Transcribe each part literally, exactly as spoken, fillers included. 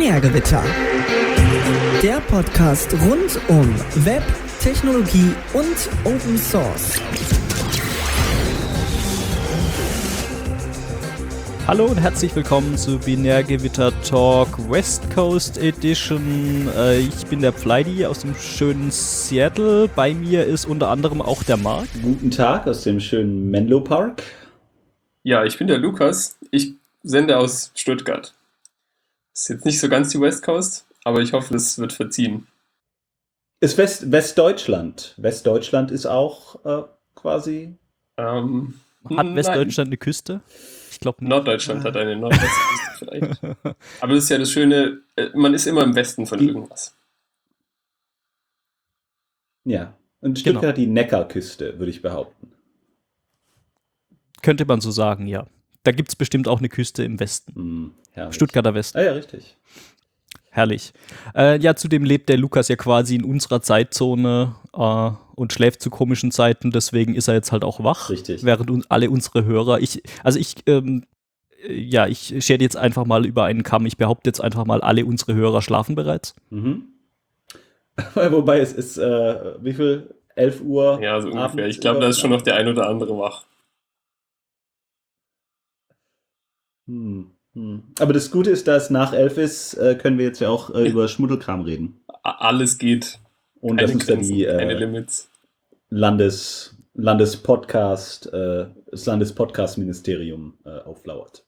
Binärgewitter. Der Podcast rund um Web, Technologie und Open Source. Hallo und herzlich willkommen zu Binärgewitter Talk West Coast Edition. Äh, ich bin der Pfleidi aus dem schönen Seattle. Bei mir ist unter anderem auch der Marc. Guten Tag aus dem schönen Menlo Park. Ja, ich bin der Lukas. Ich sende aus Stuttgart. Ist jetzt nicht so ganz die West Coast, aber ich hoffe, das wird verziehen. Ist West, Westdeutschland. Westdeutschland ist auch äh, quasi... Ähm, Hat nein. Westdeutschland eine Küste? Ich glaube nicht. Norddeutschland hat eine Nordwestküste vielleicht. Aber das ist ja das Schöne, man ist immer im Westen von irgendwas. Ja, und Stuttgart Genau. hat die Neckarküste, würde ich behaupten. Könnte man so sagen, ja. Da gibt es bestimmt auch eine Küste im Westen. Hm, herrlich. Stuttgarter Westen. Ah ja, richtig. Herrlich. Äh, ja, zudem lebt der Lukas ja quasi in unserer Zeitzone äh, und schläft zu komischen Zeiten, deswegen ist er jetzt halt auch wach. Richtig. Während un- alle unsere Hörer, ich, also ich, ähm, äh, ja, ich schere jetzt einfach mal über einen Kamm, ich behaupte jetzt einfach mal, alle unsere Hörer schlafen bereits. Mhm. Wobei es ist, äh, wie viel? elf Uhr? Ja, so ungefähr. abends Ich glaube, da ist schon noch der ein oder andere wach. Hm, hm. Aber das Gute ist, dass es nach elf ist, äh, können wir jetzt ja auch äh, über Schmuddelkram reden. A- Alles geht. Und Keine dass uns da Grenzen, die keine äh, Limits. Landes, Landespodcast, äh, das Landespodcast-Ministerium äh, auflauert.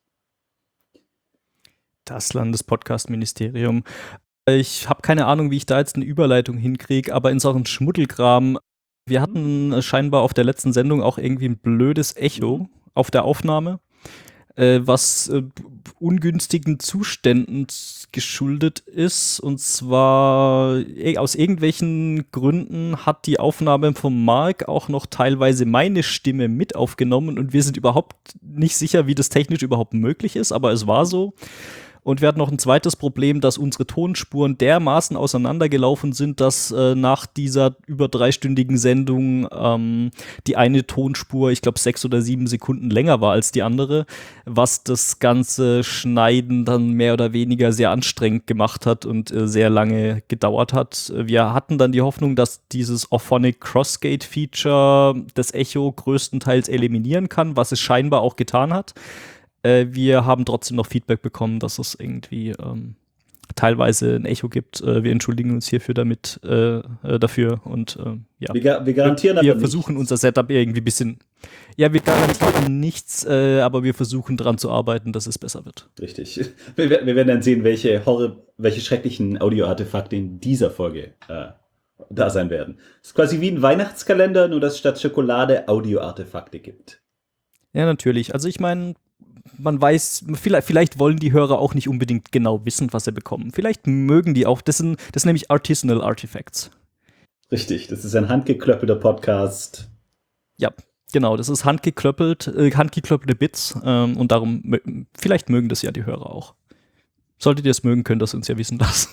Das Landespodcast-Ministerium. Ich habe keine Ahnung, wie ich da jetzt eine Überleitung hinkriege, aber in Sachen Schmuddelkram, wir hatten äh, scheinbar auf der letzten Sendung auch irgendwie ein blödes Echo auf der Aufnahme, äh, was äh, ungünstigen Zuständen geschuldet ist. Und zwar eh, aus irgendwelchen Gründen hat die Aufnahme vom Marc auch noch teilweise meine Stimme mit aufgenommen und wir sind überhaupt nicht sicher, wie das technisch überhaupt möglich ist, aber es war so. Und wir hatten noch ein zweites Problem, dass unsere Tonspuren dermaßen auseinandergelaufen sind, dass äh, nach dieser über dreistündigen Sendung ähm, die eine Tonspur, ich glaube, sechs oder sieben Sekunden länger war als die andere, was das ganze Schneiden dann mehr oder weniger sehr anstrengend gemacht hat und äh, sehr lange gedauert hat. Wir hatten dann die Hoffnung, dass dieses Auphonic Crossgate-Feature das Echo größtenteils eliminieren kann, was es scheinbar auch getan hat. Wir haben trotzdem noch Feedback bekommen, dass es irgendwie ähm, teilweise ein Echo gibt. Äh, wir entschuldigen uns hierfür damit, äh, äh, dafür und äh, ja. Wir, ga- wir garantieren wir aber versuchen nichts. unser Setup irgendwie ein bisschen. Ja, wir garantieren nichts, äh, aber wir versuchen dran zu arbeiten, dass es besser wird. Richtig. Wir, wir wir werden dann sehen, welche Horror, welche schrecklichen Audioartefakte in dieser Folge äh, da sein werden. Es ist quasi wie ein Weihnachtskalender, nur dass statt Schokolade Audioartefakte gibt. Ja, natürlich. Also ich meine, man weiß, vielleicht, vielleicht wollen die Hörer auch nicht unbedingt genau wissen, was sie bekommen. Vielleicht mögen die auch, das sind, das sind nämlich Artisanal Artifacts. Richtig, das ist ein handgeklöppelter Podcast. Ja, genau, das ist handgeklöppelt, äh, handgeklöppelte Bits ähm, und darum, mö- vielleicht mögen das ja die Hörer auch. Solltet ihr es mögen, könnt ihr es uns ja wissen lassen.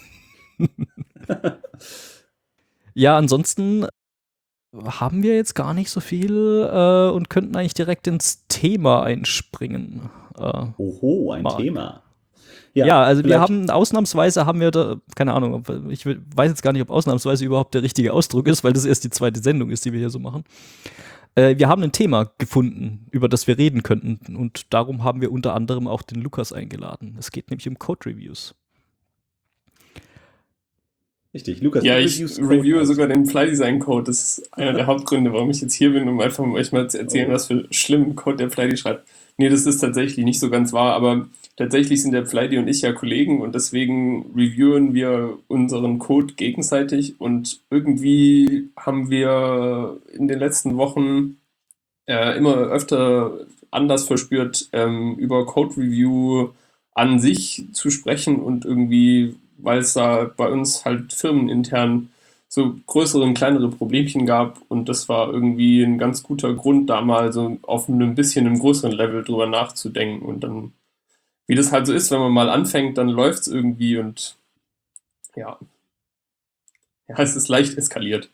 Ja, ansonsten haben wir jetzt gar nicht so viel äh, und könnten eigentlich direkt ins Thema einspringen. Äh, Oho, ein Marc. Thema. ja, also wir vielleicht- haben ausnahmsweise haben wir da, keine Ahnung, ob- ich will- weiß jetzt gar nicht, ob ausnahmsweise überhaupt der richtige Ausdruck ist, weil das erst die zweite Sendung ist, die wir hier so machen. Äh, wir haben ein Thema gefunden, über das wir reden könnten und darum haben wir unter anderem auch den Lukas eingeladen. Es geht nämlich um Code-Reviews. Richtig, Lukas. Ja, du ich reviewst Code reviewe aus. sogar den Fly-Design-Code. Das ist einer der Hauptgründe, warum ich jetzt hier bin, um einfach euch mal zu erzählen, Oh. was für schlimmen Code der Fly schreibt. Nee, das ist tatsächlich nicht so ganz wahr, aber tatsächlich sind der Fly und ich ja Kollegen und deswegen reviewen wir unseren Code gegenseitig und irgendwie haben wir in den letzten Wochen äh, immer öfter Anlass verspürt, ähm, über Code-Review an sich zu sprechen und irgendwie, weil es da bei uns halt firmenintern so größere und kleinere Problemchen gab und das war irgendwie ein ganz guter Grund, da mal so auf einem bisschen einem größeren Level drüber nachzudenken und dann, wie das halt so ist, wenn man mal anfängt, dann läuft es irgendwie und ja, ja, es ist leicht eskaliert.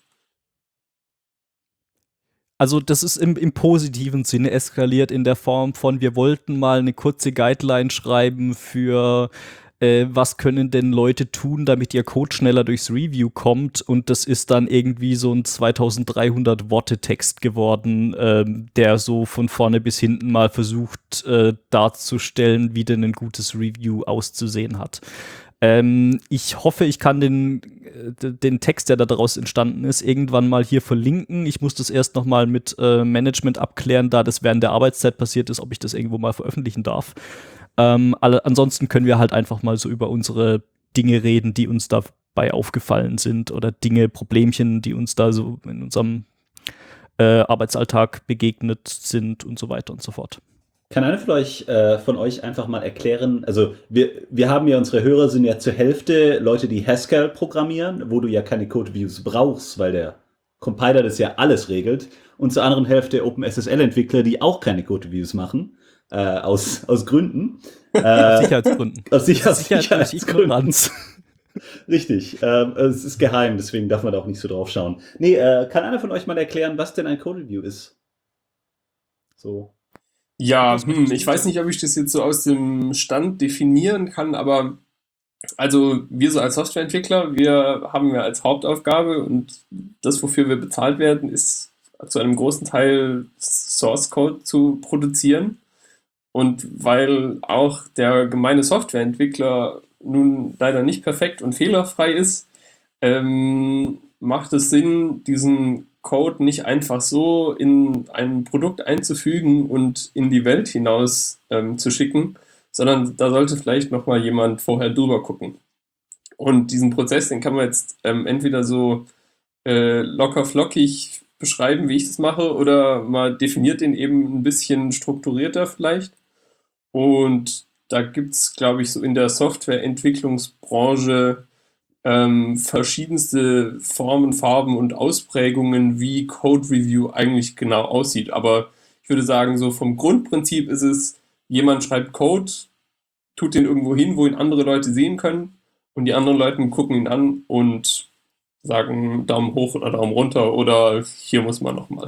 Also das ist im, im positiven Sinne eskaliert in der Form von, wir wollten mal eine kurze Guideline schreiben für äh, was können denn Leute tun, damit ihr Code schneller durchs Review kommt, und das ist dann irgendwie so ein zweitausenddreihundert Worte Text geworden, ähm, der so von vorne bis hinten mal versucht äh, darzustellen, wie denn ein gutes Review auszusehen hat. Ähm, ich hoffe, ich kann den, den Text, der da daraus entstanden ist, irgendwann mal hier verlinken. Ich muss das erst noch mal mit äh, Management abklären, da das während der Arbeitszeit passiert ist, ob ich das irgendwo mal veröffentlichen darf. Ähm, alle, ansonsten können wir halt einfach mal so über unsere Dinge reden, die uns dabei aufgefallen sind, oder Dinge, Problemchen, die uns da so in unserem äh, Arbeitsalltag begegnet sind und so weiter und so fort. Kann einer von euch, äh, von euch einfach mal erklären, also wir, wir haben ja, unsere Hörer sind ja zur Hälfte Leute, die Haskell programmieren, wo du ja keine Code-Reviews brauchst, weil der Compiler das ja alles regelt, und zur anderen Hälfte OpenSSL-Entwickler, die auch keine Code-Reviews machen. Äh, aus, aus Gründen. Äh, aus Sicherheitsgründen. Aus Sicher- Sicherheit Sicherheitsgründen. Richtig. Äh, es ist geheim, deswegen darf man da auch nicht so drauf schauen. Nee, äh, kann einer von euch mal erklären, was denn ein Code-Review ist? So. Ja, hm, ich weiß nicht, ob ich das jetzt so aus dem Stand definieren kann, aber also wir so als Softwareentwickler, wir haben ja als Hauptaufgabe, und das, wofür wir bezahlt werden, ist zu einem großen Teil Source Code zu produzieren. Und weil auch der gemeine Softwareentwickler nun leider nicht perfekt und fehlerfrei ist, ähm, macht es Sinn, diesen Code nicht einfach so in ein Produkt einzufügen und in die Welt hinaus ähm, zu schicken, sondern da sollte vielleicht nochmal jemand vorher drüber gucken. Und diesen Prozess, den kann man jetzt ähm, entweder so äh, locker flockig beschreiben, wie ich das mache, oder man definiert den eben ein bisschen strukturierter vielleicht. Und da gibt es, glaube ich, so in der Softwareentwicklungsbranche ähm, verschiedenste Formen, Farben und Ausprägungen, wie Code Review eigentlich genau aussieht. Aber ich würde sagen, so vom Grundprinzip ist es, jemand schreibt Code, tut den irgendwo hin, wo ihn andere Leute sehen können, und die anderen Leute gucken ihn an und sagen Daumen hoch oder Daumen runter oder hier muss man nochmal.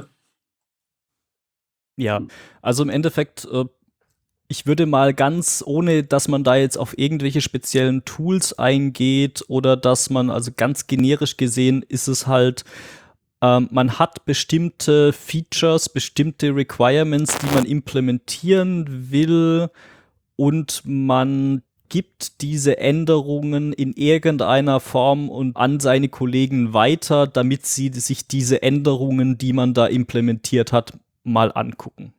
Ja, also im Endeffekt, äh, ich würde mal ganz, ohne dass man da jetzt auf irgendwelche speziellen Tools eingeht oder dass man, also ganz generisch gesehen, ist es halt, ähm, man hat bestimmte Features, bestimmte Requirements, die man implementieren will, und man gibt diese Änderungen in irgendeiner Form und an seine Kollegen weiter, damit sie sich diese Änderungen, die man da implementiert hat, mal angucken.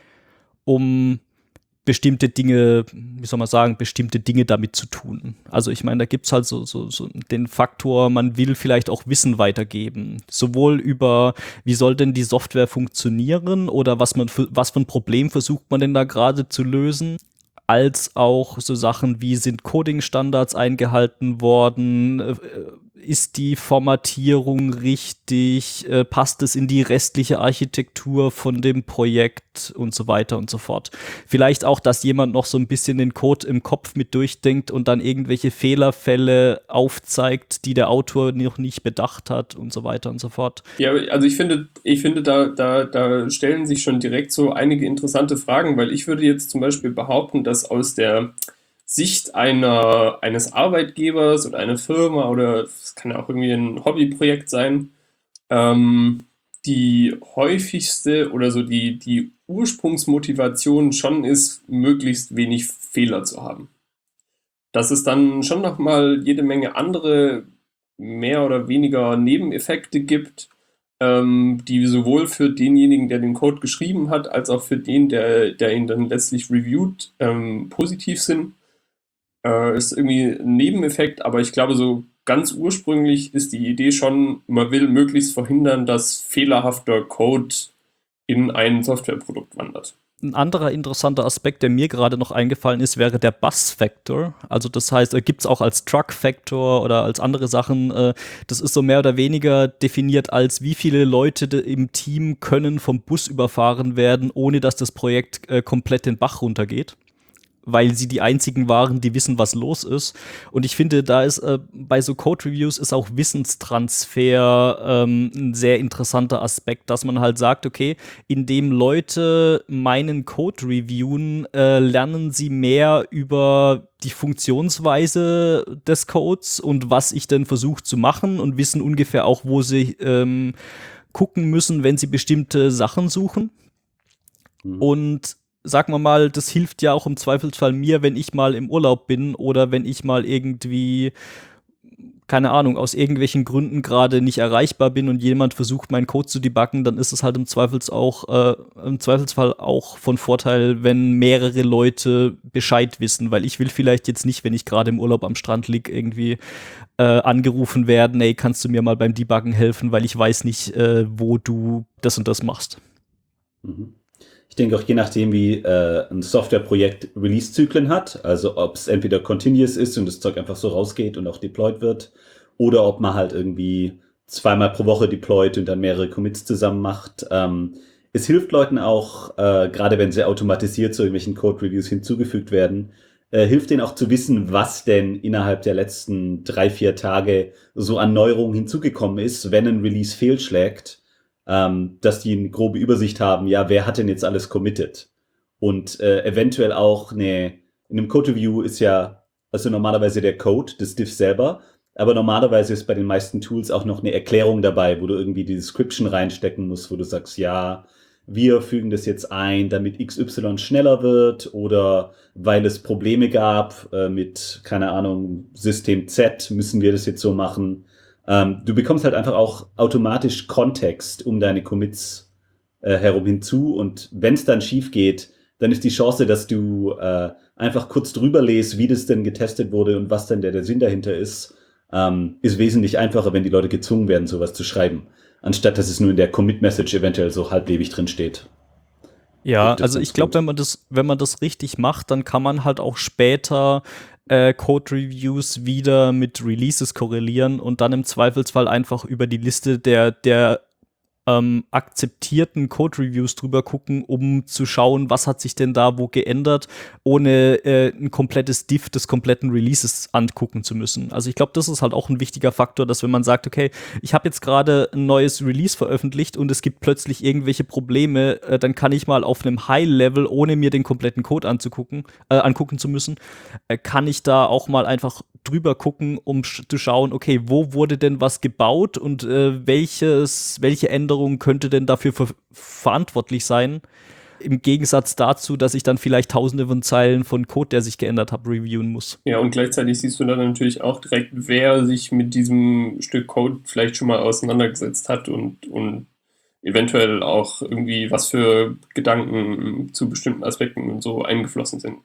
Um bestimmte Dinge, wie soll man sagen, bestimmte Dinge damit zu tun. Also ich meine, da gibt es halt so, so, so den Faktor, man will vielleicht auch Wissen weitergeben. Sowohl über, wie soll denn die Software funktionieren oder was, man für, was für ein Problem versucht man denn da gerade zu lösen, als auch so Sachen wie, sind Coding-Standards eingehalten worden, äh, ist die Formatierung richtig, äh, passt es in die restliche Architektur von dem Projekt und so weiter und so fort. Vielleicht auch, dass jemand noch so ein bisschen den Code im Kopf mit durchdenkt und dann irgendwelche Fehlerfälle aufzeigt, die der Autor noch nicht bedacht hat und so weiter und so fort. Ja, also ich finde, ich finde, da, da, da stellen sich schon direkt so einige interessante Fragen, weil ich würde jetzt zum Beispiel behaupten, dass aus der Sicht einer, eines Arbeitgebers oder einer Firma, oder es kann ja auch irgendwie ein Hobbyprojekt sein, ähm, die häufigste oder so die, die Ursprungsmotivation schon ist, möglichst wenig Fehler zu haben. Dass es dann schon nochmal jede Menge andere, mehr oder weniger Nebeneffekte gibt, ähm, die sowohl für denjenigen, der den Code geschrieben hat, als auch für den, der, der ihn dann letztlich reviewt, ähm, positiv sind. Äh, ist irgendwie ein Nebeneffekt, aber ich glaube, so ganz ursprünglich ist die Idee schon, man will möglichst verhindern, dass fehlerhafter Code in ein Softwareprodukt wandert. Ein anderer interessanter Aspekt, der mir gerade noch eingefallen ist, wäre der Bus-Factor. Also das heißt, äh, gibt es auch als Truck-Factor oder als andere Sachen. Äh, das ist so mehr oder weniger definiert als, wie viele Leute de- im Team können vom Bus überfahren werden, ohne dass das Projekt äh, komplett den Bach runtergeht. weil sie die einzigen waren, die wissen, was los ist. Und ich finde, da ist äh, bei so Code-Reviews ist auch Wissenstransfer ähm, ein sehr interessanter Aspekt, dass man halt sagt, okay, indem Leute meinen Code reviewen, äh, lernen sie mehr über die Funktionsweise des Codes und was ich denn versuche zu machen und wissen ungefähr auch, wo sie ähm, gucken müssen, wenn sie bestimmte Sachen suchen. Mhm. Und sagen wir mal, das hilft ja auch im Zweifelsfall mir, wenn ich mal im Urlaub bin oder wenn ich mal irgendwie, keine Ahnung, aus irgendwelchen Gründen gerade nicht erreichbar bin und jemand versucht, meinen Code zu debuggen, dann ist es halt im Zweifels auch, äh, im Zweifelsfall auch von Vorteil, wenn mehrere Leute Bescheid wissen, weil ich will vielleicht jetzt nicht, wenn ich gerade im Urlaub am Strand liege, irgendwie äh, angerufen werden, ey, kannst du mir mal beim Debuggen helfen, weil ich weiß nicht, äh, wo du das und das machst. Mhm. Ich denke auch je nachdem, wie äh, ein Softwareprojekt Release-Zyklen hat, also ob es entweder continuous ist und das Zeug einfach so rausgeht und auch deployed wird, oder ob man halt irgendwie zweimal pro Woche deployt und dann mehrere Commits zusammen macht. Ähm, es hilft Leuten auch, äh, gerade wenn sie automatisiert zu irgendwelchen Code-Reviews hinzugefügt werden, äh, hilft denen auch zu wissen, was denn innerhalb der letzten drei, vier Tage so an Neuerungen hinzugekommen ist, wenn ein Release fehlschlägt. Ähm, dass die eine grobe Übersicht haben, ja, wer hat denn jetzt alles committed? Und äh, eventuell auch eine, in einem Code-Review ist ja, also normalerweise der Code, das Diff selber, aber normalerweise ist bei den meisten Tools auch noch eine Erklärung dabei, wo du irgendwie die Description reinstecken musst, wo du sagst, ja, wir fügen das jetzt ein, damit X Y schneller wird oder weil es Probleme gab äh, mit, keine Ahnung, System Z, müssen wir das jetzt so machen. Ähm, du bekommst halt einfach auch automatisch Kontext um deine Commits äh, herum hinzu und wenn es dann schief geht, dann ist die Chance, dass du äh, einfach kurz drüber lest, wie das denn getestet wurde und was denn der, der Sinn dahinter ist, ähm, ist wesentlich einfacher, wenn die Leute gezwungen werden, sowas zu schreiben, anstatt dass es nur in der Commit-Message eventuell so halblebig drin steht. Ja, also ich glaube, wenn man das, wenn man das richtig macht, dann kann man halt auch später äh, Code-Reviews wieder mit Releases korrelieren und dann im Zweifelsfall einfach über die Liste der, der ähm, akzeptierten Code-Reviews drüber gucken, um zu schauen, was hat sich denn da wo geändert, ohne äh, ein komplettes Diff des kompletten Releases angucken zu müssen. Also ich glaube, das ist halt auch ein wichtiger Faktor, dass wenn man sagt, okay, ich habe jetzt gerade ein neues Release veröffentlicht und es gibt plötzlich irgendwelche Probleme, äh, dann kann ich mal auf einem High-Level, ohne mir den kompletten Code anzugucken, äh, angucken zu müssen, äh, kann ich da auch mal einfach drüber gucken, um sch- zu schauen, okay, wo wurde denn was gebaut und äh, welches, welche Änderungen könnte denn dafür ver- verantwortlich sein, im Gegensatz dazu, dass ich dann vielleicht tausende von Zeilen von Code, der sich geändert hat, reviewen muss. Ja, und gleichzeitig siehst du dann natürlich auch direkt, wer sich mit diesem Stück Code vielleicht schon mal auseinandergesetzt hat und, und eventuell auch irgendwie was für Gedanken zu bestimmten Aspekten und so eingeflossen sind.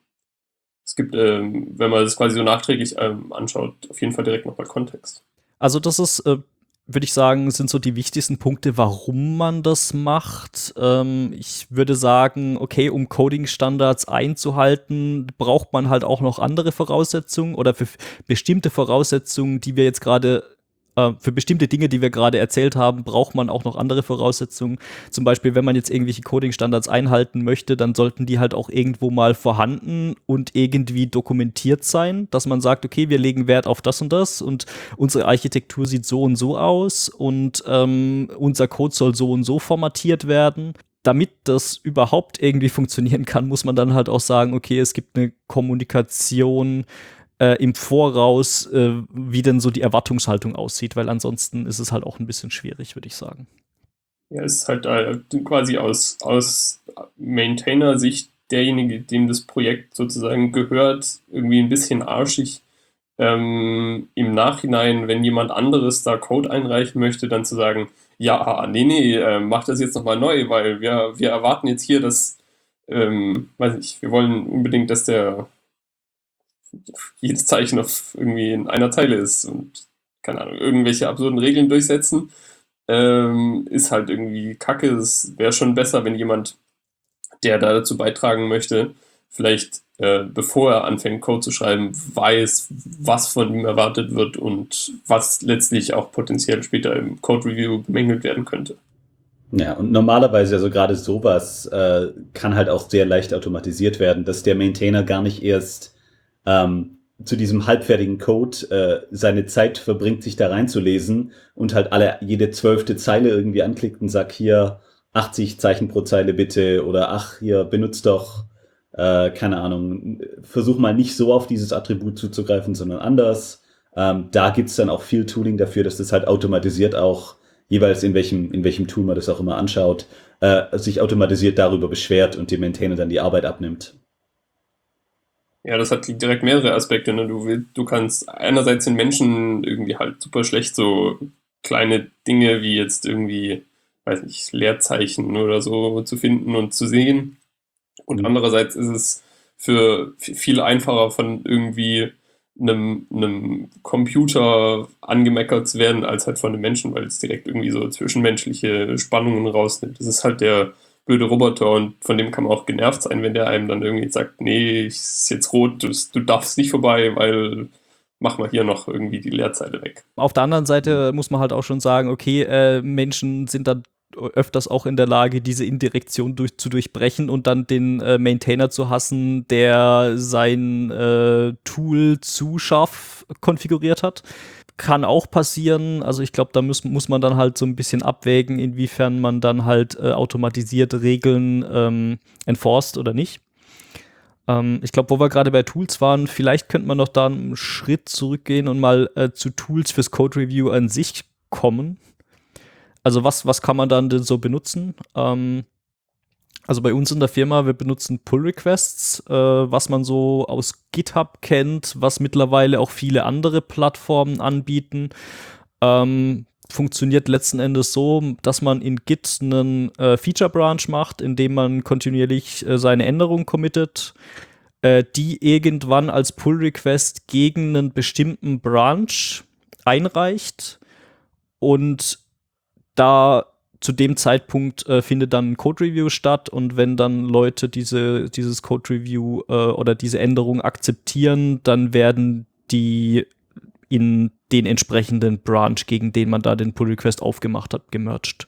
Es gibt, ähm, wenn man das quasi so nachträglich ähm, anschaut, auf jeden Fall direkt nochmal Kontext. Also das ist äh, würde ich sagen, sind so die wichtigsten Punkte, warum man das macht. Ähm, ich würde sagen, okay, um Coding-Standards einzuhalten, braucht man halt auch noch andere Voraussetzungen oder für bestimmte Voraussetzungen, die wir jetzt gerade äh, für bestimmte Dinge, die wir gerade erzählt haben, braucht man auch noch andere Voraussetzungen. Zum Beispiel, wenn man jetzt irgendwelche Coding-Standards einhalten möchte, dann sollten die halt auch irgendwo mal vorhanden und irgendwie dokumentiert sein, dass man sagt, okay, wir legen Wert auf das und das und unsere Architektur sieht so und so aus und ähm, unser Code soll so und so formatiert werden. Damit das überhaupt irgendwie funktionieren kann, muss man dann halt auch sagen, okay, es gibt eine Kommunikation Äh, im Voraus, äh, wie denn so die Erwartungshaltung aussieht, weil ansonsten ist es halt auch ein bisschen schwierig, würde ich sagen. Ja, es ist halt äh, quasi aus, aus Maintainer-Sicht derjenige, dem das Projekt sozusagen gehört, irgendwie ein bisschen arschig, ähm, im Nachhinein, wenn jemand anderes da Code einreichen möchte, dann zu sagen, ja, nee, nee, äh, mach das jetzt nochmal neu, weil wir, wir erwarten jetzt hier, dass, ähm, weiß nicht, wir wollen unbedingt, dass der jedes Zeichen auf irgendwie in einer Zeile ist und, keine Ahnung, irgendwelche absurden Regeln durchsetzen, ähm, ist halt irgendwie kacke. Es wäre schon besser, wenn jemand, der da dazu beitragen möchte, vielleicht, äh, bevor er anfängt, Code zu schreiben, weiß, was von ihm erwartet wird und was letztlich auch potenziell später im Code-Review bemängelt werden könnte. Ja, und normalerweise, also gerade sowas, äh, kann halt auch sehr leicht automatisiert werden, dass der Maintainer gar nicht erst ähm, zu diesem halbfertigen Code äh, seine Zeit verbringt, sich da reinzulesen und halt alle jede zwölfte Zeile irgendwie anklickt und sagt, hier achtzig Zeichen pro Zeile bitte oder ach, hier benutzt doch, äh, keine Ahnung, versuch mal nicht so auf dieses Attribut zuzugreifen, sondern anders. Ähm, da gibt's dann auch viel Tooling dafür, dass das halt automatisiert auch jeweils in welchem, in welchem Tool man das auch immer anschaut, äh, sich automatisiert darüber beschwert und dem Maintainer dann die Arbeit abnimmt. Ja, das hat direkt mehrere Aspekte. Ne? Du, will- du kannst einerseits den Menschen irgendwie halt super schlecht so kleine Dinge wie jetzt irgendwie, weiß nicht, Leerzeichen oder so zu finden und zu sehen. Und Mhm. andererseits ist es für f- viel einfacher von irgendwie einem, einem Computer angemeckert zu werden, als halt von einem Menschen, weil es direkt irgendwie so zwischenmenschliche Spannungen rausnimmt. Das ist halt der blöde Roboter und von dem kann man auch genervt sein, wenn der einem dann irgendwie sagt, nee, es ist jetzt rot, du, du darfst nicht vorbei, weil mach mal hier noch irgendwie die Leerzeile weg. Auf der anderen Seite muss man halt auch schon sagen, okay, äh, Menschen sind dann öfters auch in der Lage, diese Indirektion durch, zu durchbrechen und dann den äh, Maintainer zu hassen, der sein äh, Tool zu scharf konfiguriert hat. Kann auch passieren. Also ich glaube, da muss, muss man dann halt so ein bisschen abwägen, inwiefern man dann halt äh, automatisierte Regeln ähm, enforced oder nicht. Ähm, ich glaube, wo wir gerade bei Tools waren, vielleicht könnte man noch da einen Schritt zurückgehen und mal äh, zu Tools fürs Code Review an sich kommen. Also was, was kann man dann denn so benutzen? Ähm, also bei uns in der Firma, wir benutzen Pull-Requests, äh, was man so aus GitHub kennt, was mittlerweile auch viele andere Plattformen anbieten. Ähm, funktioniert letzten Endes so, dass man in Git einen äh, Feature-Branch macht, indem man kontinuierlich äh, seine Änderungen committet, äh, die irgendwann als Pull-Request gegen einen bestimmten Branch einreicht und da zu dem Zeitpunkt äh, findet dann ein Code-Review statt und wenn dann Leute diese, dieses Code-Review äh, oder diese Änderung akzeptieren, dann werden die in den entsprechenden Branch, gegen den man da den Pull-Request aufgemacht hat, gemerged.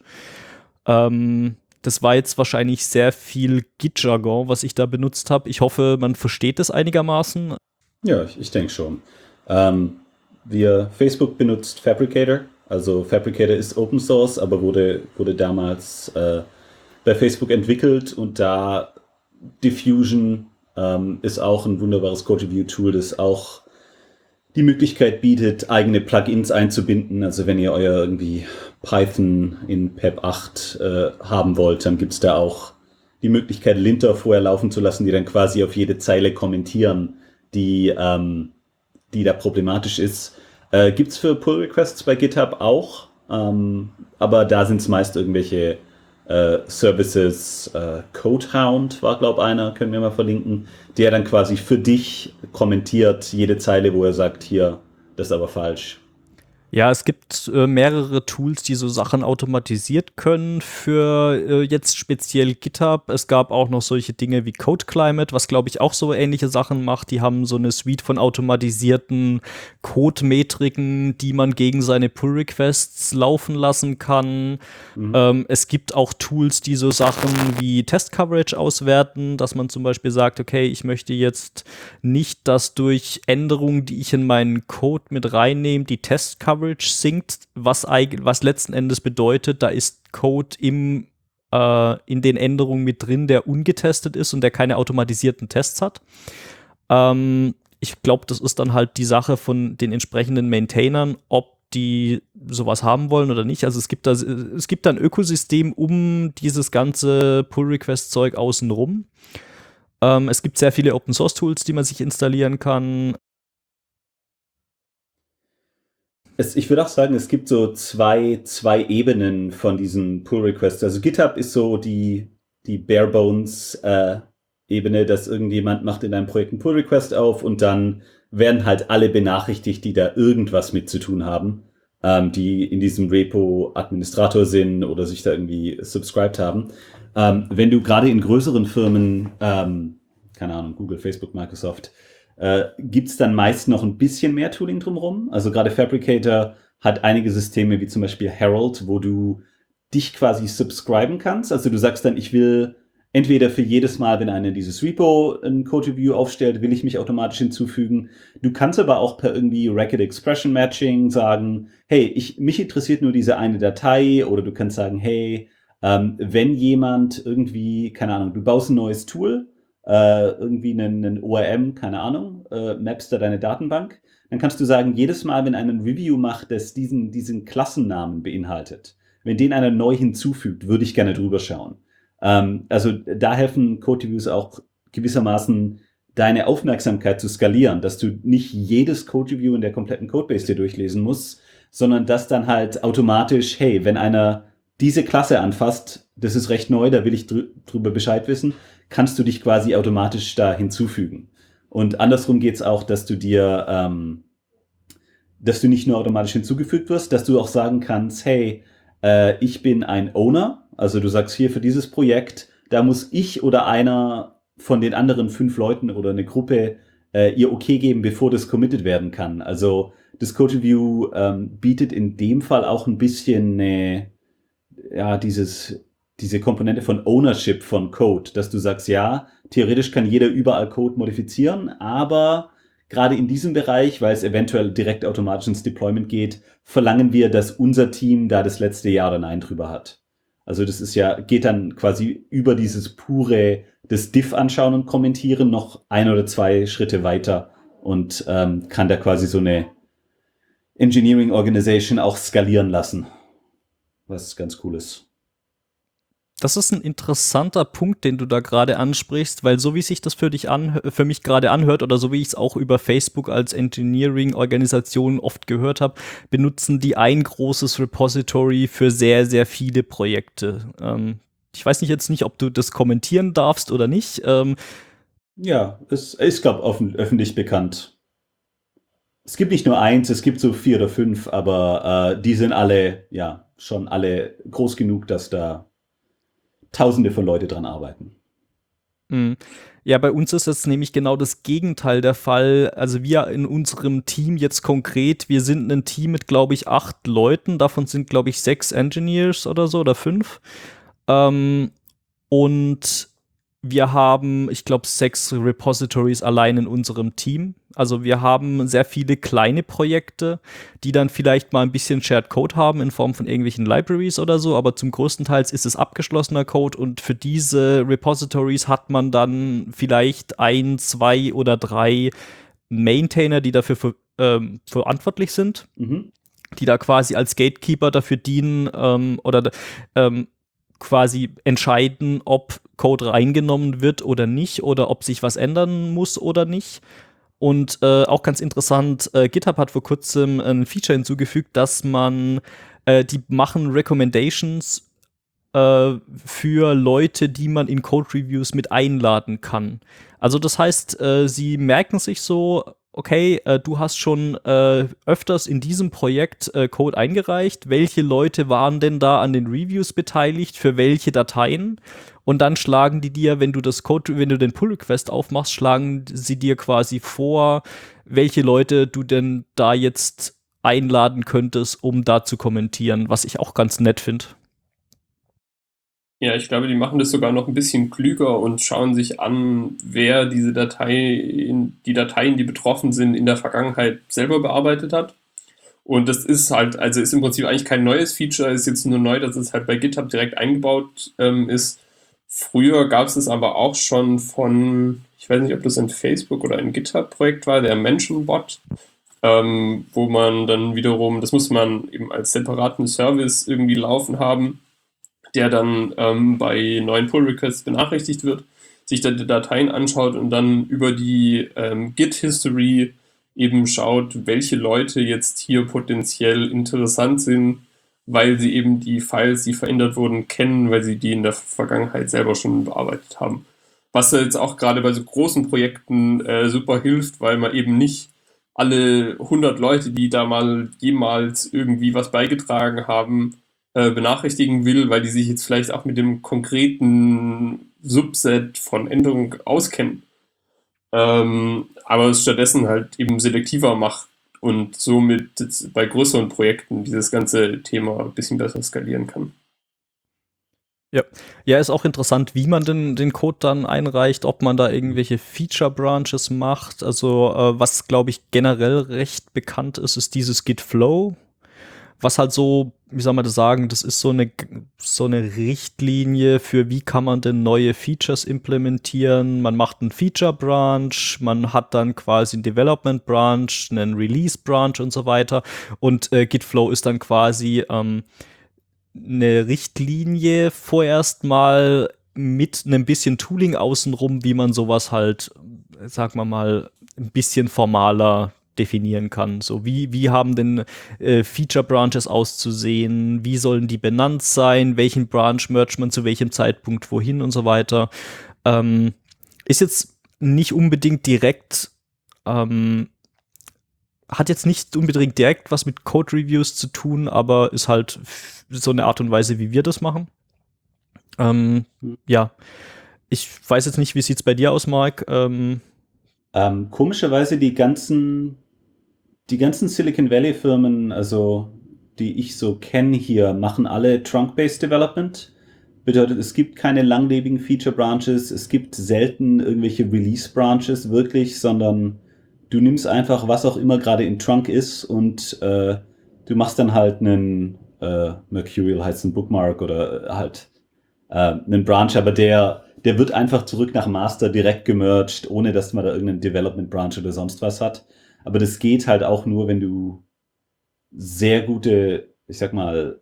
Ähm, das war jetzt wahrscheinlich sehr viel Git-Jargon, was ich da benutzt habe. Ich hoffe, man versteht es einigermaßen. Ja, ich, ich denke schon. Ähm, wir, Facebook benutzt Fabricator. Also Fabricator ist Open Source, aber wurde, wurde damals äh, bei Facebook entwickelt und da Diffusion ähm, ist auch ein wunderbares Code-Review-Tool, das auch die Möglichkeit bietet, eigene Plugins einzubinden. Also wenn ihr euer irgendwie Python in Pep acht äh, haben wollt, dann gibt es da auch die Möglichkeit, Linter vorher laufen zu lassen, die dann quasi auf jede Zeile kommentieren, die, ähm, die da problematisch ist. Äh, gibt's für Pull-Requests bei GitHub auch, ähm, aber da sind es meist irgendwelche äh, Services. Äh, Codehound war, glaube ich, einer, können wir mal verlinken, der dann quasi für dich kommentiert jede Zeile, wo er sagt, hier, das ist aber falsch. Ja, es gibt äh, mehrere Tools, die so Sachen automatisiert können für äh, jetzt speziell GitHub. Es gab auch noch solche Dinge wie CodeClimate, was glaube ich auch so ähnliche Sachen macht. Die haben so eine Suite von automatisierten Code-Metriken, die man gegen seine Pull-Requests laufen lassen kann. Mhm. Ähm, es gibt auch Tools, die so Sachen wie Test-Coverage auswerten, dass man zum Beispiel sagt, okay, ich möchte jetzt nicht, dass durch Änderungen, die ich in meinen Code mit reinnehme, die Test-Coverage sinkt, was, was letzten Endes bedeutet, da ist Code im, äh, in den Änderungen mit drin, der ungetestet ist und der keine automatisierten Tests hat. Ähm, ich glaube, das ist dann halt die Sache von den entsprechenden Maintainern, ob die sowas haben wollen oder nicht. Also es gibt da, es gibt da ein Ökosystem um dieses ganze Pull-Request-Zeug außenrum. Ähm, es gibt sehr viele Open-Source-Tools, die man sich installieren kann. Es, ich würde auch sagen, es gibt so zwei, zwei Ebenen von diesen Pull-Requests. Also GitHub ist so die, die Bare-Bones-Ebene, äh, dass irgendjemand macht in einem Projekt einen Pull-Request auf und dann werden halt alle benachrichtigt, die da irgendwas mit zu tun haben, ähm, die in diesem Repo Administrator sind oder sich da irgendwie subscribed haben. Ähm, wenn du gerade in größeren Firmen, ähm, keine Ahnung, Google, Facebook, Microsoft, Äh, gibt es dann meist noch ein bisschen mehr Tooling drumherum. Also gerade Fabricator hat einige Systeme, wie zum Beispiel Herald, wo du dich quasi subscriben kannst. Also du sagst dann, ich will entweder für jedes Mal, wenn einer dieses Repo ein Code-Review aufstellt, will ich mich automatisch hinzufügen. Du kannst aber auch per irgendwie Racket Expression Matching sagen, hey, ich, mich interessiert nur diese eine Datei, oder du kannst sagen, hey, ähm, wenn jemand irgendwie, keine Ahnung, du baust ein neues Tool, äh, irgendwie einen, einen O R M, keine Ahnung, äh, mappst da deine Datenbank, dann kannst du sagen, jedes Mal, wenn einer ein Review macht, das diesen, diesen Klassennamen beinhaltet, wenn den einer neu hinzufügt, würde ich gerne drüber schauen. Ähm, also da helfen Code-Reviews auch gewissermaßen, deine Aufmerksamkeit zu skalieren, dass du nicht jedes Code-Review in der kompletten Codebase dir durchlesen musst, sondern dass dann halt automatisch, hey, wenn einer diese Klasse anfasst, das ist recht neu, da will ich drü- drüber Bescheid wissen, kannst du dich quasi automatisch da hinzufügen. Und andersrum geht's auch, dass du dir, ähm, dass du nicht nur automatisch hinzugefügt wirst, dass du auch sagen kannst, hey, äh, ich bin ein Owner, also du sagst hier für dieses Projekt, da muss ich oder einer von den anderen fünf Leuten oder eine Gruppe äh, ihr okay geben, bevor das committed werden kann. Also das Code Review ähm, bietet in dem Fall auch ein bisschen eine, ja, dieses, diese Komponente von Ownership von Code, dass du sagst, ja, theoretisch kann jeder überall Code modifizieren, aber gerade in diesem Bereich, weil es eventuell direkt automatisch ins Deployment geht, verlangen wir, dass unser Team da das letzte Ja oder Nein drüber hat. Also das ist ja, geht dann quasi über dieses pure, das Diff anschauen und kommentieren, noch ein oder zwei Schritte weiter und ähm, kann da quasi so eine Engineering Organization auch skalieren lassen. Was ganz cool ist. Das ist ein interessanter Punkt, den du da gerade ansprichst, weil so wie sich das für dich anhö- für mich gerade anhört oder so wie ich es auch über Facebook als Engineering-Organisation oft gehört habe, benutzen die ein großes Repository für sehr, sehr viele Projekte. Ähm, ich weiß nicht jetzt nicht, ob du das kommentieren darfst oder nicht. Ähm, Ja, es ist, glaube ich, öffentlich bekannt. Es gibt nicht nur eins, es gibt so vier oder fünf, aber äh, die sind alle, ja, schon alle groß genug, dass da Tausende von Leute dran arbeiten. Mm. Ja, bei uns ist jetzt nämlich genau das Gegenteil der Fall. Also wir in unserem Team jetzt konkret, wir sind ein Team mit, glaube ich, acht Leuten. Davon sind, glaube ich, sechs Engineers oder so oder fünf. Ähm, und wir haben, ich glaube, sechs Repositories allein in unserem Team. Also wir haben sehr viele kleine Projekte, die dann vielleicht mal ein bisschen Shared Code haben in Form von irgendwelchen Libraries oder so, aber zum größten Teil ist es abgeschlossener Code und für diese Repositories hat man dann vielleicht ein, zwei oder drei Maintainer, die dafür für, ähm, verantwortlich sind, Mhm. die da quasi als Gatekeeper dafür dienen ähm, oder ähm, quasi entscheiden, ob Code reingenommen wird oder nicht oder ob sich was ändern muss oder nicht. Und äh, auch ganz interessant, äh, GitHub hat vor kurzem ein Feature hinzugefügt, dass man, äh, die machen Recommendations äh, für Leute, die man in Code-Reviews mit einladen kann. Also das heißt, äh, sie merken sich so, okay, äh, du hast schon äh, öfters in diesem Projekt äh, Code eingereicht. Welche Leute waren denn da an den Reviews beteiligt? Für welche Dateien? Und dann schlagen die dir, wenn du das Code, wenn du den Pull-Request aufmachst, schlagen sie dir quasi vor, welche Leute du denn da jetzt einladen könntest, um da zu kommentieren, was ich auch ganz nett finde. Ja, ich glaube, die machen das sogar noch ein bisschen klüger und schauen sich an, wer diese Dateien, die Dateien, die betroffen sind, in der Vergangenheit selber bearbeitet hat. Und das ist halt, also ist im Prinzip eigentlich kein neues Feature, ist jetzt nur neu, dass es halt bei GitHub direkt eingebaut ähm, ist. Früher gab es es aber auch schon von, ich weiß nicht, ob das ein Facebook oder ein GitHub-Projekt war, der Mentionbot, ähm, wo man dann wiederum, das muss man eben als separaten Service irgendwie laufen haben, der dann ähm, bei neuen Pull-Requests benachrichtigt wird, sich dann die Dateien anschaut und dann über die ähm, Git-History eben schaut, welche Leute jetzt hier potenziell interessant sind, weil sie eben die Files, die verändert wurden, kennen, weil sie die in der Vergangenheit selber schon bearbeitet haben. Was jetzt auch gerade bei so großen Projekten äh, super hilft, weil man eben nicht alle hundert Leute, die da mal jemals irgendwie was beigetragen haben, äh, benachrichtigen will, weil die sich jetzt vielleicht auch mit dem konkreten Subset von Änderungen auskennen. Ähm, aber es stattdessen halt eben selektiver macht und somit jetzt bei größeren Projekten dieses ganze Thema ein bisschen besser skalieren kann. Ja. Ja, ist auch interessant, wie man den, den Code dann einreicht, ob man da irgendwelche Feature-Branches macht. Also, äh, was, glaube ich, generell recht bekannt ist, ist dieses Git Flow. Was halt so, wie soll man das sagen, das ist so eine, so eine Richtlinie für, wie kann man denn neue Features implementieren. Man macht einen Feature-Branch, man hat dann quasi einen Development-Branch, einen Release-Branch und so weiter. Und äh, Git Flow ist dann quasi ähm, eine Richtlinie vorerst mal mit einem bisschen Tooling außenrum, wie man sowas halt, sagen wir mal, ein bisschen formaler definieren kann. So, wie, wie haben denn äh, Feature Branches auszusehen? Wie sollen die benannt sein? Welchen Branch mergt man zu welchem Zeitpunkt wohin und so weiter? Ähm, ist jetzt nicht unbedingt direkt ähm, hat jetzt nicht unbedingt direkt was mit Code-Reviews zu tun, aber ist halt so eine Art und Weise, wie wir das machen. Ähm, mhm. Ja, ich weiß jetzt nicht, wie sieht's bei dir aus, Mark? Ähm, ähm, komischerweise die ganzen, die ganzen Silicon Valley-Firmen, also die ich so kenne hier, machen alle Trunk-Based Development. Bedeutet, es gibt keine langlebigen Feature-Branches, es gibt selten irgendwelche Release-Branches wirklich, sondern du nimmst einfach, was auch immer gerade in Trunk ist und äh, du machst dann halt einen äh, Mercurial heißt ein Bookmark oder halt äh, einen Branch, aber der, der wird einfach zurück nach Master direkt gemerged, ohne dass man da irgendeinen Development Branch oder sonst was hat. Aber das geht halt auch nur, wenn du sehr gute, ich sag mal,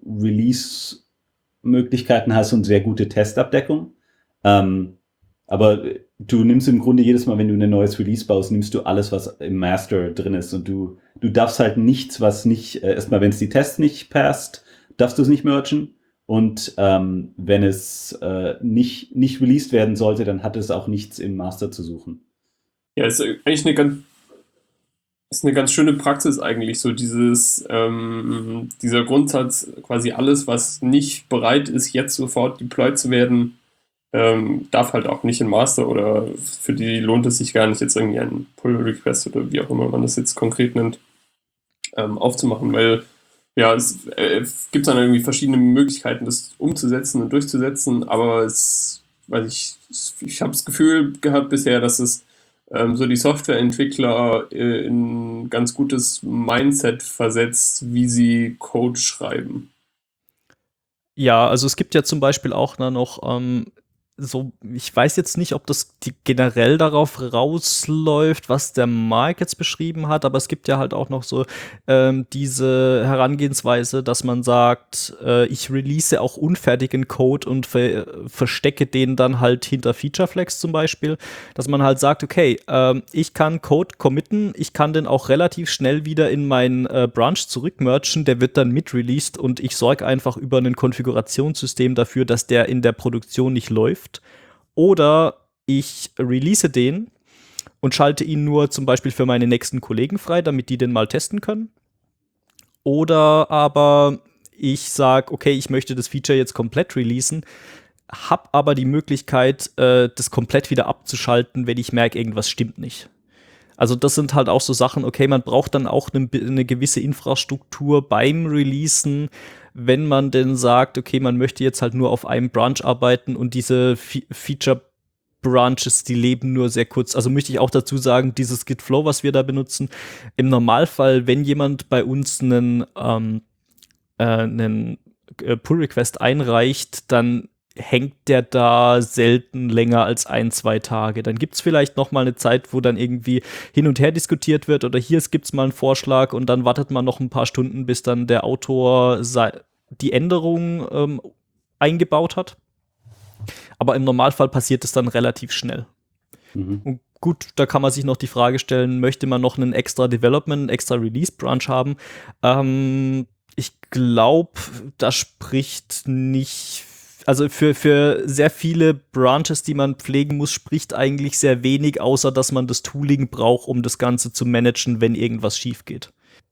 Release-Möglichkeiten hast und sehr gute Testabdeckung. Ähm, aber du nimmst im Grunde jedes Mal, wenn du ein neues Release baust, nimmst du alles, was im Master drin ist. Und du, du darfst halt nichts, was nicht, äh, erstmal, wenn es die Tests nicht passt, darfst du es nicht mergen. Und ähm, wenn es äh, nicht, nicht released werden sollte, dann hat es auch nichts im Master zu suchen. Ja, ist eigentlich eine ganz, ist eine ganz schöne Praxis eigentlich, so dieses, ähm, dieser Grundsatz, quasi alles, was nicht bereit ist, jetzt sofort deployed zu werden, Ähm, darf halt auch nicht in Master oder für die lohnt es sich gar nicht, jetzt irgendwie einen Pull-Request oder wie auch immer man das jetzt konkret nennt, ähm, aufzumachen, weil ja, es, äh, es gibt dann irgendwie verschiedene Möglichkeiten, das umzusetzen und durchzusetzen, aber es, weiß ich, ich habe das Gefühl gehabt bisher, dass es ähm, so die Softwareentwickler äh, in ein ganz gutes Mindset versetzt, wie sie Code schreiben. Ja, also es gibt ja zum Beispiel auch noch ähm, so, ich weiß jetzt nicht, ob das die generell darauf rausläuft, was der Mark jetzt beschrieben hat, aber es gibt ja halt auch noch so ähm, diese Herangehensweise, dass man sagt, äh, ich release auch unfertigen Code und ver verstecke den dann halt hinter Featureflags zum Beispiel, dass man halt sagt, okay, ähm, ich kann Code committen, ich kann den auch relativ schnell wieder in meinen äh, Branch zurückmergen, der wird dann mit-released und ich sorge einfach über ein Konfigurationssystem dafür, dass der in der Produktion nicht läuft. Oder ich release den und schalte ihn nur zum Beispiel für meine nächsten Kollegen frei, damit die den mal testen können. Oder aber ich sage, okay, ich möchte das Feature jetzt komplett releasen, habe aber die Möglichkeit, äh, das komplett wieder abzuschalten, wenn ich merke, irgendwas stimmt nicht. Also das sind halt auch so Sachen, okay, man braucht dann auch eine, eine gewisse Infrastruktur beim Releasen, wenn man denn sagt, okay, man möchte jetzt halt nur auf einem Branch arbeiten und diese Fe- Feature-Branches, die leben nur sehr kurz. Also möchte ich auch dazu sagen, dieses Git Flow, was wir da benutzen, im Normalfall, wenn jemand bei uns einen, ähm, äh, einen äh, Pull-Request einreicht, dann hängt der da selten länger als ein, zwei Tage. Dann gibt es vielleicht noch mal eine Zeit, wo dann irgendwie hin und her diskutiert wird oder hier gibt es mal einen Vorschlag und dann wartet man noch ein paar Stunden, bis dann der Autor die Änderung ähm, eingebaut hat. Aber im Normalfall passiert es dann relativ schnell. Mhm. Und gut, da kann man sich noch die Frage stellen, möchte man noch einen extra Development, einen extra Release-Branch haben? Ähm, ich glaube, da spricht nicht Also für, für sehr viele Branches, die man pflegen muss, spricht eigentlich sehr wenig, außer dass man das Tooling braucht, um das Ganze zu managen, wenn irgendwas schief geht.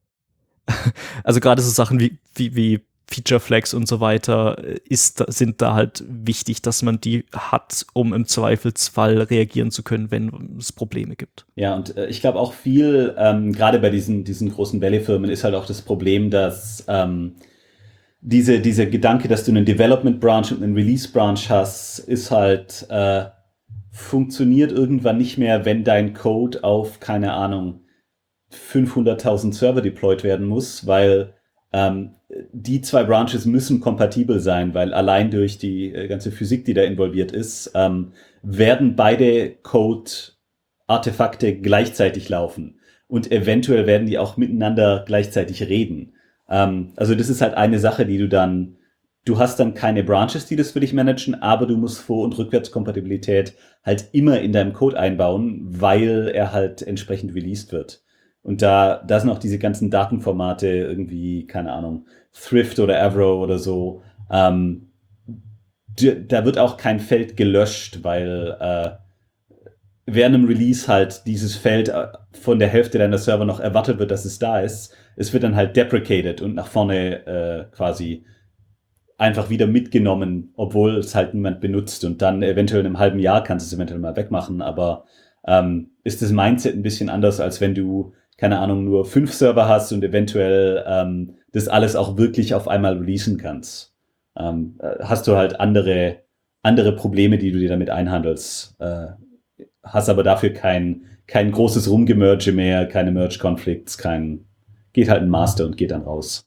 Also gerade so Sachen wie, wie, wie Feature Flags und so weiter ist, sind da halt wichtig, dass man die hat, um im Zweifelsfall reagieren zu können, wenn es Probleme gibt. Ja, und äh, ich glaube auch viel, ähm, gerade bei diesen, diesen großen Valley-Firmen ist halt auch das Problem, dass ähm, diese, dieser Gedanke, dass du einen Development Branch und einen Release Branch hast, ist halt, äh, funktioniert irgendwann nicht mehr, wenn dein Code auf, keine Ahnung, fünfhunderttausend Server deployed werden muss, weil ähm, die zwei Branches müssen kompatibel sein, weil allein durch die äh, ganze Physik, die da involviert ist, ähm, werden beide Code-Artefakte gleichzeitig laufen und eventuell werden die auch miteinander gleichzeitig reden. Ähm, also das ist halt eine Sache, die du dann, du hast dann keine Branches, die das für dich managen, aber du musst Vor- und Rückwärtskompatibilität halt immer in deinem Code einbauen, weil er halt entsprechend released wird. Und da, da sind auch diese ganzen Datenformate irgendwie, keine Ahnung, Thrift oder Avro oder so, ähm, d- da wird auch kein Feld gelöscht, weil äh, während einem Release halt dieses Feld äh, von der Hälfte deiner Server noch erwartet wird, dass es da ist. Es wird dann halt deprecated und nach vorne äh, quasi einfach wieder mitgenommen, obwohl es halt niemand benutzt. Und dann eventuell in einem halben Jahr kannst du es eventuell mal wegmachen, aber ähm, ist das Mindset ein bisschen anders, als wenn du, keine Ahnung, nur fünf Server hast und eventuell ähm, das alles auch wirklich auf einmal releasen kannst. Ähm, hast du halt andere, andere Probleme, die du dir damit einhandelst. Äh, hast aber dafür kein, kein großes Rumgemerge mehr, keine Merge-Conflicts, kein, geht halt ein Master und geht dann raus.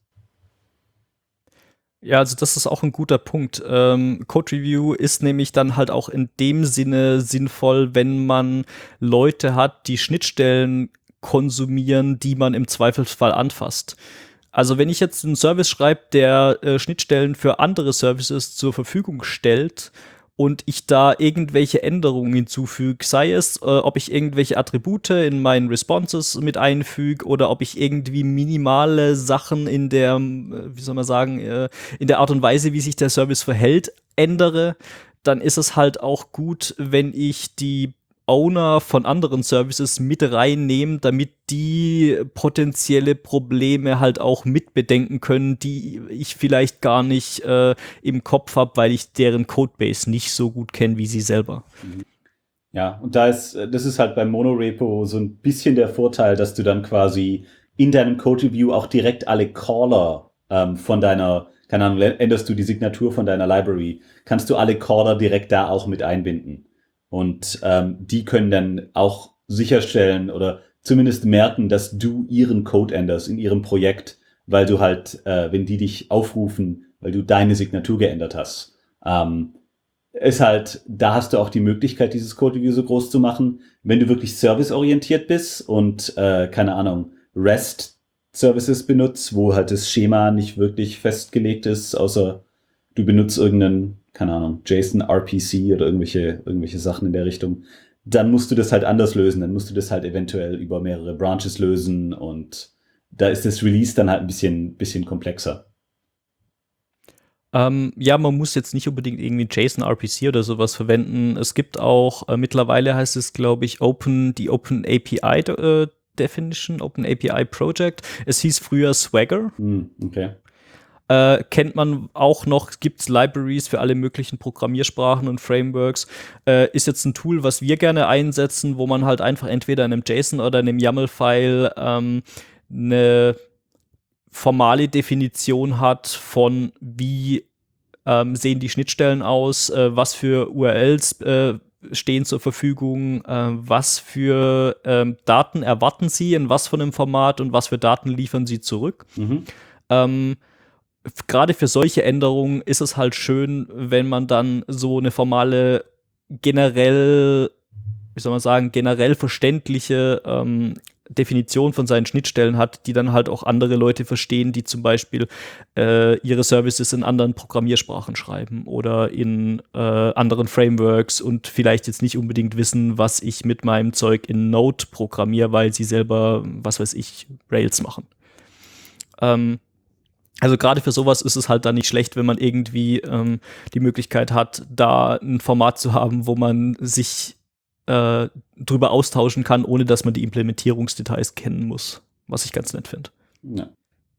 Ja, also das ist auch ein guter Punkt. Ähm, Code Review ist nämlich dann halt auch in dem Sinne sinnvoll, wenn man Leute hat, die Schnittstellen konsumieren, die man im Zweifelsfall anfasst. Also wenn ich jetzt einen Service schreibe, der äh, Schnittstellen für andere Services zur Verfügung stellt und ich da irgendwelche Änderungen hinzufüge, sei es, äh, ob ich irgendwelche Attribute in meinen Responses mit einfüge oder ob ich irgendwie minimale Sachen in der, äh, wie soll man sagen, äh, in der Art und Weise, wie sich der Service verhält, ändere, dann ist es halt auch gut, wenn ich die Owner von anderen Services mit reinnehmen, damit die potenzielle Probleme halt auch mitbedenken können, die ich vielleicht gar nicht äh, im Kopf habe, weil ich deren Codebase nicht so gut kenne wie sie selber. Ja, und da ist, das ist halt beim Monorepo so ein bisschen der Vorteil, dass du dann quasi in deinem Code-Review auch direkt alle Caller ähm, von deiner, keine Ahnung, änderst du die Signatur von deiner Library, kannst du alle Caller direkt da auch mit einbinden. Und ähm, die können dann auch sicherstellen oder zumindest merken, dass du ihren Code änderst in ihrem Projekt, weil du halt, äh, wenn die dich aufrufen, weil du deine Signatur geändert hast. Ähm, ist halt, da hast du auch die Möglichkeit, dieses Code-Review so groß zu machen, wenn du wirklich serviceorientiert bist und, äh, keine Ahnung, REST-Services benutzt, wo halt das Schema nicht wirklich festgelegt ist, außer du benutzt irgendeinen, keine Ahnung, JSON R P C oder irgendwelche, irgendwelche Sachen in der Richtung, dann musst du das halt anders lösen. Dann musst du das halt eventuell über mehrere Branches lösen und da ist das Release dann halt ein bisschen, bisschen komplexer. Ähm, ja, man muss jetzt nicht unbedingt irgendwie JSON R P C oder sowas verwenden. Es gibt auch, äh, mittlerweile heißt es, glaube ich, Open, die Open A P I äh, Definition, Open A P I Project. Es hieß früher Swagger. Hm, okay. Äh, kennt man auch noch, gibt es Libraries für alle möglichen Programmiersprachen und Frameworks. Äh, ist jetzt ein Tool, was wir gerne einsetzen, wo man halt einfach entweder in einem JSON oder in einem YAML-File ähm, eine formale Definition hat von, wie ähm, sehen die Schnittstellen aus, äh, was für U R Ls äh, stehen zur Verfügung, äh, was für ähm, Daten erwarten sie, in was von einem Format und was für Daten liefern sie zurück. Mhm. Ähm, Gerade für solche Änderungen ist es halt schön, wenn man dann so eine formale, generell, wie soll man sagen, generell verständliche ähm, Definition von seinen Schnittstellen hat, die dann halt auch andere Leute verstehen, die zum Beispiel äh, ihre Services in anderen Programmiersprachen schreiben oder in äh, anderen Frameworks und vielleicht jetzt nicht unbedingt wissen, was ich mit meinem Zeug in Node programmiere, weil sie selber, was weiß ich, Rails machen. Ähm, Also gerade für sowas ist es halt dann nicht schlecht, wenn man irgendwie ähm, die Möglichkeit hat, da ein Format zu haben, wo man sich äh, drüber austauschen kann, ohne dass man die Implementierungsdetails kennen muss, was ich ganz nett finde. Ja.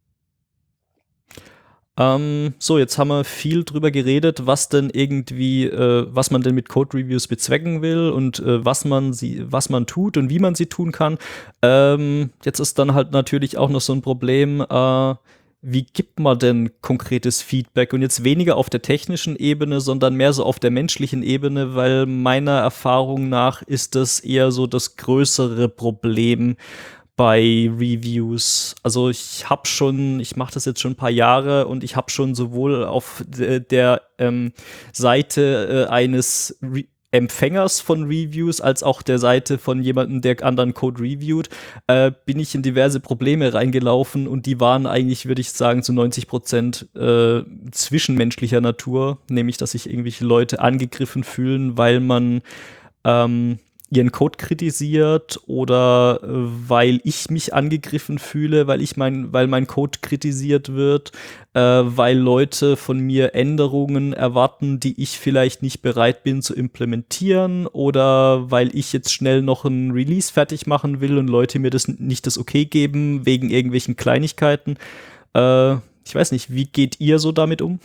Ähm, so, jetzt haben wir viel drüber geredet, was denn irgendwie, äh, was man denn mit Code-Reviews bezwecken will und äh, was man sie, was man tut und wie man sie tun kann. Ähm, jetzt ist dann halt natürlich auch noch so ein Problem, äh, wie gibt man denn konkretes Feedback? Und jetzt weniger auf der technischen Ebene, sondern mehr so auf der menschlichen Ebene, weil meiner Erfahrung nach ist das eher so das größere Problem bei Reviews. Also ich habe schon, ich mache das jetzt schon ein paar Jahre und ich habe schon sowohl auf de, der ähm, Seite äh, eines Re- Empfängers von Reviews als auch der Seite von jemandem, der anderen Code reviewt, äh, bin ich in diverse Probleme reingelaufen und die waren eigentlich, würde ich sagen, zu neunzig Prozent äh, zwischenmenschlicher Natur, nämlich, dass sich irgendwelche Leute angegriffen fühlen, weil man ähm, ihren Code kritisiert oder äh, weil ich mich angegriffen fühle, weil ich mein, weil mein Code kritisiert wird, äh, weil Leute von mir Änderungen erwarten, die ich vielleicht nicht bereit bin zu implementieren oder weil ich jetzt schnell noch ein Release fertig machen will und Leute mir das nicht das Okay geben wegen irgendwelchen Kleinigkeiten. Äh, ich weiß nicht, wie geht ihr so damit um?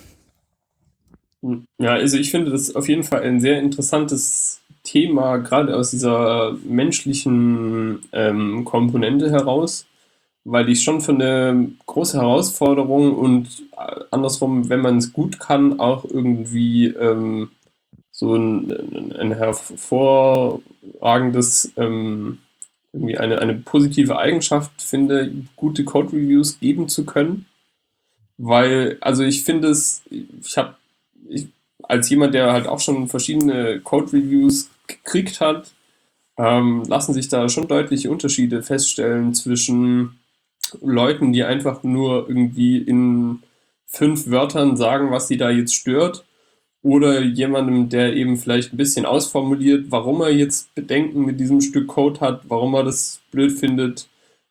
Ja, also ich finde das auf jeden Fall ein sehr interessantes Thema, gerade aus dieser menschlichen ähm, Komponente heraus, weil ich schon für eine große Herausforderung und äh, andersrum, wenn man es gut kann, auch irgendwie ähm, so ein, ein hervorragendes, ähm, irgendwie eine, eine positive Eigenschaft finde, gute Code-Reviews geben zu können, weil, also ich finde es, ich habe, ich, als jemand, der halt auch schon verschiedene Code-Reviews gekriegt hat, ähm, lassen sich da schon deutliche Unterschiede feststellen zwischen Leuten, die einfach nur irgendwie in fünf Wörtern sagen, was sie da jetzt stört, oder jemandem, der eben vielleicht ein bisschen ausformuliert, warum er jetzt Bedenken mit diesem Stück Code hat, warum er das blöd findet,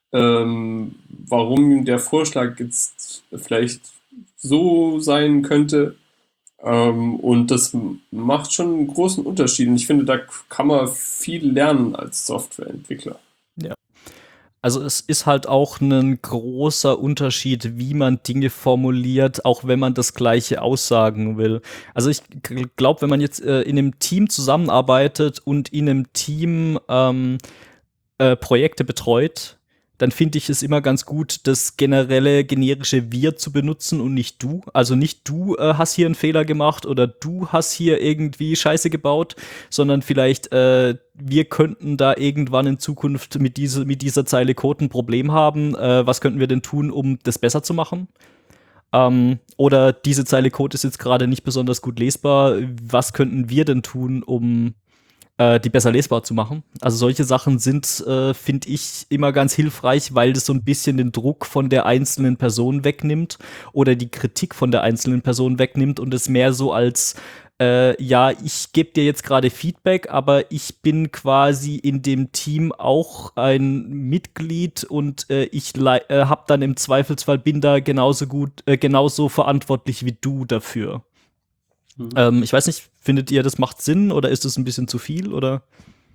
ähm, warum der Vorschlag jetzt vielleicht so sein könnte. Ähm, und das macht schon einen großen Unterschied. Und ich finde, da kann man viel lernen als Softwareentwickler. Ja. Also es ist halt auch ein großer Unterschied, wie man Dinge formuliert, auch wenn man das Gleiche aussagen will. Also ich glaube, wenn man jetzt äh, in einem Team zusammenarbeitet und in einem Team ähm, äh, Projekte betreut, dann finde ich es immer ganz gut, das generelle generische Wir zu benutzen und nicht du. Also nicht du äh, hast hier einen Fehler gemacht oder du hast hier irgendwie Scheiße gebaut, sondern vielleicht äh, wir könnten da irgendwann in Zukunft mit, diese, mit dieser Zeile Code ein Problem haben. Äh, was könnten wir denn tun, um das besser zu machen? Ähm, oder diese Zeile Code ist jetzt gerade nicht besonders gut lesbar. Was könnten wir denn tun, um die besser lesbar zu machen. Also solche Sachen sind, äh, finde ich, immer ganz hilfreich, weil das so ein bisschen den Druck von der einzelnen Person wegnimmt oder die Kritik von der einzelnen Person wegnimmt und es mehr so als äh, ja, ich gebe dir jetzt gerade Feedback, aber ich bin quasi in dem Team auch ein Mitglied und äh, ich le- äh, habe dann im Zweifelsfall bin da genauso gut, äh, genauso verantwortlich wie du dafür. Mhm. Ähm, ich weiß nicht, findet ihr, das macht Sinn oder ist das ein bisschen zu viel, oder?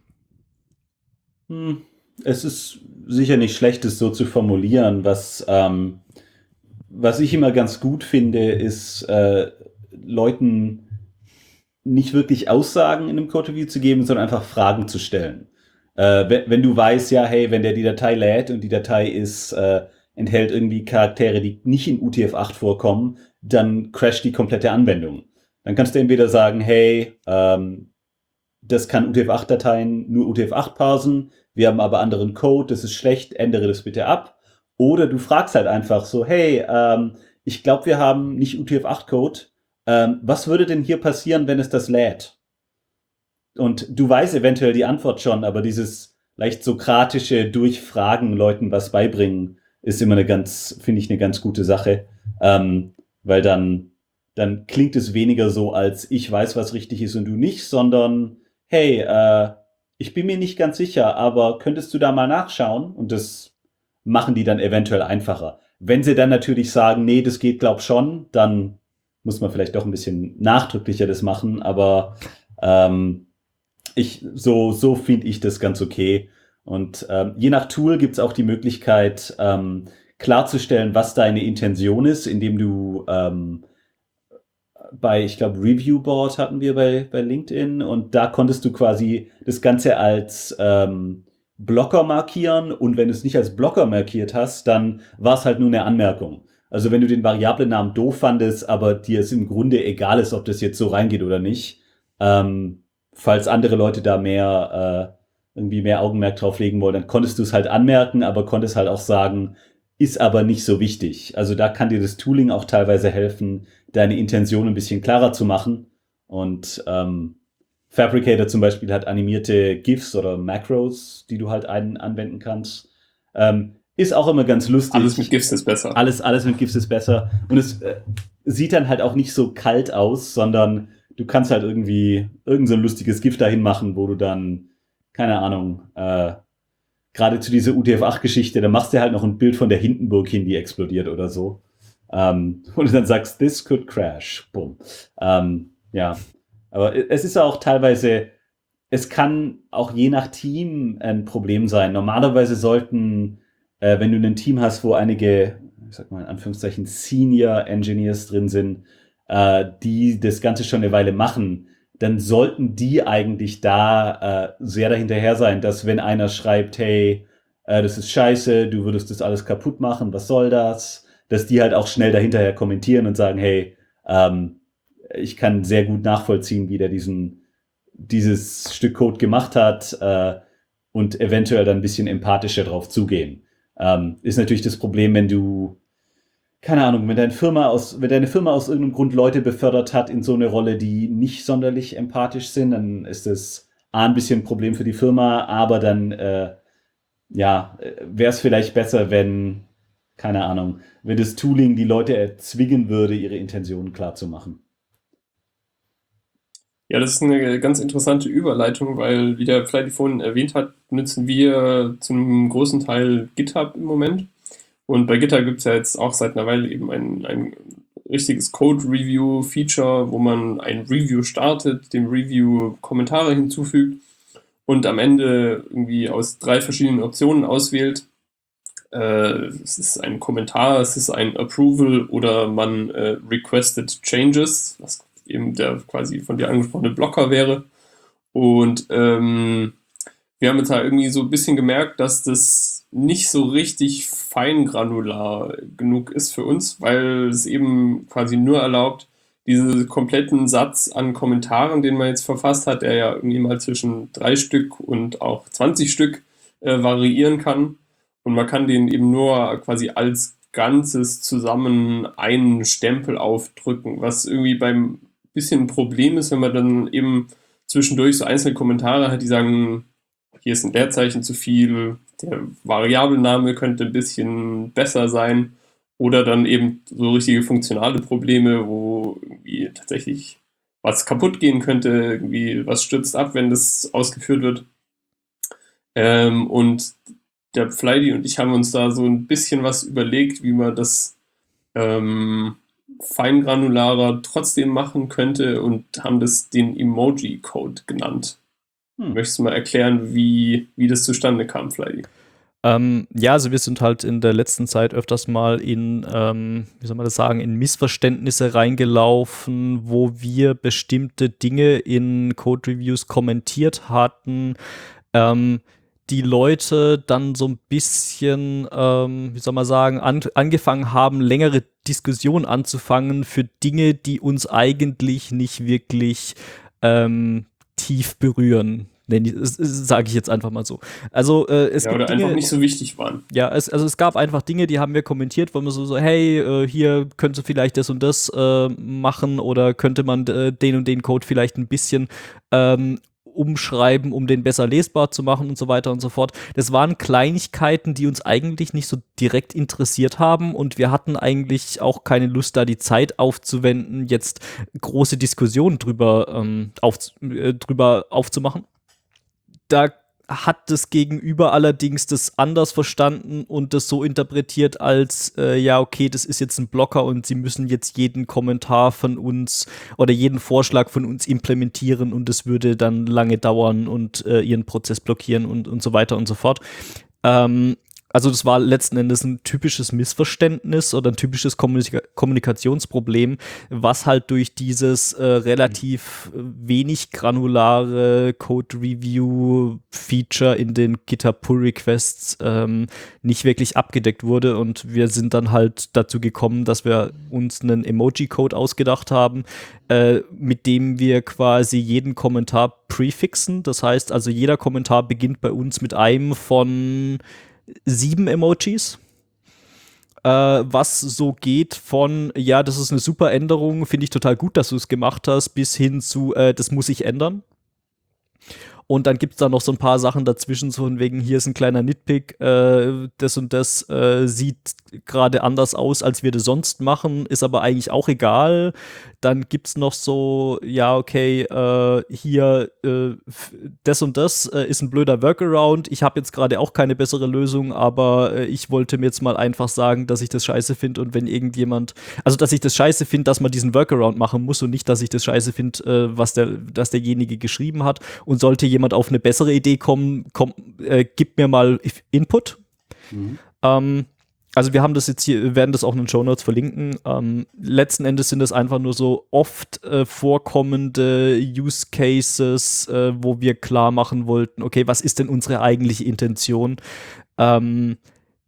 Hm. Es ist sicher nicht schlecht, es so zu formulieren. Was, ähm, was ich immer ganz gut finde, ist äh, Leuten nicht wirklich Aussagen in einem Code-Review zu geben, sondern einfach Fragen zu stellen. Äh, wenn, wenn du weißt, ja, hey, wenn der die Datei lädt und die Datei ist, äh, enthält irgendwie Charaktere, die nicht in U T F acht vorkommen, dann crasht die komplette Anwendung. Dann kannst du entweder sagen, hey, ähm, das kann U T F acht Dateien nur U T F acht parsen, wir haben aber anderen Code, das ist schlecht, ändere das bitte ab. Oder du fragst halt einfach so, hey, ähm, ich glaube, wir haben nicht U T F acht Code, ähm, was würde denn hier passieren, wenn es das lädt? Und du weißt eventuell die Antwort schon, aber dieses leicht sokratische Durchfragen, Leuten was beibringen, ist immer eine ganz, finde ich, eine ganz gute Sache, ähm, weil dann dann klingt es weniger so, als ich weiß, was richtig ist und du nicht, sondern hey, äh, ich bin mir nicht ganz sicher, aber könntest du da mal nachschauen? Und das machen die dann eventuell einfacher. Wenn sie dann natürlich sagen, nee, das geht glaub schon, dann muss man vielleicht doch ein bisschen nachdrücklicher das machen, aber ähm, ich, so, so finde ich das ganz okay. Und ähm, je nach Tool gibt's auch die Möglichkeit, ähm, klarzustellen, was deine Intention ist, indem du ähm, bei, ich glaube, Reviewboard hatten wir bei, bei LinkedIn und da konntest du quasi das Ganze als ähm, Blocker markieren und wenn du es nicht als Blocker markiert hast, dann war es halt nur eine Anmerkung. Also wenn du den Variablennamen doof fandest, aber dir es im Grunde egal ist, ob das jetzt so reingeht oder nicht, ähm, falls andere Leute da mehr äh, irgendwie mehr Augenmerk drauf legen wollen, dann konntest du es halt anmerken, aber konntest halt auch sagen, ist aber nicht so wichtig. Also da kann dir das Tooling auch teilweise helfen, deine Intention ein bisschen klarer zu machen. Und ähm, Fabricator zum Beispiel hat animierte GIFs oder Macros, die du halt ein, anwenden kannst. Ähm, ist auch immer ganz lustig. Alles mit GIFs ist besser. Alles, alles mit GIFs ist besser. Und es äh, sieht dann halt auch nicht so kalt aus, sondern du kannst halt irgendwie irgend so ein lustiges GIF dahin machen, wo du dann, keine Ahnung, äh, gerade zu dieser U T F acht Geschichte, da machst du halt noch ein Bild von der Hindenburg hin, die explodiert oder so. Ähm, und du dann sagst, this could crash. Boom. Ähm, ja. Aber es ist auch teilweise, es kann auch je nach Team ein Problem sein. Normalerweise sollten, äh, wenn du ein Team hast, wo einige, ich sag mal in Anführungszeichen, Senior Engineers drin sind, äh, die das Ganze schon eine Weile machen, dann sollten die eigentlich da äh, sehr dahinterher sein, dass wenn einer schreibt, hey, äh, das ist scheiße, du würdest das alles kaputt machen, was soll das? Dass die halt auch schnell dahinterher kommentieren und sagen, hey, ähm, ich kann sehr gut nachvollziehen, wie der diesen, dieses Stück Code gemacht hat äh, und eventuell dann ein bisschen empathischer drauf zugehen. Ähm, ist natürlich das Problem, wenn du keine Ahnung, wenn deine Firma aus, wenn deine Firma aus irgendeinem Grund Leute befördert hat in so eine Rolle, die nicht sonderlich empathisch sind, dann ist das A, ein bisschen ein Problem für die Firma, aber dann, äh, ja, wäre es vielleicht besser, wenn, keine Ahnung, wenn das Tooling die Leute erzwingen würde, ihre Intentionen klar zu machen. Ja, das ist eine ganz interessante Überleitung, weil, wie der Flighty vorhin erwähnt hat, nutzen wir zum großen Teil GitHub im Moment. Und bei GitHub gibt es ja jetzt auch seit einer Weile eben ein, ein richtiges Code-Review-Feature, wo man ein Review startet, dem Review Kommentare hinzufügt und am Ende irgendwie aus drei verschiedenen Optionen auswählt. Äh, es ist ein Kommentar, es ist ein Approval oder man äh, requested changes, was eben der quasi von dir angesprochene Blocker wäre. Und ähm, wir haben jetzt halt irgendwie so ein bisschen gemerkt, dass das nicht so richtig feingranular genug ist für uns, weil es eben quasi nur erlaubt, diesen kompletten Satz an Kommentaren, den man jetzt verfasst hat, der ja irgendwie mal zwischen drei Stück und auch zwanzig Stück äh, variieren kann. Und man kann den eben nur quasi als Ganzes zusammen einen Stempel aufdrücken, was irgendwie beim bisschen ein Problem ist, wenn man dann eben zwischendurch so einzelne Kommentare hat, die sagen, hier ist ein Leerzeichen zu viel, der Variablenname könnte ein bisschen besser sein oder dann eben so richtige funktionale Probleme, wo irgendwie tatsächlich was kaputt gehen könnte, irgendwie was stürzt ab, wenn das ausgeführt wird. Ähm, und der Flighty und ich haben uns da so ein bisschen was überlegt, wie man das ähm, feingranularer trotzdem machen könnte und haben das den Emoji-Code genannt. Hm. Möchtest du mal erklären, wie, wie das zustande kam, Flighty? Ähm, ja, also wir sind halt in der letzten Zeit öfters mal in, ähm, wie soll man das sagen, in Missverständnisse reingelaufen, wo wir bestimmte Dinge in Code-Reviews kommentiert hatten, ähm, die Leute dann so ein bisschen, ähm, wie soll man sagen, an, angefangen haben, längere Diskussionen anzufangen für Dinge, die uns eigentlich nicht wirklich ähm, tief berühren. Sage ich jetzt einfach mal so. Also äh, es ja, gibt oder Dinge, einfach nicht so wichtig waren. Ja, es, also es gab einfach Dinge, die haben wir kommentiert, wo man so, so hey, äh, hier könnte vielleicht das und das äh, machen oder könnte man äh, den und den Code vielleicht ein bisschen ähm, umschreiben, um den besser lesbar zu machen und so weiter und so fort. Das waren Kleinigkeiten, die uns eigentlich nicht so direkt interessiert haben und wir hatten eigentlich auch keine Lust, da die Zeit aufzuwenden, jetzt große Diskussionen drüber, ähm, auf, äh, drüber aufzumachen. Da hat das Gegenüber allerdings das anders verstanden und das so interpretiert als, äh, ja, okay, das ist jetzt ein Blocker und sie müssen jetzt jeden Kommentar von uns oder jeden Vorschlag von uns implementieren und es würde dann lange dauern und äh, ihren Prozess blockieren und, und so weiter und so fort. Ähm, also das war letzten Endes ein typisches Missverständnis oder ein typisches Kommunika- Kommunikationsproblem, was halt durch dieses äh, relativ wenig granulare Code-Review-Feature in den GitHub-Pull-Requests ähm, nicht wirklich abgedeckt wurde. Und wir sind dann halt dazu gekommen, dass wir uns einen Emoji-Code ausgedacht haben, äh, mit dem wir quasi jeden Kommentar prefixen. Das heißt also, jeder Kommentar beginnt bei uns mit einem von sieben Emojis, äh, was so geht von, ja, das ist eine super Änderung, finde ich total gut, dass du es gemacht hast, bis hin zu, äh, das muss ich ändern. Und dann gibt es da noch so ein paar Sachen dazwischen, so von wegen, hier ist ein kleiner Nitpick, äh, das und das äh, sieht gerade anders aus, als wir das sonst machen, ist aber eigentlich auch egal. Dann gibt es noch so, ja, okay, äh, hier, äh, das und das äh, ist ein blöder Workaround. Ich habe jetzt gerade auch keine bessere Lösung, aber äh, ich wollte mir jetzt mal einfach sagen, dass ich das scheiße finde und wenn irgendjemand, also dass ich das scheiße finde, dass man diesen Workaround machen muss und nicht, dass ich das scheiße finde, äh, was der, dass derjenige geschrieben hat. Und sollte jemand auf eine bessere Idee kommen, komm, äh, gib mir mal Input. Mhm. Ähm, Also wir haben das jetzt hier, werden das auch in den Shownotes verlinken. Ähm, letzten Endes sind es einfach nur so oft äh, vorkommende Use Cases, äh, wo wir klar machen wollten, okay, was ist denn unsere eigentliche Intention? Ähm,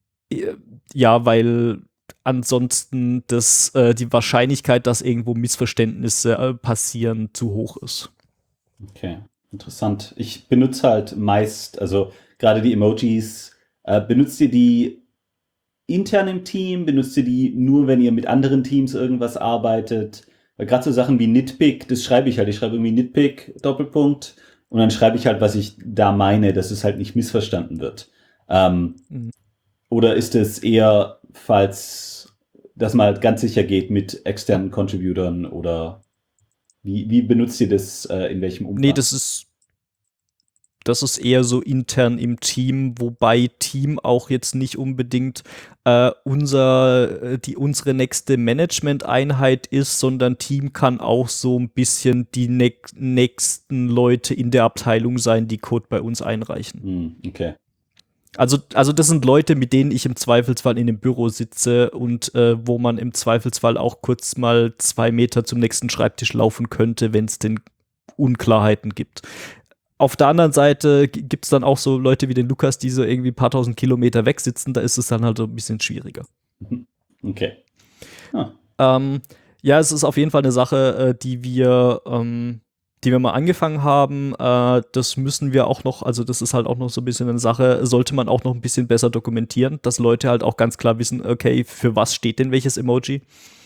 ja, weil ansonsten das, äh, die Wahrscheinlichkeit, dass irgendwo Missverständnisse äh, passieren, zu hoch ist. Okay, interessant. Ich benutze halt meist, also gerade die Emojis, äh, benutzt ihr die intern im Team? Benutzt ihr die nur, wenn ihr mit anderen Teams irgendwas arbeitet? Weil gerade so Sachen wie Nitpick, das schreibe ich halt. Ich schreibe irgendwie Nitpick, Doppelpunkt, und dann schreibe ich halt, was ich da meine, dass es halt nicht missverstanden wird. Ähm, mhm. Oder ist es eher, falls das mal ganz sicher geht, mit externen Contributern oder wie, wie benutzt ihr das, äh, in welchem Umfang? Nee, das ist Das ist eher so intern im Team, wobei Team auch jetzt nicht unbedingt äh, unser, die, unsere nächste Management-Einheit ist, sondern Team kann auch so ein bisschen die ne- nächsten Leute in der Abteilung sein, die Code bei uns einreichen. Hm, okay. Also, also das sind Leute, mit denen ich im Zweifelsfall in dem Büro sitze und äh, wo man im Zweifelsfall auch kurz mal zwei Meter zum nächsten Schreibtisch laufen könnte, wenn es denn Unklarheiten gibt. Auf der anderen Seite gibt es dann auch so Leute wie den Lukas, die so irgendwie ein paar tausend Kilometer weg sitzen, da ist es dann halt so ein bisschen schwieriger. Okay. Ah. Ähm, ja, es ist auf jeden Fall eine Sache, äh, die wir, ähm, die wir mal angefangen haben. Äh, das müssen wir auch noch, also das ist halt auch noch so ein bisschen eine Sache, sollte man auch noch ein bisschen besser dokumentieren, dass Leute halt auch ganz klar wissen, okay, für was steht denn welches Emoji?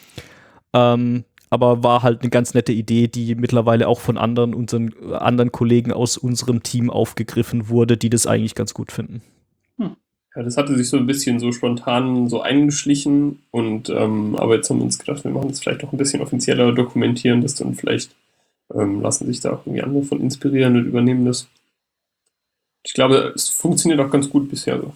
Ähm, aber war halt eine ganz nette Idee, die mittlerweile auch von anderen, unseren äh, anderen Kollegen aus unserem Team aufgegriffen wurde, die das eigentlich ganz gut finden. Hm. Ja, das hatte sich so ein bisschen so spontan so eingeschlichen und ähm, aber jetzt haben wir uns gedacht, wir machen das vielleicht auch ein bisschen offizieller, dokumentieren das dann vielleicht, ähm, lassen sich da auch irgendwie andere von inspirieren und übernehmen das. Ich glaube, es funktioniert auch ganz gut bisher so.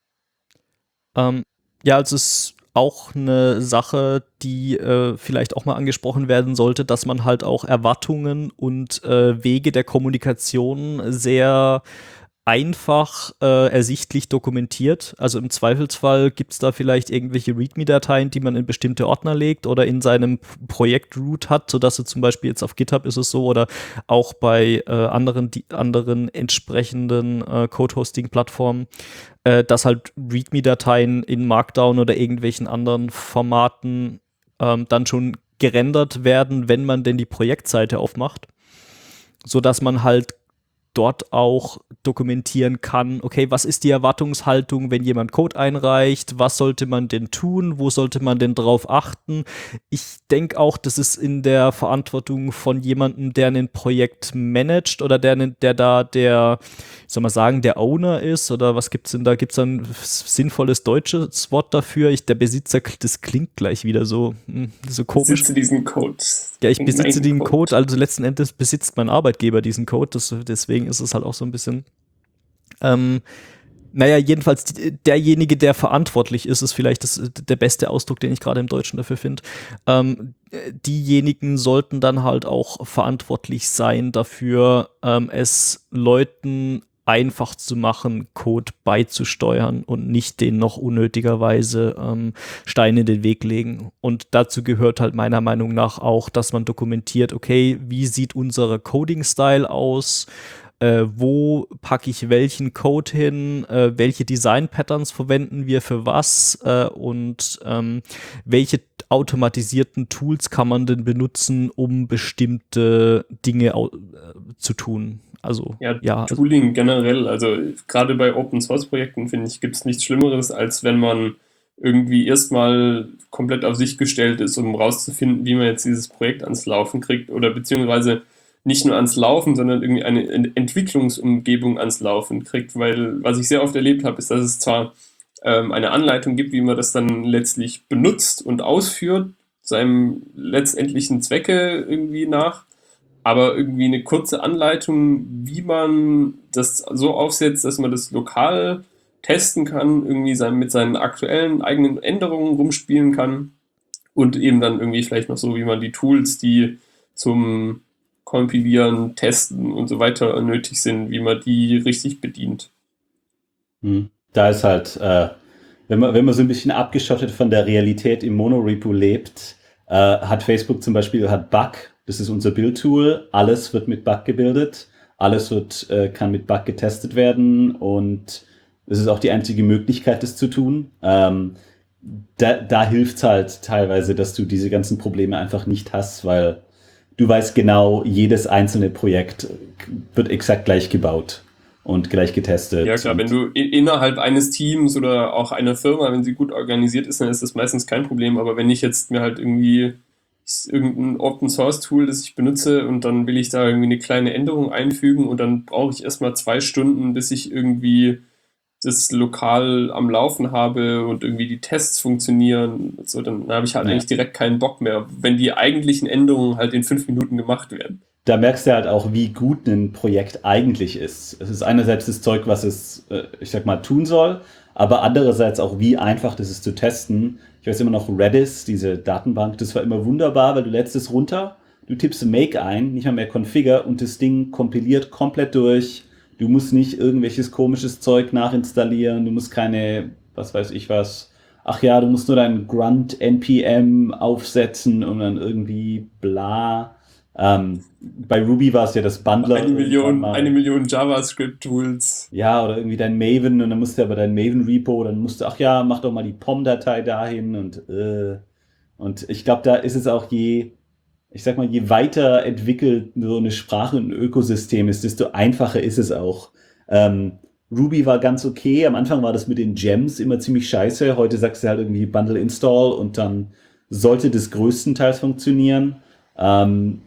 Ähm, ja, also es ist auch eine Sache, die äh, vielleicht auch mal angesprochen werden sollte, dass man halt auch Erwartungen und äh, Wege der Kommunikation sehr einfach äh, ersichtlich dokumentiert. Also im Zweifelsfall gibt es da vielleicht irgendwelche README-Dateien, die man in bestimmte Ordner legt oder in seinem Projekt-Root hat, sodass es zum Beispiel jetzt auf GitHub ist es so oder auch bei äh, anderen, die, anderen entsprechenden äh, Code-Hosting-Plattformen, äh, dass halt README-Dateien in Markdown oder irgendwelchen anderen Formaten ähm, dann schon gerendert werden, wenn man denn die Projektseite aufmacht, sodass man halt dort auch dokumentieren kann, okay, was ist die Erwartungshaltung, wenn jemand Code einreicht, was sollte man denn tun, wo sollte man denn drauf achten. Ich denke auch, das ist in der Verantwortung von jemandem, der ein Projekt managt oder der, der da der, ich soll mal sagen, der Owner ist oder was gibt's denn da, gibt's da ein sinnvolles deutsches Wort dafür? Ich, der Besitzer, das klingt gleich wieder so, so komisch. Ich besitze diesen Code. Ja, ich besitze den Code. Code, also letzten Endes besitzt mein Arbeitgeber diesen Code, das, deswegen ist es halt auch so ein bisschen, ähm, naja, jedenfalls derjenige, der verantwortlich ist, ist vielleicht das, der beste Ausdruck, den ich gerade im Deutschen dafür finde. Ähm, diejenigen sollten dann halt auch verantwortlich sein dafür, ähm, es Leuten einfach zu machen, Code beizusteuern und nicht den noch unnötigerweise ähm, Steine in den Weg legen. Und dazu gehört halt meiner Meinung nach auch, dass man dokumentiert, okay, wie sieht unser Coding-Style aus? Äh, wo packe ich welchen Code hin, äh, welche Design-Patterns verwenden wir für was äh, und ähm, welche automatisierten Tools kann man denn benutzen, um bestimmte Dinge au- äh, zu tun. Also, Ja, ja. Also, Tooling generell, also gerade bei Open-Source-Projekten, finde ich, gibt es nichts Schlimmeres, als wenn man irgendwie erstmal komplett auf sich gestellt ist, um rauszufinden, wie man jetzt dieses Projekt ans Laufen kriegt oder beziehungsweise nicht nur ans Laufen, sondern irgendwie eine Ent- Entwicklungsumgebung ans Laufen kriegt, weil was ich sehr oft erlebt habe, ist, dass es zwar ähm, eine Anleitung gibt, wie man das dann letztlich benutzt und ausführt, seinem letztendlichen Zwecke irgendwie nach, aber irgendwie eine kurze Anleitung, wie man das so aufsetzt, dass man das lokal testen kann, irgendwie sein, mit seinen aktuellen eigenen Änderungen rumspielen kann und eben dann irgendwie vielleicht noch so, wie man die Tools, die zum Kompilieren, Testen und so weiter nötig sind, wie man die richtig bedient. Hm. Da ist halt, äh, wenn man, wenn man so ein bisschen abgeschottet von der Realität im Monorepo lebt, äh, hat Facebook zum Beispiel, hat Bug, das ist unser Build-Tool, alles wird mit Bug gebildet, alles wird, äh, kann mit Bug getestet werden und es ist auch die einzige Möglichkeit, das zu tun. Ähm, da da hilft es halt teilweise, dass du diese ganzen Probleme einfach nicht hast, weil du weißt genau, jedes einzelne Projekt wird exakt gleich gebaut und gleich getestet. Ja klar, und wenn du i- innerhalb eines Teams oder auch einer Firma, wenn sie gut organisiert ist, dann ist das meistens kein Problem. Aber wenn ich jetzt mir halt irgendwie ist irgendein Open Source Tool, das ich benutze und dann will ich da irgendwie eine kleine Änderung einfügen und dann brauche ich erstmal zwei Stunden, bis ich irgendwie das lokal am Laufen habe und irgendwie die Tests funktionieren, so, dann habe ich halt Ja. eigentlich direkt keinen Bock mehr, wenn die eigentlichen Änderungen halt in fünf Minuten gemacht werden. Da merkst du halt auch, wie gut ein Projekt eigentlich ist. Es ist einerseits das Zeug, was es, äh, ich sag mal, tun soll, aber andererseits auch, wie einfach das ist zu testen. Ich weiß immer noch, Redis, diese Datenbank, das war immer wunderbar, weil du lädst es runter, du tippst Make ein, nicht mal mehr Configure und das Ding kompiliert komplett durch. Du musst nicht irgendwelches komisches Zeug nachinstallieren, du musst keine, was weiß ich was, ach ja, du musst nur dein Grunt N P M aufsetzen und dann irgendwie bla. Ähm, bei Ruby war es ja das Bundler. Eine Million, eine Million JavaScript-Tools. Ja, oder irgendwie dein Maven und dann musst du aber dein Maven-Repo, dann musst du, ach ja, mach doch mal die P O M-Datei dahin und äh, und ich glaube, da ist es auch je, ich sag mal, je weiter entwickelt so eine Sprache und ein Ökosystem ist, desto einfacher ist es auch. Ähm, Ruby war ganz okay, am Anfang war das mit den Gems immer ziemlich scheiße, heute sagst du halt irgendwie Bundle Install und dann sollte das größtenteils funktionieren. Ähm,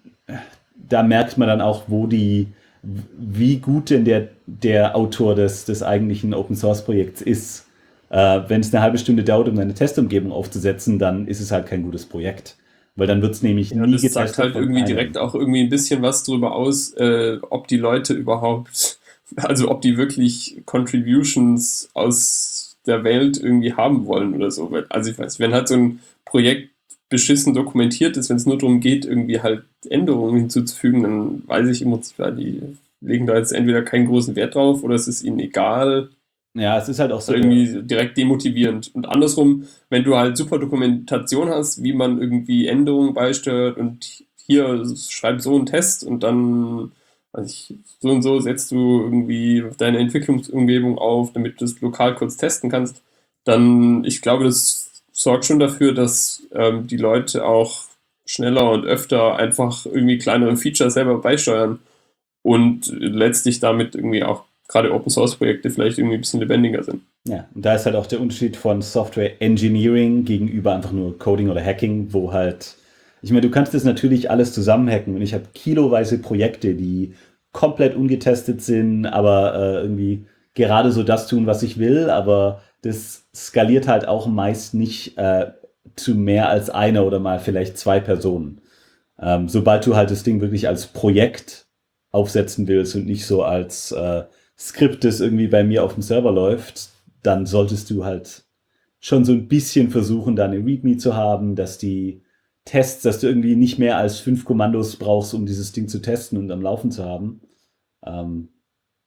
da merkt man dann auch, wo die, wie gut denn der, der Autor des, des eigentlichen Open-Source-Projekts ist. Äh, wenn es eine halbe Stunde dauert, um eine Testumgebung aufzusetzen, dann ist es halt kein gutes Projekt. Weil dann wird es nämlich Ja, nie das getestet. sagt halt von irgendwie keinem. direkt auch irgendwie ein bisschen was darüber aus, äh, ob die Leute überhaupt, also ob die wirklich Contributions aus der Welt irgendwie haben wollen oder so. Also ich weiß, wenn halt so ein Projekt beschissen dokumentiert ist, wenn es nur darum geht, irgendwie halt Änderungen hinzuzufügen, dann weiß ich immer, die legen da jetzt entweder keinen großen Wert drauf oder es ist ihnen egal. Ja, es ist halt auch so. Irgendwie direkt demotivierend. Und andersrum, wenn du halt super Dokumentation hast, wie man irgendwie Änderungen beisteuert und hier schreib so einen Test und dann weiß ich, so und so setzt du irgendwie deine Entwicklungsumgebung auf, damit du es lokal kurz testen kannst, dann, ich glaube, das sorgt schon dafür, dass ähm, die Leute auch schneller und öfter einfach irgendwie kleinere Features selber beisteuern und letztlich damit irgendwie auch gerade Open-Source-Projekte vielleicht irgendwie ein bisschen lebendiger sind. Ja, und da ist halt auch der Unterschied von Software Engineering gegenüber einfach nur Coding oder Hacking, wo halt, ich meine, du kannst das natürlich alles zusammenhacken und ich habe kiloweise Projekte, die komplett ungetestet sind, aber äh, irgendwie gerade so das tun, was ich will, aber das skaliert halt auch meist nicht äh, zu mehr als einer oder mal vielleicht zwei Personen. Ähm, sobald du halt das Ding wirklich als Projekt aufsetzen willst und nicht so als äh, Skript, das irgendwie bei mir auf dem Server läuft, dann solltest du halt schon so ein bisschen versuchen, da eine README zu haben, dass die Tests, dass du irgendwie nicht mehr als fünf Kommandos brauchst, um dieses Ding zu testen und am Laufen zu haben. Ähm,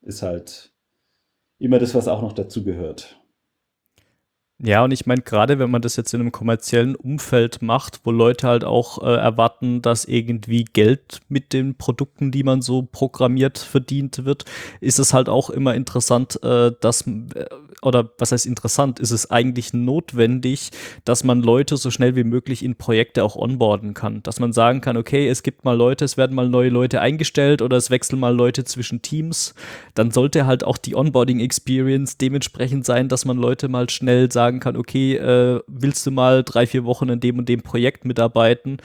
ist halt immer das, was auch noch dazu gehört. Ja, und ich meine, gerade wenn man das jetzt in einem kommerziellen Umfeld macht, wo Leute halt auch äh, erwarten, dass irgendwie Geld mit den Produkten, die man so programmiert, verdient wird, ist es halt auch immer interessant, äh, dass, äh, oder was heißt interessant, ist es eigentlich notwendig, dass man Leute so schnell wie möglich in Projekte auch onboarden kann. Dass man sagen kann, okay, es gibt mal Leute, es werden mal neue Leute eingestellt oder es wechseln mal Leute zwischen Teams. Dann sollte halt auch die Onboarding-Experience dementsprechend sein, dass man Leute mal schnell sagen kann, okay, äh, willst du mal drei, vier Wochen in dem und dem Projekt mitarbeiten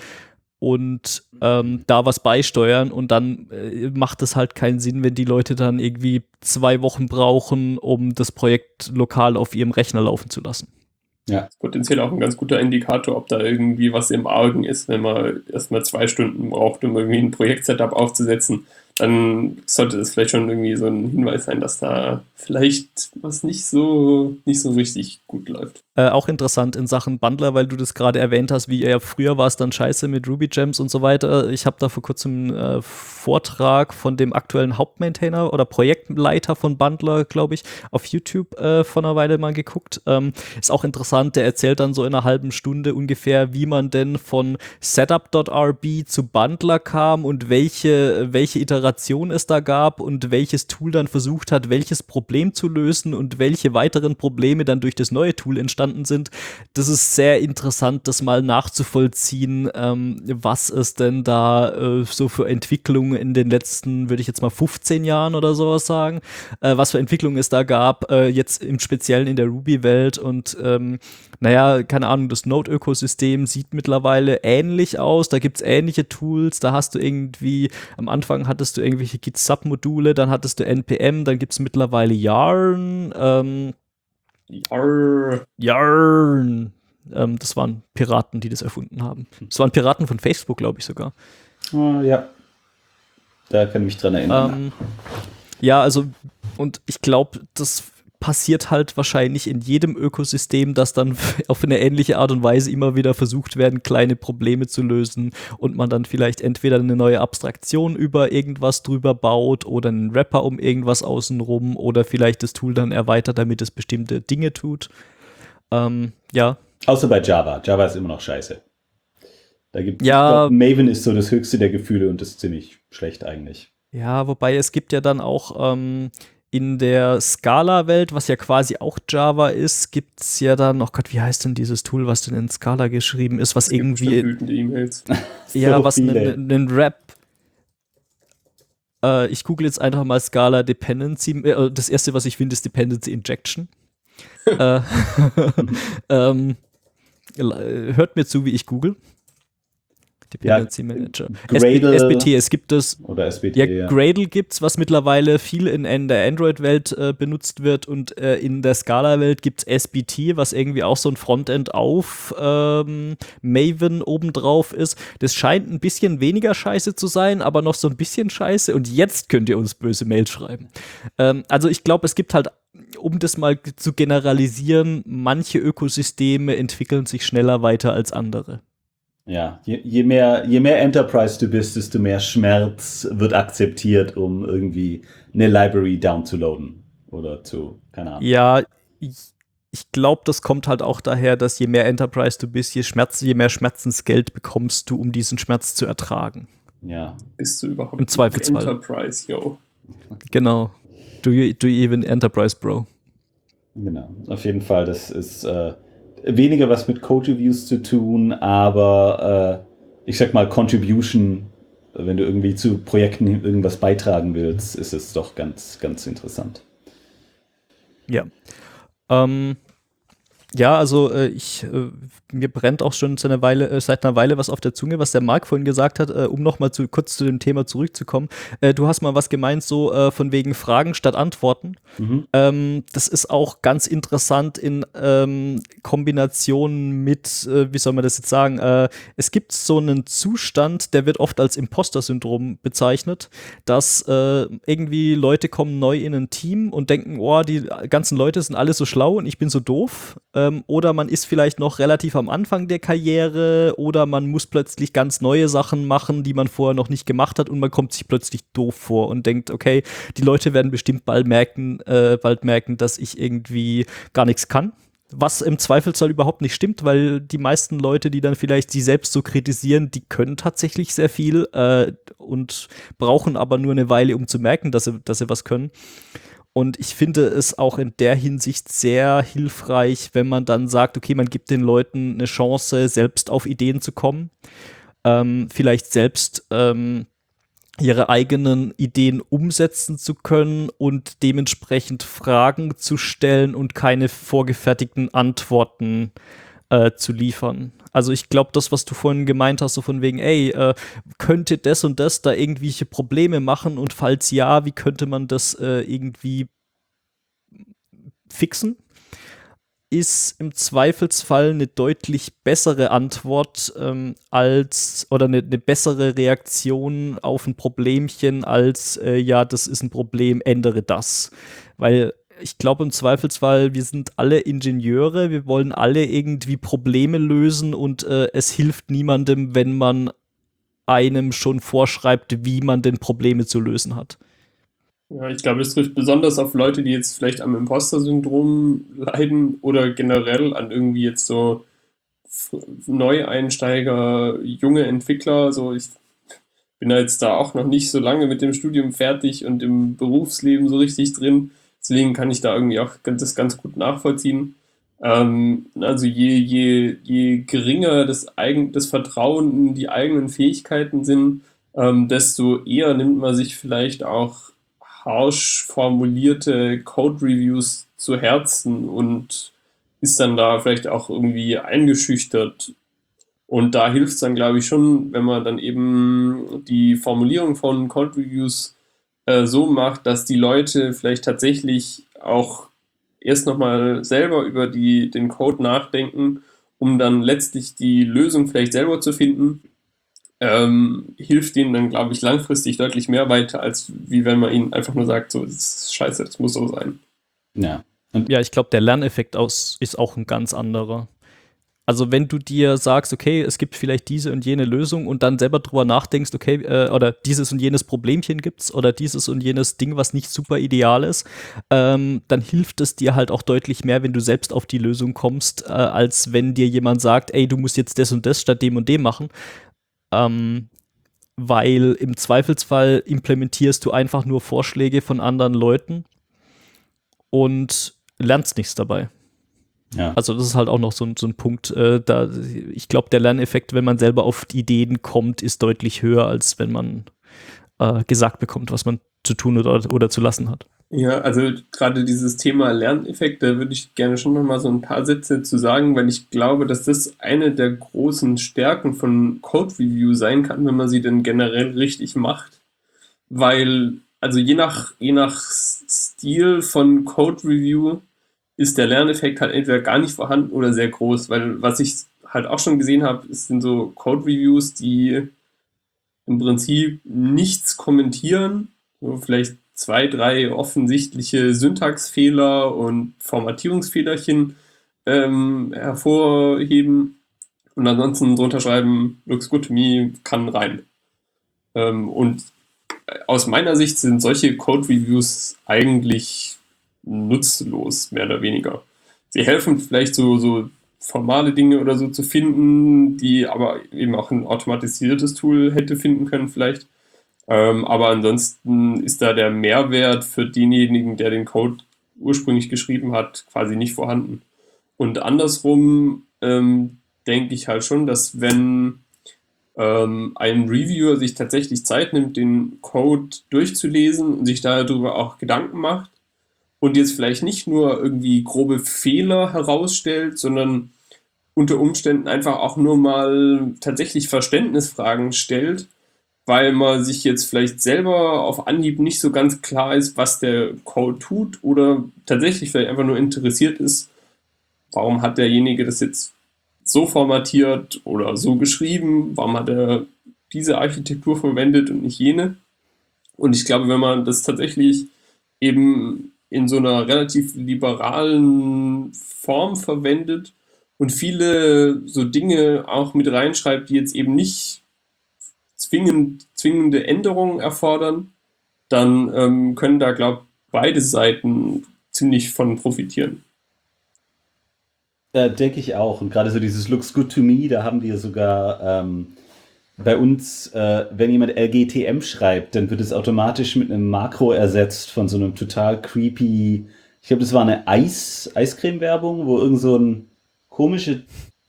und ähm, da was beisteuern und dann äh, macht es halt keinen Sinn, wenn die Leute dann irgendwie zwei Wochen brauchen, um das Projekt lokal auf ihrem Rechner laufen zu lassen. Ja. Das ist potenziell auch ein ganz guter Indikator, ob da irgendwie was im Argen ist, wenn man erstmal zwei Stunden braucht, um irgendwie ein Projektsetup aufzusetzen. Dann sollte das vielleicht schon irgendwie so ein Hinweis sein, dass da vielleicht was nicht so, nicht so richtig gut läuft. Äh, auch interessant in Sachen Bundler, weil du das gerade erwähnt hast, wie ja früher war es dann scheiße mit Ruby Gems und so weiter. Ich habe da vor kurzem einen äh, Vortrag von dem aktuellen Hauptmaintainer oder Projektleiter von Bundler, glaube ich, auf YouTube äh, vor einer Weile mal geguckt. Ähm, ist auch interessant, der erzählt dann so in einer halben Stunde ungefähr, wie man denn von Setup Punkt R B zu Bundler kam und welche, welche Iteration es da gab und welches Tool dann versucht hat, welches Problem zu lösen und welche weiteren Probleme dann durch das neue Tool entstanden sind. Das ist sehr interessant, das mal nachzuvollziehen, ähm, was es denn da äh, so für Entwicklungen in den letzten, würde ich jetzt mal fünfzehn Jahren oder sowas sagen, äh, was für Entwicklungen es da gab, äh, jetzt im Speziellen in der Ruby-Welt und ähm, naja, keine Ahnung, das Node-Ökosystem sieht mittlerweile ähnlich aus, da gibt es ähnliche Tools, da hast du irgendwie, am Anfang hattest du irgendwelche Git-Sub-Module, dann hattest du N P M, dann gibt es mittlerweile Yarn, ähm, Yarr. Yarn. Ähm, das waren Piraten, die das erfunden haben. Das waren Piraten von Facebook, glaube ich sogar. Oh, ja. Da kann ich mich dran erinnern. Ähm, ja, also, und ich glaube, das passiert halt wahrscheinlich in jedem Ökosystem, dass dann auf eine ähnliche Art und Weise immer wieder versucht werden, kleine Probleme zu lösen und man dann vielleicht entweder eine neue Abstraktion über irgendwas drüber baut oder einen Wrapper um irgendwas außenrum oder vielleicht das Tool dann erweitert, damit es bestimmte Dinge tut. Ähm, ja. Außer bei Java. Java ist immer noch scheiße. Da gibt ja, glaub, Maven ist so das höchste der Gefühle und das ist ziemlich schlecht eigentlich. Ja, wobei es gibt ja dann auch ähm, in der Scala-Welt, was ja quasi auch Java ist, gibt es ja dann, oh Gott, wie heißt denn dieses Tool, was denn in Scala geschrieben ist, was Es gibt irgendwie, wütende E-Mails. ja, So was viele. einen Rap, äh, ich google jetzt einfach mal Scala Dependency, äh, das erste, was ich finde, ist Dependency Injection. äh, ähm, hört mir zu, wie ich google. Dependency Ja, Manager. Gradle S B T, es gibt das. Oder S B T, Ja, ja. Gradle gibt's, was mittlerweile viel in, in der Android-Welt äh, benutzt wird und äh, in der Scala-Welt gibt's S B T, was irgendwie auch so ein Frontend auf ähm, Maven obendrauf ist. Das scheint ein bisschen weniger scheiße zu sein, aber noch so ein bisschen scheiße und jetzt könnt ihr uns böse Mails schreiben. Ähm, also ich glaube, es gibt halt, um das mal zu generalisieren, manche Ökosysteme entwickeln sich schneller weiter als andere. Ja, je, je, mehr, je mehr Enterprise du bist, desto mehr Schmerz wird akzeptiert, um irgendwie eine Library downzuladen oder zu, keine Ahnung. Ja, ich, ich glaube, das kommt halt auch daher, dass je mehr Enterprise du bist, je, Schmerz, je mehr Schmerzensgeld bekommst du, um diesen Schmerz zu ertragen. Ja. Bist du überhaupt Im Zweifelsfall. Enterprise, yo. Genau. Do you, do you even Enterprise, Bro? Genau. Auf jeden Fall, das ist äh, weniger was mit Code-Reviews zu tun, aber äh, ich sag mal Contribution, wenn du irgendwie zu Projekten irgendwas beitragen willst, ist es doch ganz, ganz interessant. Ja. Ähm, ja, also äh, ich, äh, mir brennt auch schon seit einer, Weile, äh, seit einer Weile was auf der Zunge, was der Marc vorhin gesagt hat, äh, um nochmal zu, kurz zu dem Thema zurückzukommen. Äh, du hast mal was gemeint, so äh, von wegen Fragen statt Antworten. Mhm. Ähm, das ist auch ganz interessant in ähm, Kombination mit, äh, wie soll man das jetzt sagen, äh, es gibt so einen Zustand, der wird oft als Imposter-Syndrom bezeichnet, dass äh, irgendwie Leute kommen neu in ein Team und denken, oh, die ganzen Leute sind alle so schlau und ich bin so doof. ähm, oder man ist vielleicht noch relativ am Anfang der Karriere oder man muss plötzlich ganz neue Sachen machen, die man vorher noch nicht gemacht hat und man kommt sich plötzlich doof vor und denkt, okay, die Leute werden bestimmt bald merken, äh, bald merken, dass ich irgendwie gar nichts kann. Was im Zweifelsfall überhaupt nicht stimmt, weil die meisten Leute, die dann vielleicht sie selbst so kritisieren, die können tatsächlich sehr viel äh, und brauchen aber nur eine Weile, um zu merken, dass sie, dass sie was können. Und ich finde es auch in der Hinsicht sehr hilfreich, wenn man dann sagt, okay, man gibt den Leuten eine Chance, selbst auf Ideen zu kommen, ähm, vielleicht selbst ähm, ihre eigenen Ideen umsetzen zu können und dementsprechend Fragen zu stellen und keine vorgefertigten Antworten äh, zu liefern. Also ich glaube, das, was du vorhin gemeint hast, so von wegen, ey, äh, könnte das und das da irgendwelche Probleme machen und falls ja, wie könnte man das äh, irgendwie fixen? Ist im Zweifelsfall eine deutlich bessere Antwort ähm, als oder eine, eine bessere Reaktion auf ein Problemchen als äh, ja, das ist ein Problem, ändere das. Weil ich glaube im Zweifelsfall, wir sind alle Ingenieure, wir wollen alle irgendwie Probleme lösen und äh, es hilft niemandem, wenn man einem schon vorschreibt, wie man denn Probleme zu lösen hat. Ja, ich glaube, das trifft besonders auf Leute, die jetzt vielleicht am Imposter-Syndrom leiden oder generell an irgendwie jetzt so Neueinsteiger, junge Entwickler. So, ich bin da jetzt da auch noch nicht so lange mit dem Studium fertig und im Berufsleben so richtig drin. Deswegen kann ich da irgendwie auch das ganz gut nachvollziehen. Ähm, also je, je, je geringer das, eigen, das Vertrauen in die eigenen Fähigkeiten sind, ähm, desto eher nimmt man sich vielleicht auch harsch formulierte Code-Reviews zu Herzen und ist dann da vielleicht auch irgendwie eingeschüchtert. Und da hilft es dann, glaube ich, schon, wenn man dann eben die Formulierung von Code-Reviews äh, so macht, dass die Leute vielleicht tatsächlich auch erst nochmal selber über die, den Code nachdenken, um dann letztlich die Lösung vielleicht selber zu finden. Ähm, hilft ihnen dann, glaube ich, langfristig deutlich mehr weiter, als wie wenn man ihnen einfach nur sagt, so, das ist scheiße, das muss so sein. Ja. Und ja, ich glaube, der Lerneffekt aus ist auch ein ganz anderer. Also wenn du dir sagst, okay, es gibt vielleicht diese und jene Lösung und dann selber drüber nachdenkst, okay, äh, oder dieses und jenes Problemchen gibt's oder dieses und jenes Ding, was nicht super ideal ist, ähm, dann hilft es dir halt auch deutlich mehr, wenn du selbst auf die Lösung kommst, äh, als wenn dir jemand sagt, ey, du musst jetzt das und das statt dem und dem machen. Ähm, weil im Zweifelsfall implementierst du einfach nur Vorschläge von anderen Leuten und lernst nichts dabei. Ja. Also das ist halt auch noch so ein, so ein Punkt, äh, da ich glaube, der Lerneffekt, wenn man selber auf die Ideen kommt, ist deutlich höher, als wenn man äh, gesagt bekommt, was man zu tun oder, oder zu lassen hat. Ja, also gerade dieses Thema Lerneffekt, da würde ich gerne schon nochmal so ein paar Sätze zu sagen, weil ich glaube, dass das eine der großen Stärken von Code-Review sein kann, wenn man sie denn generell richtig macht. Weil, also je nach, je nach Stil von Code-Review ist der Lerneffekt halt entweder gar nicht vorhanden oder sehr groß, weil was ich halt auch schon gesehen habe, sind so Code-Reviews, die im Prinzip nichts kommentieren, so vielleicht zwei, drei offensichtliche Syntaxfehler und Formatierungsfehlerchen ähm, hervorheben und ansonsten drunter schreiben, looks good to me, kann rein. Ähm, und aus meiner Sicht sind solche Code-Reviews eigentlich nutzlos, mehr oder weniger. Sie helfen vielleicht so, so formale Dinge oder so zu finden, die aber eben auch ein automatisiertes Tool hätte finden können vielleicht. Ähm, aber ansonsten ist da der Mehrwert für denjenigen, der den Code ursprünglich geschrieben hat, quasi nicht vorhanden. Und andersrum ähm, denke ich halt schon, dass wenn ähm, ein Reviewer sich tatsächlich Zeit nimmt, den Code durchzulesen und sich darüber auch Gedanken macht und jetzt vielleicht nicht nur irgendwie grobe Fehler herausstellt, sondern unter Umständen einfach auch nur mal tatsächlich Verständnisfragen stellt, weil man sich jetzt vielleicht selber auf Anhieb nicht so ganz klar ist, was der Code tut oder tatsächlich vielleicht einfach nur interessiert ist, warum hat derjenige das jetzt so formatiert oder so geschrieben, warum hat er diese Architektur verwendet und nicht jene. Und ich glaube, wenn man das tatsächlich eben in so einer relativ liberalen Form verwendet und viele so Dinge auch mit reinschreibt, die jetzt eben nicht zwingend, zwingende Änderungen erfordern, dann ähm, können da, glaube ich, beide Seiten ziemlich von profitieren. Äh, denke ich auch. Und gerade so dieses Looks good to me, da haben wir sogar ähm, bei uns, äh, wenn jemand L G T M schreibt, dann wird es automatisch mit einem Makro ersetzt von so einem total creepy, ich glaube, das war eine Eis, Eiscreme-Werbung, wo irgend so ein komische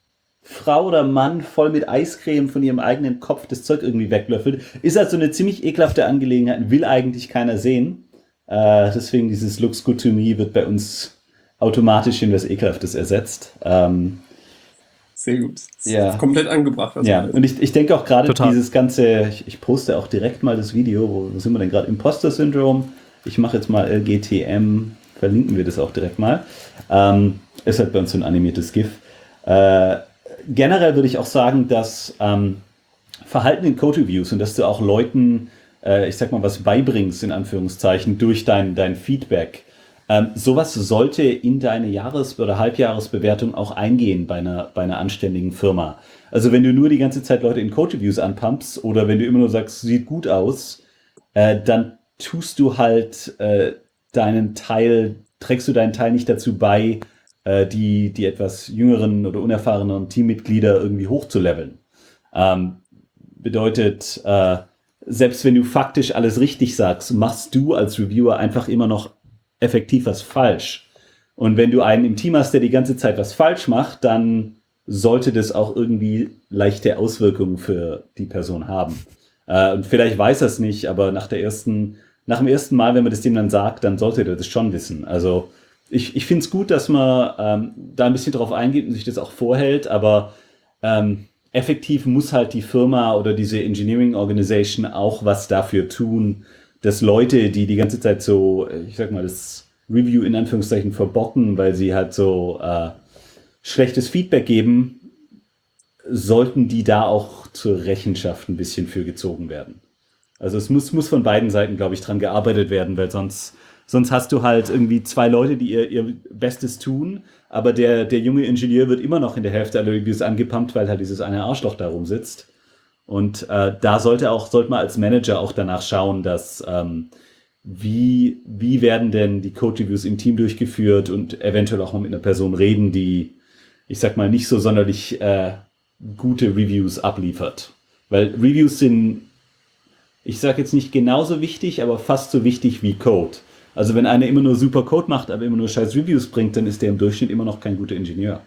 Frau oder Mann voll mit Eiscreme von ihrem eigenen Kopf das Zeug irgendwie weglöffelt. Ist also eine ziemlich ekelhafte Angelegenheit, will eigentlich keiner sehen. Äh, deswegen dieses Looks good to me wird bei uns automatisch in was Ekelhaftes ersetzt. Ähm, Sehr gut. Ja. Komplett angebracht. Also ja, und ich, ich denke auch gerade Total. dieses ganze, ich, ich poste auch direkt mal das Video, wo, wo sind wir denn gerade? Imposter-Syndrom. Ich mache jetzt mal L G T M, verlinken wir das auch direkt mal. Ähm, ist halt bei uns so ein animiertes GIF. Äh, generell würde ich auch sagen, dass ähm, Verhalten in Code-Reviews und dass du auch Leuten, äh, ich sag mal, was beibringst, in Anführungszeichen, durch dein, dein Feedback. Ähm, sowas sollte in deine Jahres- oder Halbjahresbewertung auch eingehen bei einer, bei einer anständigen Firma. Also wenn du nur die ganze Zeit Leute in Code-Reviews anpumpst oder wenn du immer nur sagst, sieht gut aus, äh, dann tust du halt äh, deinen Teil, trägst du deinen Teil nicht dazu bei, äh, die, die etwas jüngeren oder unerfahreneren Teammitglieder irgendwie hochzuleveln. Ähm, bedeutet, äh, selbst wenn du faktisch alles richtig sagst, machst du als Reviewer einfach immer noch effektiv was falsch. Und wenn du einen im Team hast, der die ganze Zeit was falsch macht, dann sollte das auch irgendwie leichte Auswirkungen für die Person haben. Äh, und vielleicht weiß er es nicht, aber nach der ersten, nach dem ersten Mal, wenn man das dem dann sagt, dann sollte er das schon wissen. Also ich, ich finde es gut, dass man ähm, da ein bisschen drauf eingeht und sich das auch vorhält, aber ähm, effektiv muss halt die Firma oder diese Engineering Organization auch was dafür tun, dass Leute, die die ganze Zeit so, ich sag mal, das Review in Anführungszeichen verbocken, weil sie halt so äh, schlechtes Feedback geben, sollten die da auch zur Rechenschaft ein bisschen für gezogen werden. Also es muss, muss von beiden Seiten, glaube ich, dran gearbeitet werden, weil sonst, sonst hast du halt irgendwie zwei Leute, die ihr, ihr Bestes tun, aber der, der junge Ingenieur wird immer noch in der Hälfte aller Reviews angepumpt, weil halt dieses eine Arschloch da rumsitzt. Und äh, da sollte auch, sollte man als Manager auch danach schauen, dass ähm, wie, wie werden denn die Code-Reviews im Team durchgeführt und eventuell auch mal mit einer Person reden, die, ich sag mal, nicht so sonderlich äh, gute Reviews abliefert. Weil Reviews sind, ich sag jetzt nicht genauso wichtig, aber fast so wichtig wie Code. Also wenn einer immer nur super Code macht, aber immer nur scheiß Reviews bringt, dann ist der im Durchschnitt immer noch kein guter Ingenieur.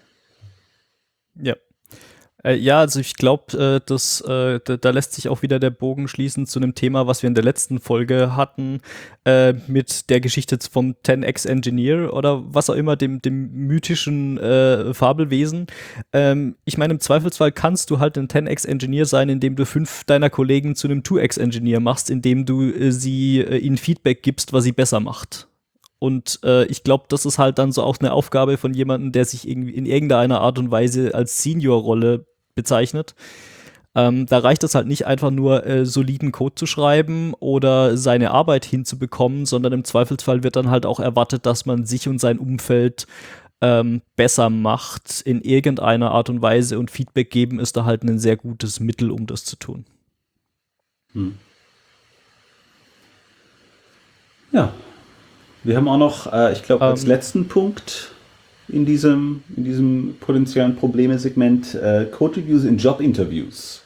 Ja. Äh, ja, also ich glaube, äh, das, äh, da, da lässt sich auch wieder der Bogen schließen zu einem Thema, was wir in der letzten Folge hatten, äh, mit der Geschichte vom zehn X Engineer oder was auch immer, dem, dem mythischen äh, Fabelwesen. Ähm, ich meine, im Zweifelsfall kannst du halt ein zehn X Engineer sein, indem du fünf deiner Kollegen zu einem zwei X Engineer machst, indem du äh, sie äh, ihnen Feedback gibst, was sie besser macht. Und äh, ich glaube, das ist halt dann so auch eine Aufgabe von jemandem, der sich irgendwie in irgendeiner Art und Weise als Senior-Rolle bezeichnet. Ähm, da reicht es halt nicht einfach nur, äh, soliden Code zu schreiben oder seine Arbeit hinzubekommen, sondern im Zweifelsfall wird dann halt auch erwartet, dass man sich und sein Umfeld ähm, besser macht in irgendeiner Art und Weise, und Feedback geben ist da halt ein sehr gutes Mittel, um das zu tun. Hm. Ja. Wir haben auch noch, äh, ich glaube, als Ähm. letzten Punkt in diesem, in diesem potenziellen Probleme-Segment äh, Code-Reviews in Job-Interviews.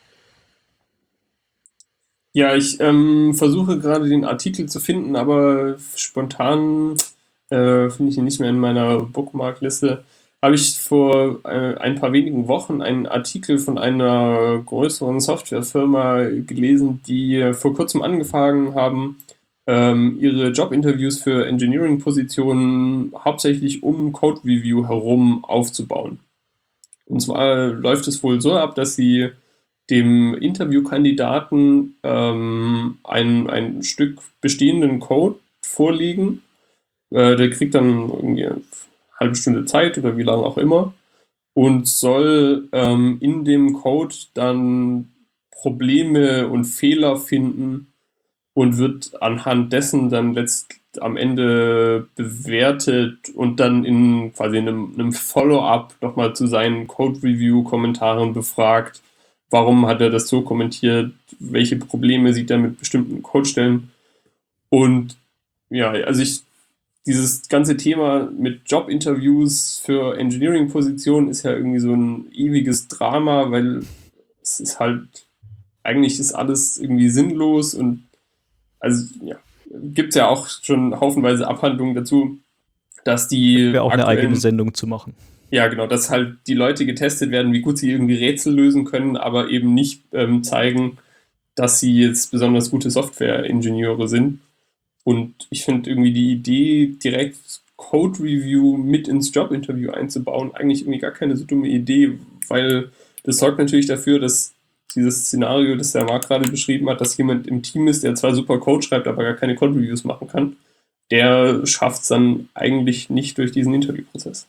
Ja, ich ähm, versuche gerade den Artikel zu finden, aber spontan äh, finde ich ihn nicht mehr in meiner Bookmarkliste. Habe ich vor äh, ein paar wenigen Wochen einen Artikel von einer größeren Softwarefirma gelesen, die vor kurzem angefangen haben, ähm, ihre Jobinterviews für Engineering-Positionen hauptsächlich um Code-Review herum aufzubauen. Und zwar läuft es wohl so ab, dass sie dem Interviewkandidaten ähm, ein, ein Stück bestehenden Code vorlegen. Äh, der kriegt dann irgendwie eine halbe Stunde Zeit oder wie lange auch immer und soll ähm, in dem Code dann Probleme und Fehler finden und wird anhand dessen dann letzt, am Ende bewertet und dann in quasi einem, einem Follow-up nochmal zu seinen Code-Review-Kommentaren befragt, warum hat er das so kommentiert, welche Probleme sieht er mit bestimmten Codestellen. Und ja, also ich, dieses ganze Thema mit Jobinterviews für Engineering-Positionen ist ja irgendwie so ein ewiges Drama, weil es ist halt, eigentlich ist alles irgendwie sinnlos und also ja, gibt es ja auch schon haufenweise Abhandlungen dazu, dass die Wäre auch eine eigene Sendung zu machen. Ja, genau, dass halt die Leute getestet werden, wie gut sie irgendwie Rätsel lösen können, aber eben nicht ähm, zeigen, dass sie jetzt besonders gute Software-Ingenieure sind. Und ich finde irgendwie die Idee, direkt Code-Review mit ins Job-Interview einzubauen, eigentlich irgendwie gar keine so dumme Idee, weil das sorgt natürlich dafür, dass dieses Szenario, das der Marc gerade beschrieben hat, dass jemand im Team ist, der zwar super Code schreibt, aber gar keine Code-Reviews machen kann, der schafft es dann eigentlich nicht durch diesen Interviewprozess.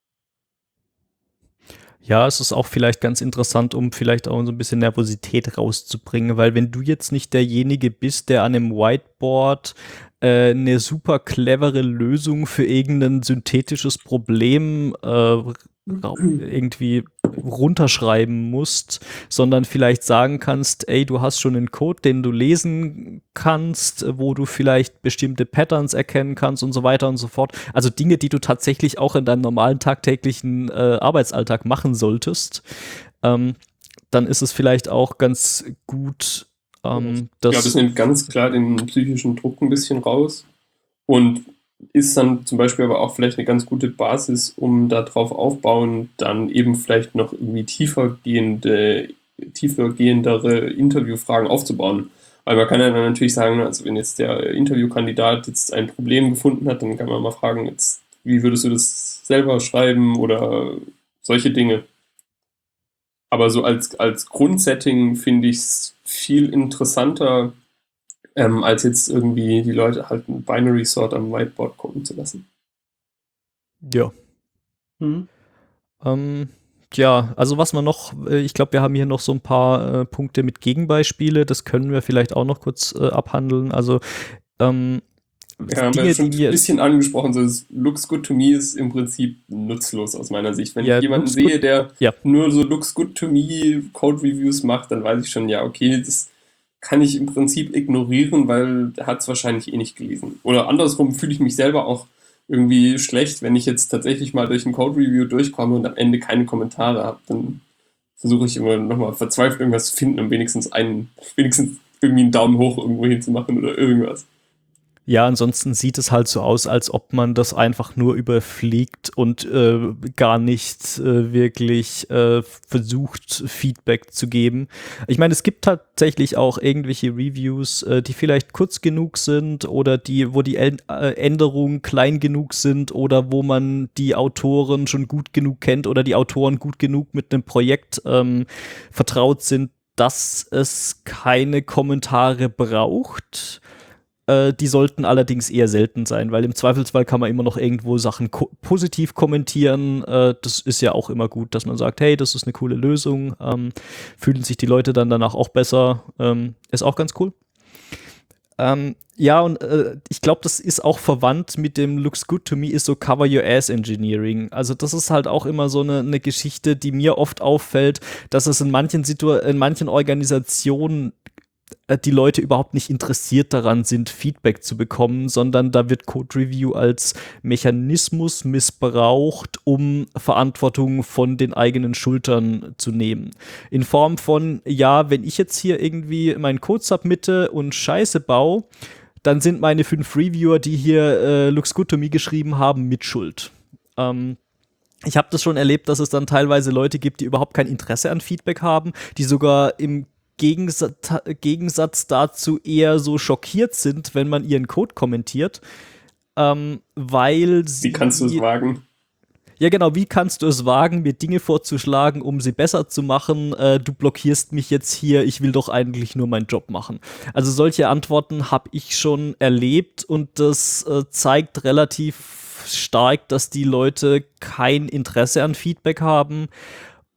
Ja, es ist auch vielleicht ganz interessant, um vielleicht auch so ein bisschen Nervosität rauszubringen, weil wenn du jetzt nicht derjenige bist, der an einem Whiteboard äh, eine super clevere Lösung für irgendein synthetisches Problem äh, irgendwie runterschreiben musst, sondern vielleicht sagen kannst, ey, du hast schon einen Code, den du lesen kannst, wo du vielleicht bestimmte Patterns erkennen kannst und so weiter und so fort. Also Dinge, die du tatsächlich auch in deinem normalen tagtäglichen äh, Arbeitsalltag machen solltest, ähm, dann ist es vielleicht auch ganz gut, ähm, dass... Ich glaube, es nimmt ganz klar den psychischen Druck ein bisschen raus und ist dann zum Beispiel aber auch vielleicht eine ganz gute Basis, um darauf aufbauen, dann eben vielleicht noch irgendwie tiefergehende, tiefergehendere Interviewfragen aufzubauen. Weil man kann ja dann natürlich sagen, also wenn jetzt der Interviewkandidat jetzt ein Problem gefunden hat, dann kann man mal fragen, jetzt, wie würdest du das selber schreiben oder solche Dinge. Aber so als, als Grundsetting finde ich es viel interessanter, Ähm, als jetzt irgendwie die Leute halt ein Binary Sort am Whiteboard coden zu lassen. Ja. Mhm. Ähm, ja, also was man noch, ich glaube, wir haben hier noch so ein paar äh, Punkte mit Gegenbeispiele, das können wir vielleicht auch noch kurz äh, abhandeln. Also ähm, ja, haben wir schon ein bisschen angesprochen, so das Looks Good to Me ist im Prinzip nutzlos aus meiner Sicht. Wenn ja, ich jemanden sehe, der ja. nur so Looks Good to Me Code Reviews macht, dann weiß ich schon, ja, okay, das kann ich im Prinzip ignorieren, weil er hat es wahrscheinlich eh nicht gelesen. Oder andersrum fühle ich mich selber auch irgendwie schlecht, wenn ich jetzt tatsächlich mal durch ein Code-Review durchkomme und am Ende keine Kommentare habe. Dann versuche ich immer nochmal verzweifelt irgendwas zu finden, um wenigstens einen, wenigstens irgendwie einen Daumen hoch irgendwo hinzumachen oder irgendwas. Ja, ansonsten sieht es halt so aus, als ob man das einfach nur überfliegt und äh, gar nicht äh, wirklich äh, versucht, Feedback zu geben. Ich meine, es gibt tatsächlich auch irgendwelche Reviews, äh, die vielleicht kurz genug sind oder die, wo die äh, Änderungen klein genug sind oder wo man die Autoren schon gut genug kennt oder die Autoren gut genug mit einem Projekt ähm, vertraut sind, dass es keine Kommentare braucht. Die sollten allerdings eher selten sein, weil im Zweifelsfall kann man immer noch irgendwo Sachen ko- positiv kommentieren. Äh, das ist ja auch immer gut, dass man sagt, hey, das ist eine coole Lösung. Ähm, fühlen sich die Leute dann danach auch besser. Ähm, ist auch ganz cool. Ähm, ja, und äh, ich glaube, das ist auch verwandt mit dem Looks Good to Me ist so Cover Your Ass Engineering. Also das ist halt auch immer so eine, eine Geschichte, die mir oft auffällt, dass es in manchen Situ- in manchen Organisationen die Leute überhaupt nicht interessiert daran sind, Feedback zu bekommen, sondern da wird Code Review als Mechanismus missbraucht, um Verantwortung von den eigenen Schultern zu nehmen. In Form von, ja, wenn ich jetzt hier irgendwie meinen Code submitte und Scheiße baue, dann sind meine fünf Reviewer, die hier äh, Looks Good to Me geschrieben haben, mit Schuld. Ähm, Ich habe das schon erlebt, dass es dann teilweise Leute gibt, die überhaupt kein Interesse an Feedback haben, die sogar im Gegensatz, Gegensatz dazu eher so schockiert sind, wenn man ihren Code kommentiert, ähm, weil sie... Wie kannst du es wagen? Ja, genau, wie kannst du es wagen, mir Dinge vorzuschlagen, um sie besser zu machen? Äh, du blockierst mich jetzt hier, ich will doch eigentlich nur meinen Job machen. Also solche Antworten habe ich schon erlebt und das äh, zeigt relativ stark, dass die Leute kein Interesse an Feedback haben.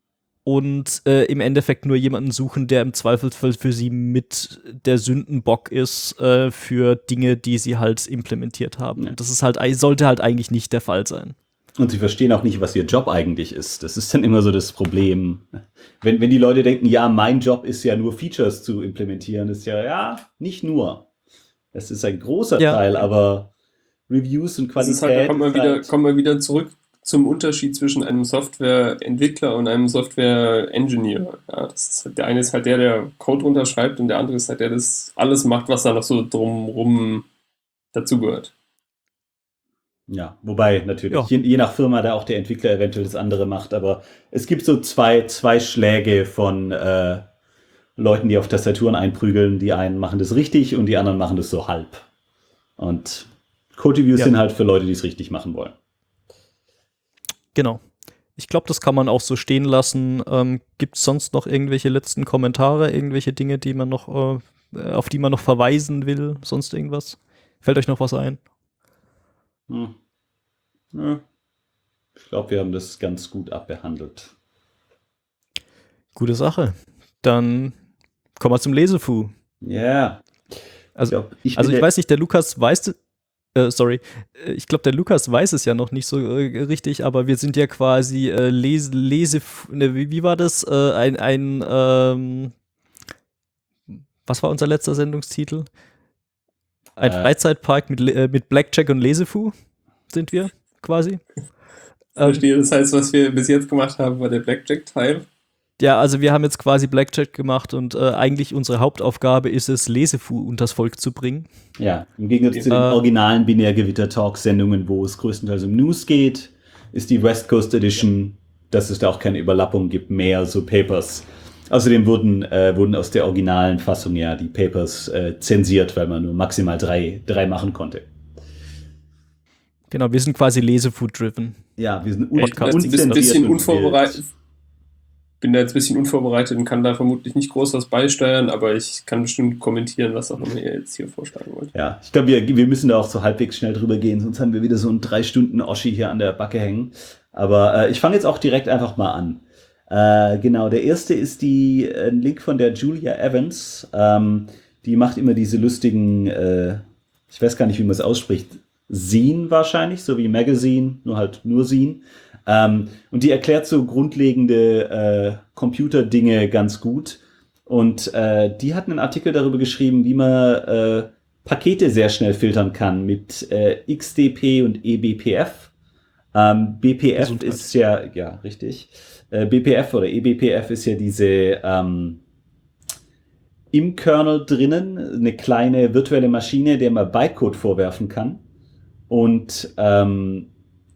und äh, im Endeffekt nur jemanden suchen, der im Zweifelsfall für sie mit der Sündenbock ist äh, für Dinge, die sie halt implementiert haben. Ja. Und das ist halt, sollte halt eigentlich nicht der Fall sein. Und sie verstehen auch nicht, was ihr Job eigentlich ist. Das ist dann immer so das Problem. Wenn, wenn die Leute denken, ja, mein Job ist ja nur Features zu implementieren, ist ja, ja, nicht nur. Das ist ein großer Ja. Teil, aber Reviews und Das Qualität. ist halt, da kommt man, ist wieder, halt, kommt man wieder zurück zum Unterschied zwischen einem Softwareentwickler und einem Software-Engineer. Ja, das ist halt, der eine ist halt der, der Code runterschreibt und der andere ist halt der, der das alles macht, was da noch so drumrum dazugehört. Ja, wobei natürlich, Ja. je, je nach Firma da auch der Entwickler eventuell das andere macht, aber es gibt so zwei, zwei Schläge von äh, Leuten, die auf Tastaturen einprügeln. Die einen machen das richtig und die anderen machen das so halb. Und Code-Reviews Ja. sind halt für Leute, die es richtig machen wollen. Genau. Ich glaube, das kann man auch so stehen lassen. Ähm, Gibt es sonst noch irgendwelche letzten Kommentare, irgendwelche Dinge, die man noch, äh, auf die man noch verweisen will? Sonst irgendwas? Fällt euch noch was ein? Hm. Ja. Ich glaube, wir haben das ganz gut abbehandelt. Gute Sache. Dann kommen wir zum Lesefu. Ja. Also, glaub, ich also bin ich der- weiß nicht, der Lukas weiß, äh, sorry, Äh, ich glaube, der Lukas weiß es ja noch nicht so äh, richtig, aber wir sind ja quasi äh, Lese, Lese, ne, wie, wie war das? Äh, ein, ein, ähm, was war unser letzter Sendungstitel? Ein Äh. Freizeitpark mit, Le- äh, mit Blackjack und Lesefu sind wir quasi. Ich Ähm, verstehe, das heißt, was wir bis jetzt gemacht haben, war der Blackjack-Teil. ja, also wir haben jetzt quasi Blackjack gemacht und äh, eigentlich unsere Hauptaufgabe ist es, Lesefu unters Volk zu bringen. Ja, im Gegensatz zu den Äh. originalen Binärgewitter-Talk-Sendungen, wo es größtenteils um News geht, ist die West Coast Edition, dass es da auch keine Überlappung gibt, mehr so Papers. Außerdem wurden, äh, wurden aus der originalen Fassung ja die Papers äh, zensiert, weil man nur maximal drei, drei machen konnte. Genau, wir sind quasi Lesefu-driven. Ja, wir sind Ich bin da jetzt ein bisschen, bisschen und unvorbereitet. wild. Bin da jetzt ein bisschen unvorbereitet und kann da vermutlich nicht groß was beisteuern, aber ich kann bestimmt kommentieren, was auch immer ihr jetzt hier vorschlagen wollt. Ja, ich glaube, wir, wir müssen da auch so halbwegs schnell drüber gehen, sonst haben wir wieder so einen drei Stunden Oschi hier an der Backe hängen. Aber äh, ich fange jetzt auch direkt einfach mal an. Äh, genau, der erste ist die äh, ein Link von der Julia Evans. Ähm, die macht immer diese lustigen, äh, ich weiß gar nicht, wie man es ausspricht, Zine wahrscheinlich, so wie Magazine, nur halt nur Zine. Ähm, und die erklärt so grundlegende äh, Computerdinge ganz gut. Und äh, die hat einen Artikel darüber geschrieben, wie man äh, Pakete sehr schnell filtern kann mit äh, X D P und E B P F. Ähm, B P F Gesundheit. ist ja, ja, richtig. Äh, B P F oder E B P F ist ja diese ähm, im Kernel drinnen eine kleine virtuelle Maschine, der man Bytecode vorwerfen kann. Und ähm,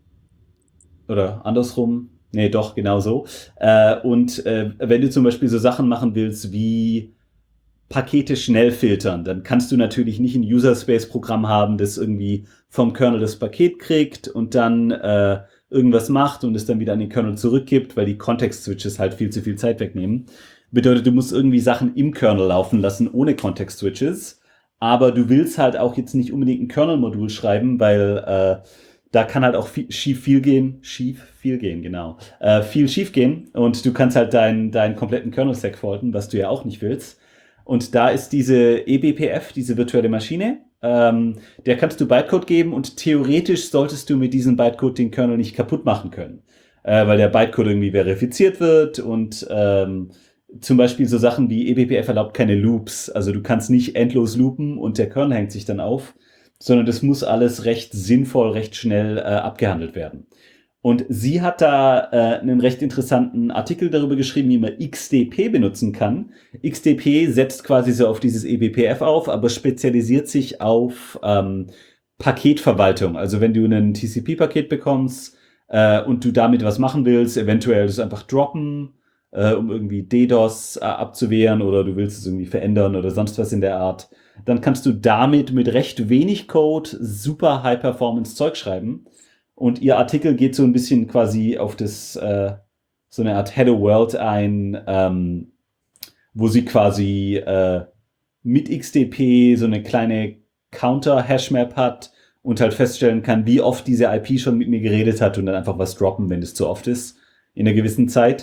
oder andersrum, nee, doch, genau so. Äh, und äh, wenn du zum Beispiel so Sachen machen willst wie Pakete schnell filtern, dann kannst du natürlich nicht ein User-Space-Programm haben, das irgendwie vom Kernel das Paket kriegt und dann äh, irgendwas macht und es dann wieder an den Kernel zurückgibt, weil die Context-Switches halt viel zu viel Zeit wegnehmen. Bedeutet, du musst irgendwie Sachen im Kernel laufen lassen, ohne Context-Switches. Aber du willst halt auch jetzt nicht unbedingt ein Kernel-Modul schreiben, weil äh, da kann halt auch viel, schief viel gehen. Schief viel gehen, genau. Äh, viel schief gehen. Und du kannst halt deinen deinen kompletten Kernel-Stack faulten, was du ja auch nicht willst. Und da ist diese E B P F, diese virtuelle Maschine, ähm, der kannst du Bytecode geben und theoretisch solltest du mit diesem Bytecode den Kernel nicht kaputt machen können. Äh, weil der Bytecode irgendwie verifiziert wird und ähm, zum Beispiel so Sachen wie E B P F erlaubt keine Loops. Also du kannst nicht endlos loopen und der Kernel hängt sich dann auf, sondern das muss alles recht sinnvoll, recht schnell äh, abgehandelt werden. Und sie hat da äh, einen recht interessanten Artikel darüber geschrieben, wie man X D P benutzen kann. X D P setzt quasi so auf dieses E B P F auf, aber spezialisiert sich auf ähm, Paketverwaltung. Also wenn du ein T C P-Paket bekommst äh, und du damit was machen willst, eventuell das einfach droppen, äh, um irgendwie DDoS äh, abzuwehren oder du willst es irgendwie verändern oder sonst was in der Art, dann kannst du damit mit recht wenig Code super High-Performance-Zeug schreiben. Und ihr Artikel geht so ein bisschen quasi auf das, äh, so eine Art Hello World ein, ähm, wo sie quasi äh, mit X D P so eine kleine Counter-Hashmap hat und halt feststellen kann, wie oft diese I P schon mit mir geredet hat und dann einfach was droppen, wenn es zu oft ist, in einer gewissen Zeit.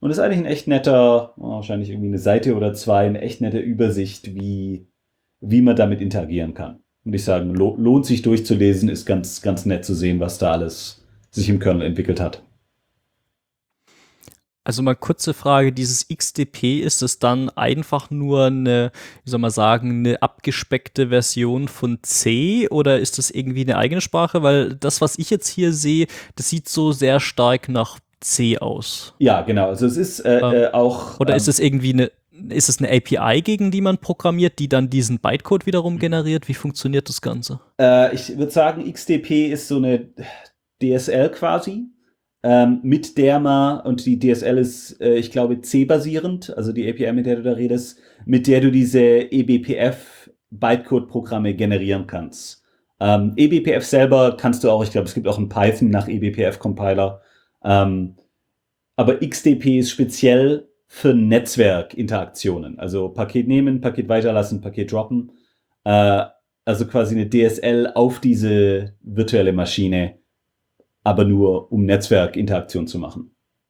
Und das ist eigentlich ein echt netter, wahrscheinlich irgendwie eine Seite oder zwei, eine echt nette Übersicht, wie, wie man damit interagieren kann. Und ich sage, lo- lohnt sich durchzulesen, ist ganz, ganz nett zu sehen, was da alles sich im Kernel entwickelt hat. Also mal kurze Frage, dieses X D P, ist es dann einfach nur eine, wie soll man sagen, eine abgespeckte Version von C oder ist das irgendwie eine eigene Sprache? Weil das, was ich jetzt hier sehe, das sieht so sehr stark nach C aus. Ja, genau. Also es ist äh, Ähm, äh, auch... Oder ähm, ist es irgendwie eine, ist es eine A P I, gegen die man programmiert, die dann diesen Bytecode wiederum generiert? Wie funktioniert das Ganze? Äh, ich würde sagen, X D P ist so eine D S L quasi, ähm, mit der man, und die D S L ist, äh, ich glaube, C-basierend, also die A P I, mit der du da redest, mit der du diese E B P F-Bytecode-Programme generieren kannst. Ähm, E B P F selber kannst du auch, ich glaube, es gibt auch einen Python nach E B P F-Compiler, ähm, aber X D P ist speziell für Netzwerkinteraktionen, also Paket nehmen, Paket weiterlassen, Paket droppen, äh, also quasi eine D S L auf diese virtuelle Maschine, aber nur um Netzwerkinteraktion zu machen.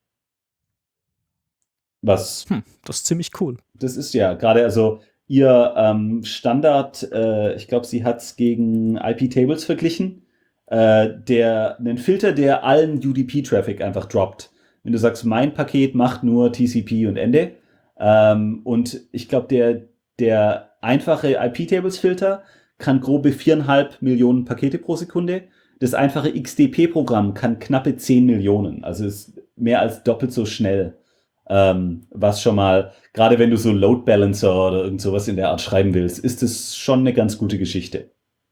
Was, Hm, das ist ziemlich cool. das ist ja gerade, also ihr ähm, Standard, äh, ich glaube, sie hat es gegen I P-Tables verglichen, äh, der, einen Filter, der allen U D P-Traffic einfach droppt. Wenn du sagst, mein Paket macht nur T C P und Ende, ähm, und ich glaube, der, der einfache I P-Tables-Filter kann grobe viereinhalb Millionen Pakete pro Sekunde. Das einfache X D P-Programm kann knappe zehn Millionen, also ist mehr als doppelt so schnell. Ähm, was schon mal, gerade wenn du so Load Balancer oder irgend sowas in der Art schreiben willst, ist das schon eine ganz gute Geschichte.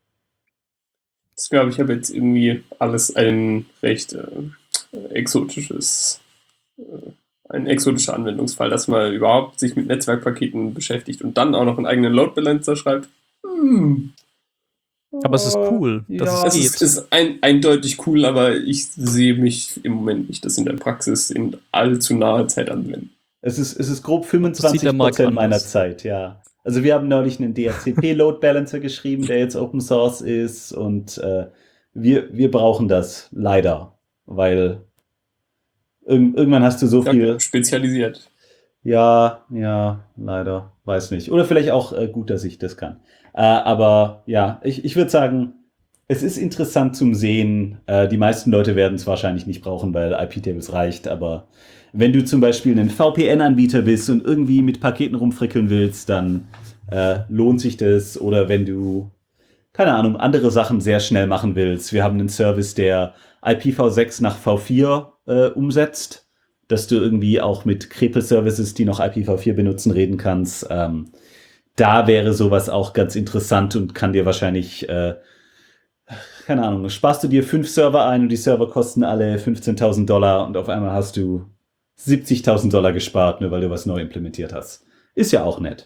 Ich glaube, ich habe jetzt irgendwie alles ein recht äh, exotisches, äh, ein exotischer Anwendungsfall, dass man überhaupt sich mit Netzwerkpaketen beschäftigt und dann auch noch einen eigenen Load Balancer schreibt. Hm. Aber es ist cool, dass Ja. es Es geht. ist, ist ein, eindeutig cool, aber ich sehe mich im Moment nicht, das in der Praxis in allzu naher Zeit anwenden. Es ist, es ist grob Das sieht fünfundzwanzig der Markt Prozent meiner anders. Zeit, ja. Also wir haben neulich einen D H C P Load Balancer geschrieben, der jetzt Open Source ist, und äh, wir, wir brauchen das leider, weil irg irgendwann hast du so viel... Ja, spezialisiert. Ja, ja, leider, weiß nicht. Oder vielleicht auch äh, gut, dass ich das kann. Äh, aber ja, ich, ich würde sagen, es ist interessant zum Sehen. Äh, die meisten Leute werden es wahrscheinlich nicht brauchen, weil I P-Tables reicht. Aber wenn du zum Beispiel ein V P N-Anbieter bist und irgendwie mit Paketen rumfrickeln willst, dann äh, lohnt sich das. Oder wenn du, keine Ahnung, andere Sachen sehr schnell machen willst. Wir haben einen Service, der I P v sechs nach v vier äh, umsetzt, dass du irgendwie auch mit Krepel-Services, die noch I P v vier benutzen, reden kannst. Ähm, da wäre sowas auch ganz interessant und kann dir wahrscheinlich, äh, keine Ahnung, sparst du dir fünf Server ein und die Server kosten alle fünfzehntausend Dollar und auf einmal hast du siebzigtausend Dollar gespart, nur weil du was neu implementiert hast. Ist ja auch nett.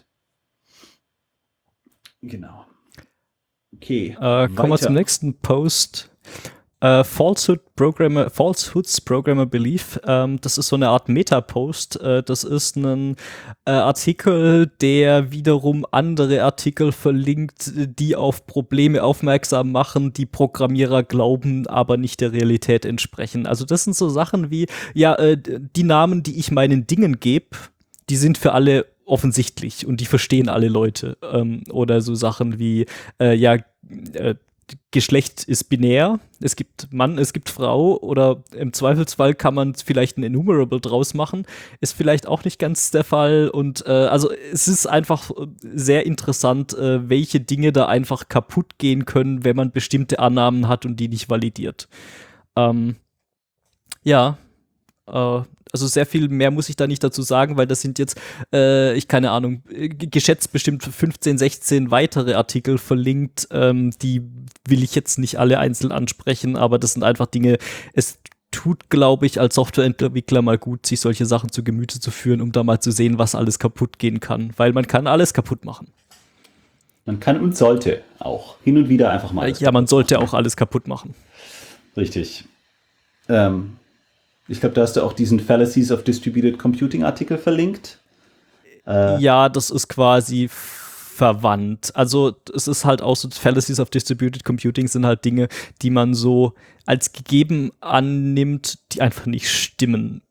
Genau. Okay. Äh, kommen wir zum nächsten Post. Äh, Falsehood Programmer, Falsehoods Programmer Belief. Ähm, das ist so eine Art Meta-Post. Äh, das ist ein äh, Artikel, der wiederum andere Artikel verlinkt, die auf Probleme aufmerksam machen, die Programmierer glauben, aber nicht der Realität entsprechen. Also das sind so Sachen wie, ja, äh, die Namen, die ich meinen Dingen gebe, die sind für alle offensichtlich und die verstehen alle Leute. Ähm, oder so Sachen wie, äh, ja, äh, Geschlecht ist binär, es gibt Mann, es gibt Frau, oder im Zweifelsfall kann man vielleicht ein Enumerable draus machen, ist vielleicht auch nicht ganz der Fall. Und äh, also es ist einfach sehr interessant, äh, welche Dinge da einfach kaputt gehen können, wenn man bestimmte Annahmen hat und die nicht validiert. Ähm, ja, äh, also sehr viel mehr muss ich da nicht dazu sagen, weil das sind jetzt, äh, ich keine Ahnung, geschätzt bestimmt fünfzehn, sechzehn weitere Artikel verlinkt, ähm, die will ich jetzt nicht alle einzeln ansprechen, aber das sind einfach Dinge, es tut, glaube ich, als Softwareentwickler mal gut, sich solche Sachen zu Gemüte zu führen, um da mal zu sehen, was alles kaputt gehen kann, weil man kann alles kaputt machen. Man kann und sollte auch hin und wieder einfach mal. Äh, ja, man sollte auch alles kaputt machen. Richtig. Ähm, ich glaube, da hast du auch diesen Fallacies of Distributed Computing Artikel verlinkt. Äh, Ja, das ist quasi verwandt. Also es ist halt auch so, Fallacies of Distributed Computing sind halt Dinge, die man so als gegeben annimmt, die einfach nicht stimmen.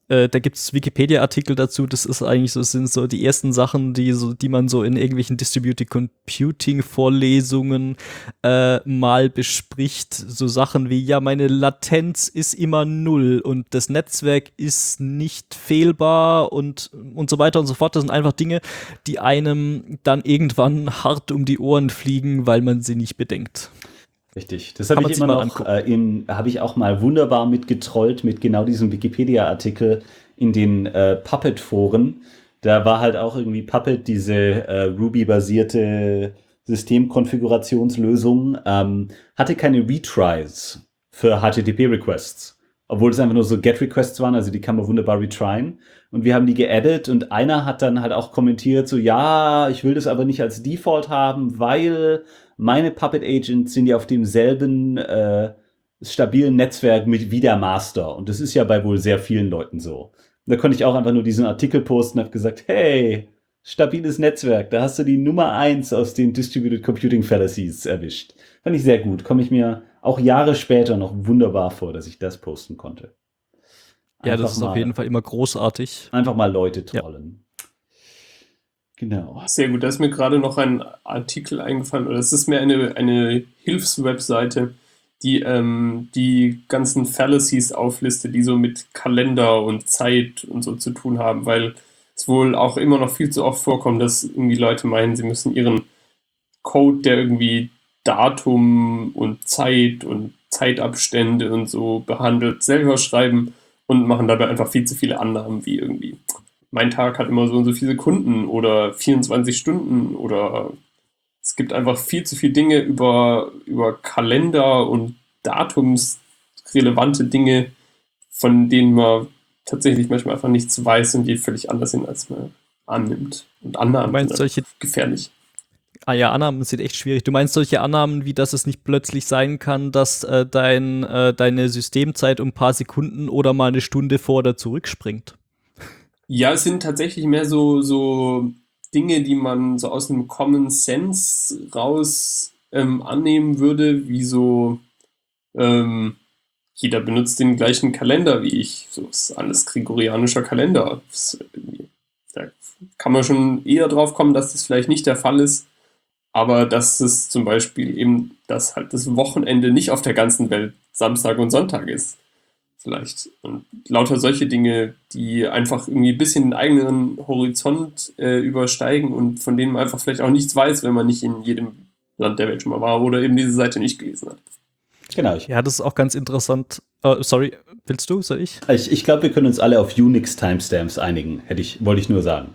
äh, da gibt es Wikipedia-Artikel dazu, das ist eigentlich so, sind so die ersten Sachen, die so, die man so in irgendwelchen Distributed Computing-Vorlesungen äh, mal bespricht. So Sachen wie, ja, meine Latenz ist immer null und das Netzwerk ist nicht fehlbar und, und so weiter und so fort. Das sind einfach Dinge, die einem dann irgendwann hart um die Ohren fliegen, weil man sie nicht bedenkt. Richtig, das habe ich immer noch, äh, in, habe ich auch mal wunderbar mitgetrollt mit genau diesem Wikipedia-Artikel in den äh, Puppet-Foren. Da war halt auch irgendwie Puppet, diese äh, Ruby-basierte Systemkonfigurationslösung, ähm, hatte keine Retries für H T T P-Requests, obwohl es einfach nur so Get-Requests waren, also die kann man wunderbar retryen. Und wir haben die geaddet und einer hat dann halt auch kommentiert, so ja, ich will das aber nicht als Default haben, weil meine Puppet Agents sind ja auf demselben äh, stabilen Netzwerk mit wie der Master. Und das ist ja bei wohl sehr vielen Leuten so. Und da konnte ich auch einfach nur diesen Artikel posten und habe gesagt, hey, stabiles Netzwerk, da hast du die Nummer eins aus den Distributed Computing Fallacies erwischt. Fand ich sehr gut. Komme ich mir auch Jahre später noch wunderbar vor, dass ich das posten konnte. Einfach ja, das ist mal, auf jeden Fall immer großartig. Einfach mal Leute trollen. Ja. Genau. Sehr gut, da ist mir gerade noch ein Artikel eingefallen, oder es ist mir eine, eine Hilfswebseite, die ähm, die ganzen Fallacies auflistet, die so mit Kalender und Zeit und so zu tun haben, weil es wohl auch immer noch viel zu oft vorkommt, dass irgendwie Leute meinen, sie müssen ihren Code, der irgendwie Datum und Zeit und Zeitabstände und so behandelt, selber schreiben und machen dabei einfach viel zu viele Annahmen, wie irgendwie mein Tag hat immer so und so viele Sekunden oder vierundzwanzig Stunden oder es gibt einfach viel zu viele Dinge über, über Kalender und datumsrelevante Dinge, von denen man tatsächlich manchmal einfach nichts weiß und die völlig anders sind, als man annimmt. Und Annahmen du meinst sind solche gefährlich. Ah ja, Annahmen sind echt schwierig. Du meinst solche Annahmen, wie dass es nicht plötzlich sein kann, dass äh, dein, äh, deine Systemzeit um ein paar Sekunden oder mal eine Stunde vor oder zurückspringt? Ja, es sind tatsächlich mehr so, so Dinge, die man so aus einem Common Sense raus ähm, annehmen würde, wie so, ähm, jeder benutzt den gleichen Kalender wie ich. So ist alles gregorianischer Kalender. Das, da kann man schon eher drauf kommen, dass das vielleicht nicht der Fall ist, aber dass es zum Beispiel eben, dass halt das Wochenende nicht auf der ganzen Welt Samstag und Sonntag ist. Vielleicht. Und lauter solche Dinge, die einfach irgendwie ein bisschen den eigenen Horizont äh, übersteigen und von denen man einfach vielleicht auch nichts weiß, wenn man nicht in jedem Land der Welt schon mal war oder eben diese Seite nicht gelesen hat. Genau. Ich ja, das ist auch ganz interessant. Uh, sorry, willst du, soll ich? Ich, ich glaube, wir können uns alle auf Unix-Timestamps einigen, hätte ich, wollte ich nur sagen.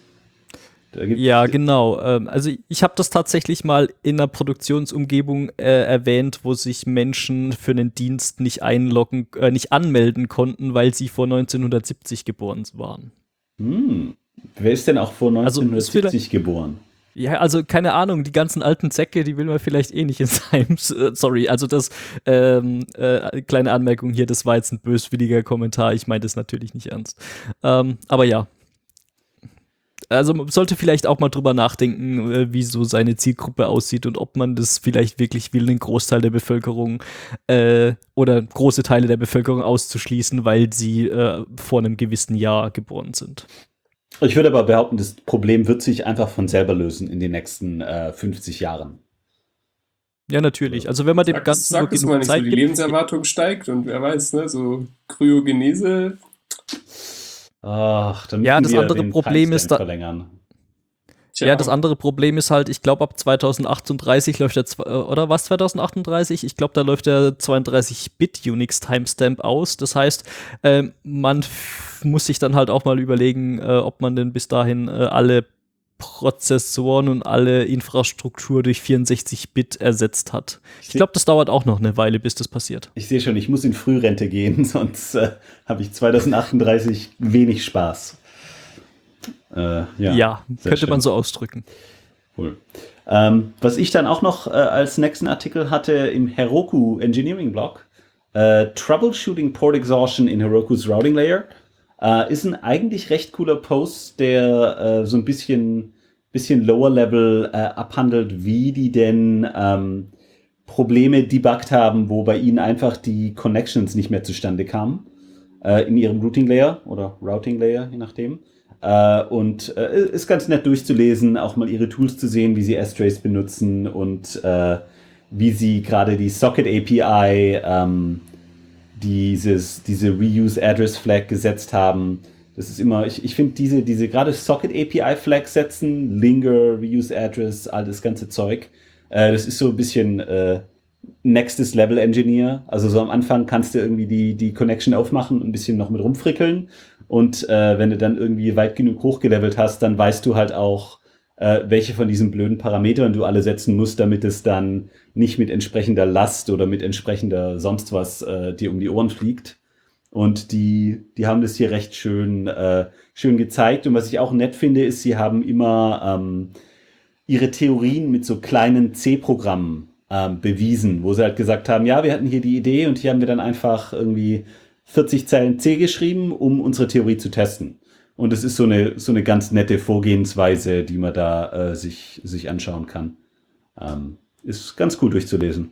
Ja, genau. Also ich habe das tatsächlich mal in einer Produktionsumgebung äh, erwähnt, wo sich Menschen für einen Dienst nicht einloggen, äh, nicht anmelden konnten, weil sie vor neunzehnhundertsiebzig geboren waren. Hm. Wer ist denn auch vor neunzehnhundertsiebzig also, geboren? Ja, also keine Ahnung, die ganzen alten Zecke, die will man vielleicht eh nicht in seinem, äh, sorry, also das, ähm, äh, kleine Anmerkung hier, das war jetzt ein böswilliger Kommentar, ich meine das natürlich nicht ernst. Ähm, aber ja. Also man sollte vielleicht auch mal drüber nachdenken, wie so seine Zielgruppe aussieht und ob man das vielleicht wirklich will, einen Großteil der Bevölkerung äh, oder große Teile der Bevölkerung auszuschließen, weil sie äh, vor einem gewissen Jahr geboren sind. Ich würde aber behaupten, das Problem wird sich einfach von selber lösen in den nächsten äh, fünfzig Jahren. Ja, natürlich. Also wenn man dem sag, Ganzen sag nur genug nicht Zeit so, die gibt, Lebenserwartung steigt und wer weiß, ne, so Kryogenese. Ach, dann ja, das wir andere Problem ist da, verlängern. Tja. Ja, das andere Problem ist halt, ich glaube ab zweitausendachtunddreißig läuft der, oder was zweitausendachtunddreißig? Ich glaube, da läuft der zweiunddreißig Bit Unix Timestamp aus. Das heißt, äh, man f- muss sich dann halt auch mal überlegen, äh, ob man denn bis dahin äh, alle Prozessoren und alle Infrastruktur durch vierundsechzig Bit ersetzt hat. Ich glaube, das dauert auch noch eine Weile, bis das passiert. Ich sehe schon, ich muss in Frührente gehen, sonst äh, habe ich zweitausendachtunddreißig wenig Spaß. Äh, ja, ja könnte schön. Man so ausdrücken. Cool. Ähm, was ich dann auch noch äh, als nächsten Artikel hatte im Heroku Engineering Blog, äh, Troubleshooting Port Exhaustion in Heroku's Routing Layer, äh, ist ein eigentlich recht cooler Post, der äh, so ein bisschen, bisschen Lower Level äh, abhandelt, wie die denn ähm, Probleme debuggt haben, wo bei ihnen einfach die Connections nicht mehr zustande kamen. äh, in ihrem Routing Layer oder Routing Layer, je nachdem. Äh, und äh, ist ganz nett durchzulesen, auch mal ihre Tools zu sehen, wie sie S-Trace benutzen und äh, wie sie gerade die Socket A P I, ähm, dieses, diese Reuse Address Flag gesetzt haben. Das ist immer, ich, ich finde diese, diese gerade Socket A P I Flag setzen, Linger, Reuse Address, all das ganze Zeug, äh, das ist so ein bisschen äh, Nextest Level Engineer. Also so am Anfang kannst du irgendwie die, die Connection aufmachen und ein bisschen noch mit rumfrickeln. Und äh, wenn du dann irgendwie weit genug hochgelevelt hast, dann weißt du halt auch, äh, welche von diesen blöden Parametern du alle setzen musst, damit es dann nicht mit entsprechender Last oder mit entsprechender sonst was äh, dir um die Ohren fliegt. Und die, die haben das hier recht schön, äh, schön gezeigt. Und was ich auch nett finde, ist, sie haben immer ähm, ihre Theorien mit so kleinen C-Programmen ähm, bewiesen, wo sie halt gesagt haben, ja, wir hatten hier die Idee und hier haben wir dann einfach irgendwie vierzig Zeilen C geschrieben, um unsere Theorie zu testen. Und es ist so eine, so eine ganz nette Vorgehensweise, die man da äh, sich, sich anschauen kann. Ähm, ist ganz cool durchzulesen.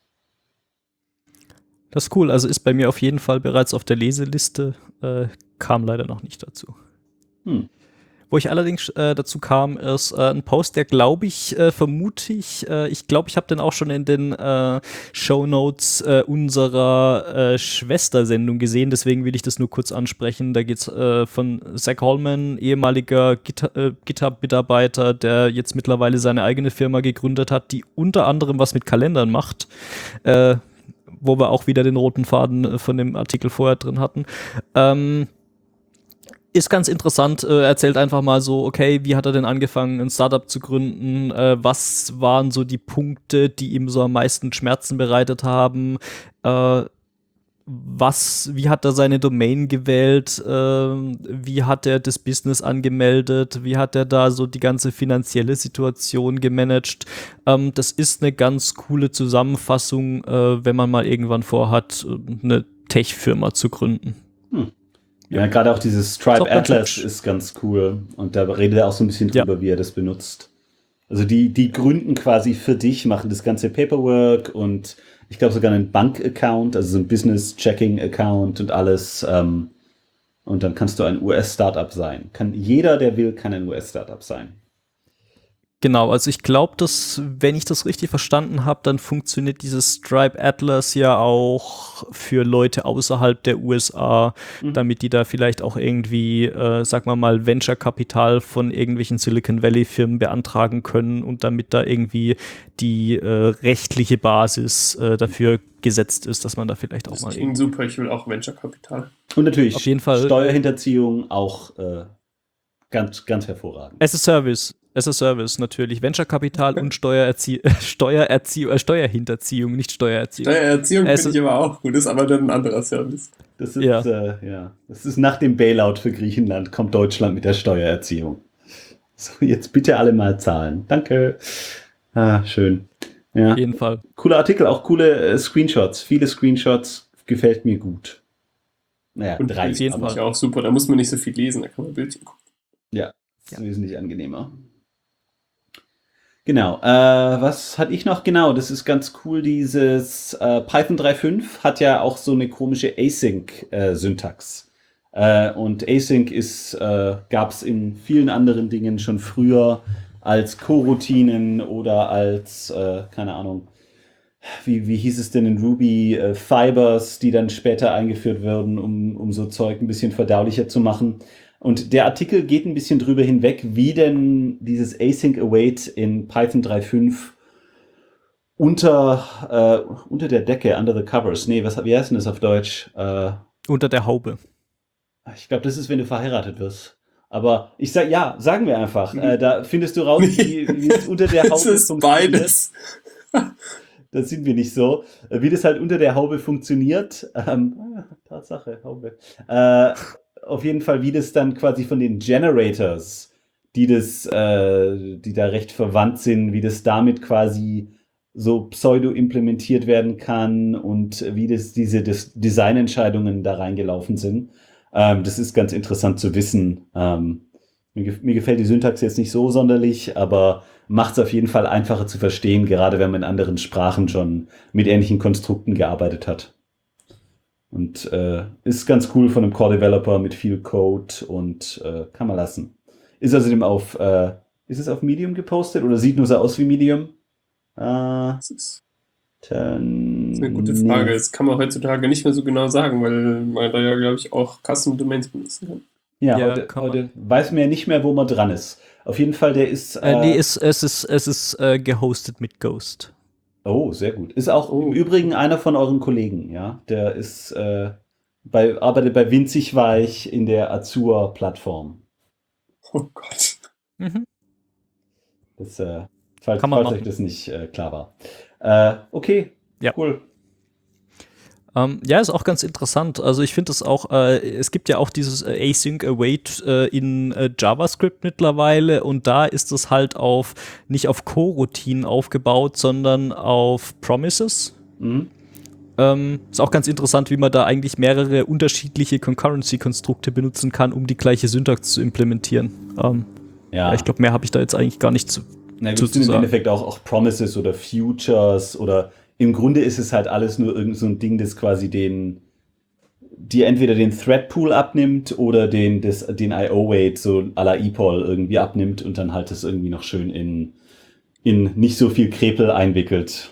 Das ist cool, also ist bei mir auf jeden Fall bereits auf der Leseliste, äh, kam leider noch nicht dazu. Hm. Wo ich allerdings äh, dazu kam, ist äh, ein Post, der glaube ich, äh, vermute ich, äh, ich glaube, ich habe den auch schon in den äh, Shownotes äh, unserer äh, Schwestersendung gesehen, deswegen will ich das nur kurz ansprechen. Da geht's äh, von Zach Holman, ehemaliger Git- äh, GitHub-Mitarbeiter, der jetzt mittlerweile seine eigene Firma gegründet hat, die unter anderem was mit Kalendern macht, äh, wo wir auch wieder den roten Faden von dem Artikel vorher drin hatten. Ähm, Ist ganz interessant, äh, erzählt einfach mal so, okay, wie hat er denn angefangen, ein Startup zu gründen? Äh, was waren so die Punkte, die ihm so am meisten Schmerzen bereitet haben? Äh, was, wie hat er seine Domain gewählt? Äh, wie hat er das Business angemeldet? Wie hat er da so die ganze finanzielle Situation gemanagt? Ähm, das ist eine ganz coole Zusammenfassung, äh, wenn man mal irgendwann vorhat, eine Tech-Firma zu gründen. Hm. Ja, gerade auch dieses Stripe Ist auch ganz Atlas hübsch. ist ganz cool. Und da redet er auch so ein bisschen drüber, Ja. wie er das benutzt. Also die, die gründen quasi für dich, machen das ganze Paperwork und ich glaube sogar einen Bank-Account, also so ein Business-Checking-Account und alles. Ähm, und dann kannst du ein U S-Startup sein. Kann, jeder, der will, kann ein U S-Startup sein. Genau, also ich glaube, dass, wenn ich das richtig verstanden habe, dann funktioniert dieses Stripe Atlas ja auch für Leute außerhalb der U S A, Mhm. damit die da vielleicht auch irgendwie, äh, sagen wir mal, Venture-Kapital von irgendwelchen Silicon Valley-Firmen beantragen können und damit da irgendwie die äh, rechtliche Basis äh, dafür gesetzt ist, dass man da vielleicht auch Das mal klingt super, ich will auch Venture-Kapital. Und natürlich Auf jeden Fall. Steuerhinterziehung auch äh, ganz, ganz hervorragend. as a Service. As a Service natürlich. Venture-Kapital und Steuererzie Steuererzie äh, Steuerhinterziehung, nicht Steuererziehung. Steuererziehung Es finde ich aber auch gut, ist aber dann ein anderer Service. Das ist, Ja. Äh, ja. Das ist nach dem Bailout für Griechenland, kommt Deutschland mit der Steuererziehung. So, jetzt bitte alle mal zahlen. Danke. Ah, schön. Ja. Auf jeden Fall. Cooler Artikel, auch coole äh, Screenshots. Viele Screenshots, gefällt mir gut. Naja, Und drei. auf jeden aber Fall. Ja, auch super, da muss man nicht so viel lesen, da kann man Bildchen gucken. Ja, ist Ja. wesentlich angenehmer. Genau, äh, was hatte ich noch? Genau, das ist ganz cool, dieses äh, Python drei Punkt fünf hat ja auch so eine komische Async-Syntax. Äh, und Async ist, äh, gab es in vielen anderen Dingen schon früher als Coroutinen oder als, äh, keine Ahnung, wie, wie hieß es denn in Ruby, äh, Fibers, die dann später eingeführt werden, um, um so Zeug ein bisschen verdaulicher zu machen. Und der Artikel geht ein bisschen drüber hinweg, wie denn dieses Async Await in Python drei Punkt fünf unter, äh, unter der Decke, under the covers, nee, was, wie heißt denn das auf Deutsch? Äh, Unter der Haube. ich glaube, das ist, wenn du verheiratet wirst. Aber ich sag, ja, sagen wir einfach, äh, da findest du raus, wie, wie es unter der Haube Es ist funktioniert. beides. Da sind wir nicht so. Äh, Wie das halt unter der Haube funktioniert. Ähm, ah, Tatsache, Haube. Äh, auf jeden Fall, wie das dann quasi von den Generators, die das, äh, die da recht verwandt sind, wie das damit quasi so pseudo implementiert werden kann und wie das diese das Designentscheidungen da reingelaufen sind. Ähm, das ist ganz interessant zu wissen. Ähm, mir, gef- mir gefällt die Syntax jetzt nicht so sonderlich, aber macht es auf jeden Fall einfacher zu verstehen, gerade wenn man in anderen Sprachen schon mit ähnlichen Konstrukten gearbeitet hat. Und äh, ist ganz cool von einem Core-Developer mit viel Code und äh, kann man lassen. Ist außerdem auf, äh, ist es auf Medium gepostet oder sieht nur so aus wie Medium? Äh, Das ist, dann, das ist eine gute Frage. Das kann man heutzutage nicht mehr so genau sagen, weil man da ja, glaube ich, auch Custom Domains benutzen kann. Ja, Ja, heute, kann man. heute weiß man ja nicht mehr, wo man dran ist. Auf jeden Fall, der ist. Äh, nee, es, es ist, es ist äh, gehostet mit Ghost. Oh, sehr gut. Ist auch Oh. im Übrigen einer von euren Kollegen, ja. Der ist äh, bei, arbeitet bei Winzig Weich in der Azure-Plattform. Oh Gott. Mhm. Das, äh, falls, Kann man falls euch machen. das nicht äh, klar war. Äh, okay, Ja. cool. Ähm, ja, ist auch ganz interessant. Also ich finde es auch, äh, es gibt ja auch dieses äh, Async Await äh, in äh, JavaScript mittlerweile und da ist es halt auf, nicht auf Coroutinen aufgebaut, sondern auf Promises. Mhm. Ähm, ist auch ganz interessant, wie man da eigentlich mehrere unterschiedliche Concurrency-Konstrukte benutzen kann, um die gleiche Syntax zu implementieren. Ähm, Ja, ja, ich glaube, mehr habe ich da jetzt eigentlich gar nicht zu. Na, zu gut, sind im sagen. Endeffekt auch, auch Promises oder Futures oder im Grunde ist es halt alles nur irgend so ein Ding, das quasi den, die entweder den Thread Pool abnimmt oder den, das, den I O-Weight so à la E P O L irgendwie abnimmt und dann halt das irgendwie noch schön in, in nicht so viel Krepel einwickelt.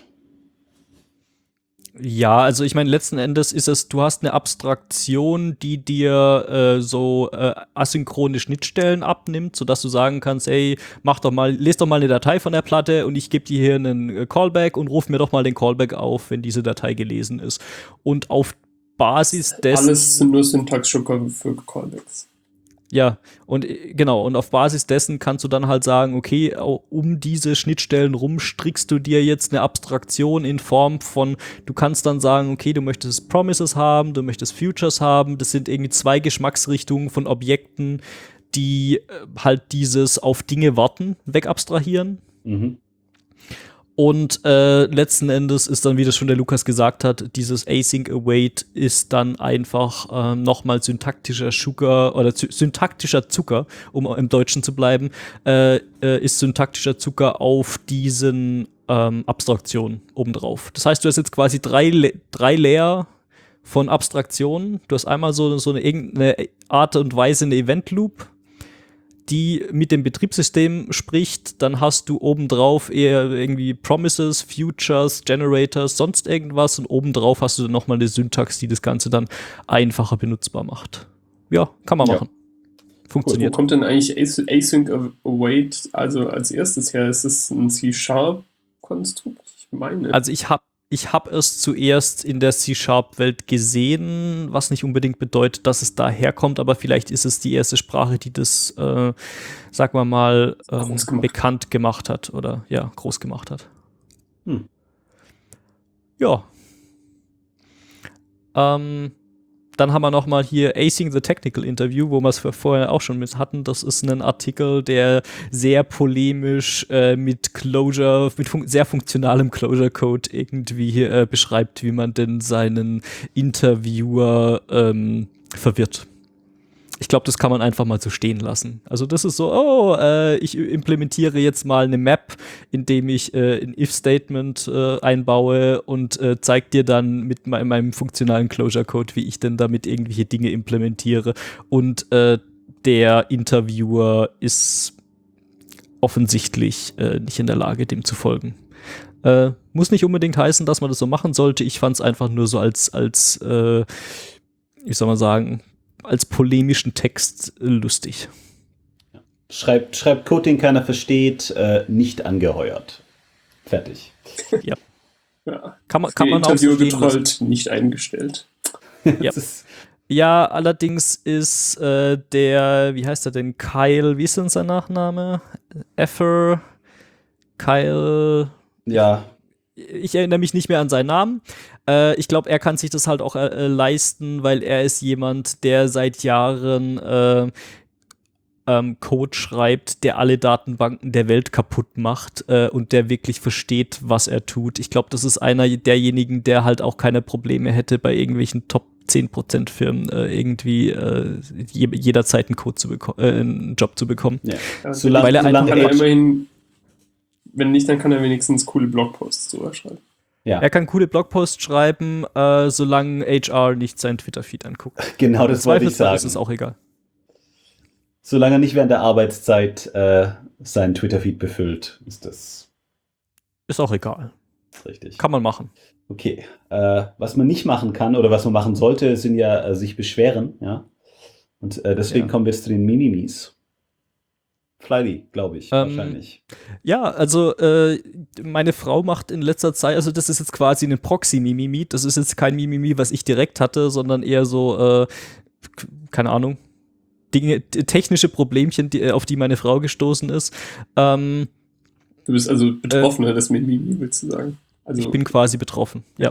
Ja, also ich meine, letzten Endes ist es, du hast eine Abstraktion, die dir äh, so äh, asynchrone Schnittstellen abnimmt, sodass du sagen kannst, ey, mach doch mal, lest doch mal eine Datei von der Platte und ich gebe dir hier einen äh, Callback und ruf mir doch mal den Callback auf, wenn diese Datei gelesen ist. Und auf Basis dessen. Alles sind nur Syntax-Schocker für Callbacks. Ja, und äh, genau, und auf Basis dessen kannst du dann halt sagen, okay, au- um diese Schnittstellen rum strickst du dir jetzt eine Abstraktion in Form von, du kannst dann sagen, okay, du möchtest Promises haben, du möchtest Futures haben, das sind irgendwie zwei Geschmacksrichtungen von Objekten, die äh, halt dieses auf Dinge warten, wegabstrahieren. Mhm. Und äh, letzten Endes ist dann, wie das schon der Lukas gesagt hat, dieses Async Await ist dann einfach ähm, nochmal syntaktischer Sugar oder sy- syntaktischer Zucker, um im Deutschen zu bleiben, äh, äh, ist syntaktischer Zucker auf diesen ähm, Abstraktionen obendrauf. Das heißt, du hast jetzt quasi drei, Le- drei Layer von Abstraktionen. Du hast einmal so, so eine irgendeine Art und Weise eine Event Loop, die mit dem Betriebssystem spricht, dann hast du obendrauf eher irgendwie Promises, Futures, Generators, sonst irgendwas und obendrauf hast du dann nochmal eine Syntax, die das Ganze dann einfacher benutzbar macht. Ja, kann man Ja. machen. Wo Funktioniert. kommt denn eigentlich As- Async Await also als erstes her? Ist es ein C-Sharp-Konstrukt? Ich meine. Also ich habe ich hab es zuerst in der C-Sharp-Welt gesehen, was nicht unbedingt bedeutet, dass es daherkommt, aber vielleicht ist es die erste Sprache, die das, äh, sagen wir mal, ähm, Groß gemacht. bekannt gemacht hat oder ja, groß gemacht hat. Hm. Ja. Ähm, dann haben wir noch mal hier Acing the Technical Interview, wo wir es vorher auch schon mit hatten. Das ist ein Artikel, der sehr polemisch äh, mit Clojure, mit fun- sehr funktionalem Clojure-Code irgendwie äh, beschreibt, wie man denn seinen Interviewer ähm, verwirrt. Ich glaube, das kann man einfach mal so stehen lassen. Also das ist so, oh, äh, ich implementiere jetzt mal eine Map, indem ich äh, ein If-Statement äh, einbaue und äh, zeige dir dann mit me- meinem funktionalen Closure-Code, wie ich denn damit irgendwelche Dinge implementiere. Und äh, der Interviewer ist offensichtlich äh, nicht in der Lage, dem zu folgen. Äh, muss nicht unbedingt heißen, dass man das so machen sollte. Ich fand es einfach nur so als, als äh, wie soll man sagen, als polemischen Text äh, lustig. Schreibt, schreibt Code, den keiner versteht, äh, nicht angeheuert. Fertig. ja. Kann man, kann Für man auch so Interview stehen lassen. getrollt, nicht eingestellt. Ja. Das ist, Ja, allerdings ist äh, der, wie heißt er denn, Kyle, wie ist denn sein Nachname? Effer, Kyle, ja, ich erinnere mich nicht mehr an seinen Namen. Äh, ich glaube, er kann sich das halt auch äh, leisten, weil er ist jemand, der seit Jahren äh, ähm, Code schreibt, der alle Datenbanken der Welt kaputt macht äh, und der wirklich versteht, was er tut. Ich glaube, das ist einer derjenigen, der halt auch keine Probleme hätte, bei irgendwelchen Top zehn Prozent Firmen äh, irgendwie äh, je, jederzeit einen Code zu bekommen, äh, einen Job zu bekommen. ja. Ja, Solange, weil er solange kann er er, immerhin, wenn nicht, dann kann er wenigstens coole Blogposts drüber schreiben. Ja. Er kann coole Blogposts schreiben, äh, solange H R nicht seinen Twitter-Feed anguckt. Genau, das wollte ich sagen. Ist es auch egal. Solange er nicht während der Arbeitszeit äh, seinen Twitter-Feed befüllt, ist das Ist auch egal. richtig. Kann man machen. Okay. Äh, was man nicht machen kann oder was man machen sollte, sind ja äh, sich beschweren, ja. Und äh, deswegen Ja. kommen wir jetzt zu den Mimimis. Flyly, glaube ich, Ähm, wahrscheinlich. Ja, also äh, meine Frau macht in letzter Zeit, also das ist jetzt quasi ein Proxy-Mimimi. Das ist jetzt kein Mimimi, was ich direkt hatte, sondern eher so, äh, k- keine Ahnung, Dinge, t- technische Problemchen, die, auf die meine Frau gestoßen ist. Ähm, Du bist also Betroffener des Mimimi, willst du sagen? Also, Ich bin quasi betroffen, ja.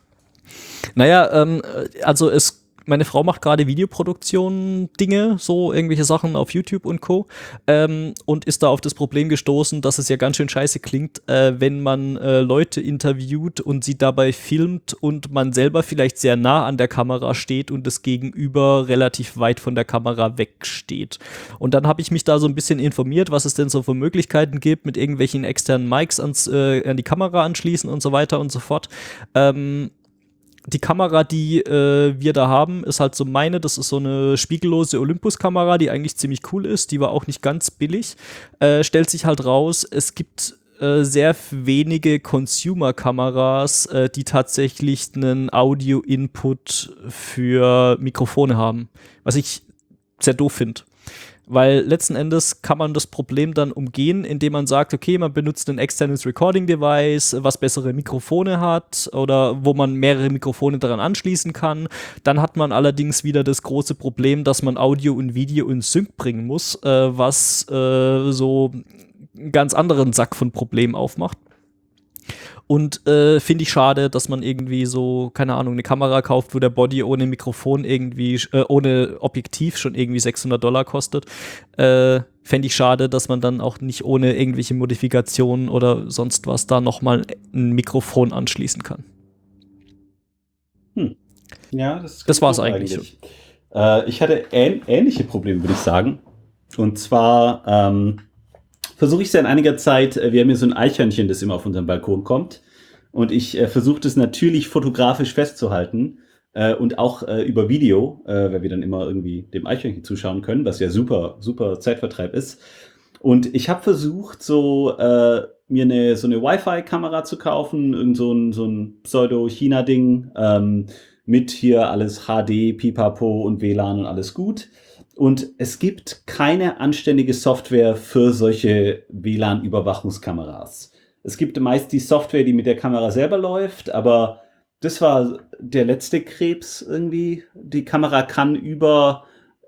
Naja, ähm, also es, meine Frau macht gerade Videoproduktion Dinge, so irgendwelche Sachen auf YouTube und Co. Ähm, und ist da auf das Problem gestoßen, dass es ja ganz schön scheiße klingt, äh, wenn man äh, Leute interviewt und sie dabei filmt und man selber vielleicht sehr nah an der Kamera steht und das Gegenüber relativ weit von der Kamera wegsteht. Und dann habe ich mich da so ein bisschen informiert, was es denn so für Möglichkeiten gibt, mit irgendwelchen externen Mics ans, äh, an die Kamera anschließen und so weiter und so fort. Ähm, Die Kamera, die äh, wir da haben, ist halt so meine, das ist so eine spiegellose Olympus-Kamera, die eigentlich ziemlich cool ist, die war auch nicht ganz billig. Äh, stellt sich halt raus, es gibt äh, sehr wenige Consumer-Kameras, äh, die tatsächlich einen Audio-Input für Mikrofone haben, was ich sehr doof finde. Weil letzten Endes kann man das Problem dann umgehen, indem man sagt, okay, man benutzt ein externes Recording-Device, was bessere Mikrofone hat oder wo man mehrere Mikrofone daran anschließen kann. Dann hat man allerdings wieder das große Problem, dass man Audio und Video in Sync bringen muss, äh, was äh, so einen ganz anderen Sack von Problemen aufmacht. Und äh, finde ich schade, dass man irgendwie so, keine Ahnung, eine Kamera kauft, wo der Body ohne Mikrofon irgendwie, äh, ohne Objektiv schon irgendwie sechshundert Dollar kostet. Äh, Fände ich schade, dass man dann auch nicht ohne irgendwelche Modifikationen oder sonst was da nochmal ein Mikrofon anschließen kann. Hm. Ja, das, Das war's eigentlich. eigentlich. Äh, ich hatte ähn ähnliche Probleme, würde ich sagen. Und zwar ähm, versuche ich seit einiger Zeit, äh, wir haben hier so ein Eichhörnchen, das immer auf unseren Balkon kommt. Und ich äh, versuche das natürlich fotografisch festzuhalten äh, und auch äh, über Video, äh, weil wir dann immer irgendwie dem Eichhörnchen zuschauen können, was ja super, super Zeitvertreib ist. Und ich habe versucht, so äh, mir eine, so eine Wi-Fi-Kamera zu kaufen, irgend so ein, so ein Pseudo-China-Ding, ähm, mit hier alles H D, Pipapo und W L A N und alles gut. Und es gibt keine anständige Software für solche W L A N-Überwachungskameras. Es gibt meist die Software, die mit der Kamera selber läuft, aber das war der letzte Krebs irgendwie. Die Kamera kann über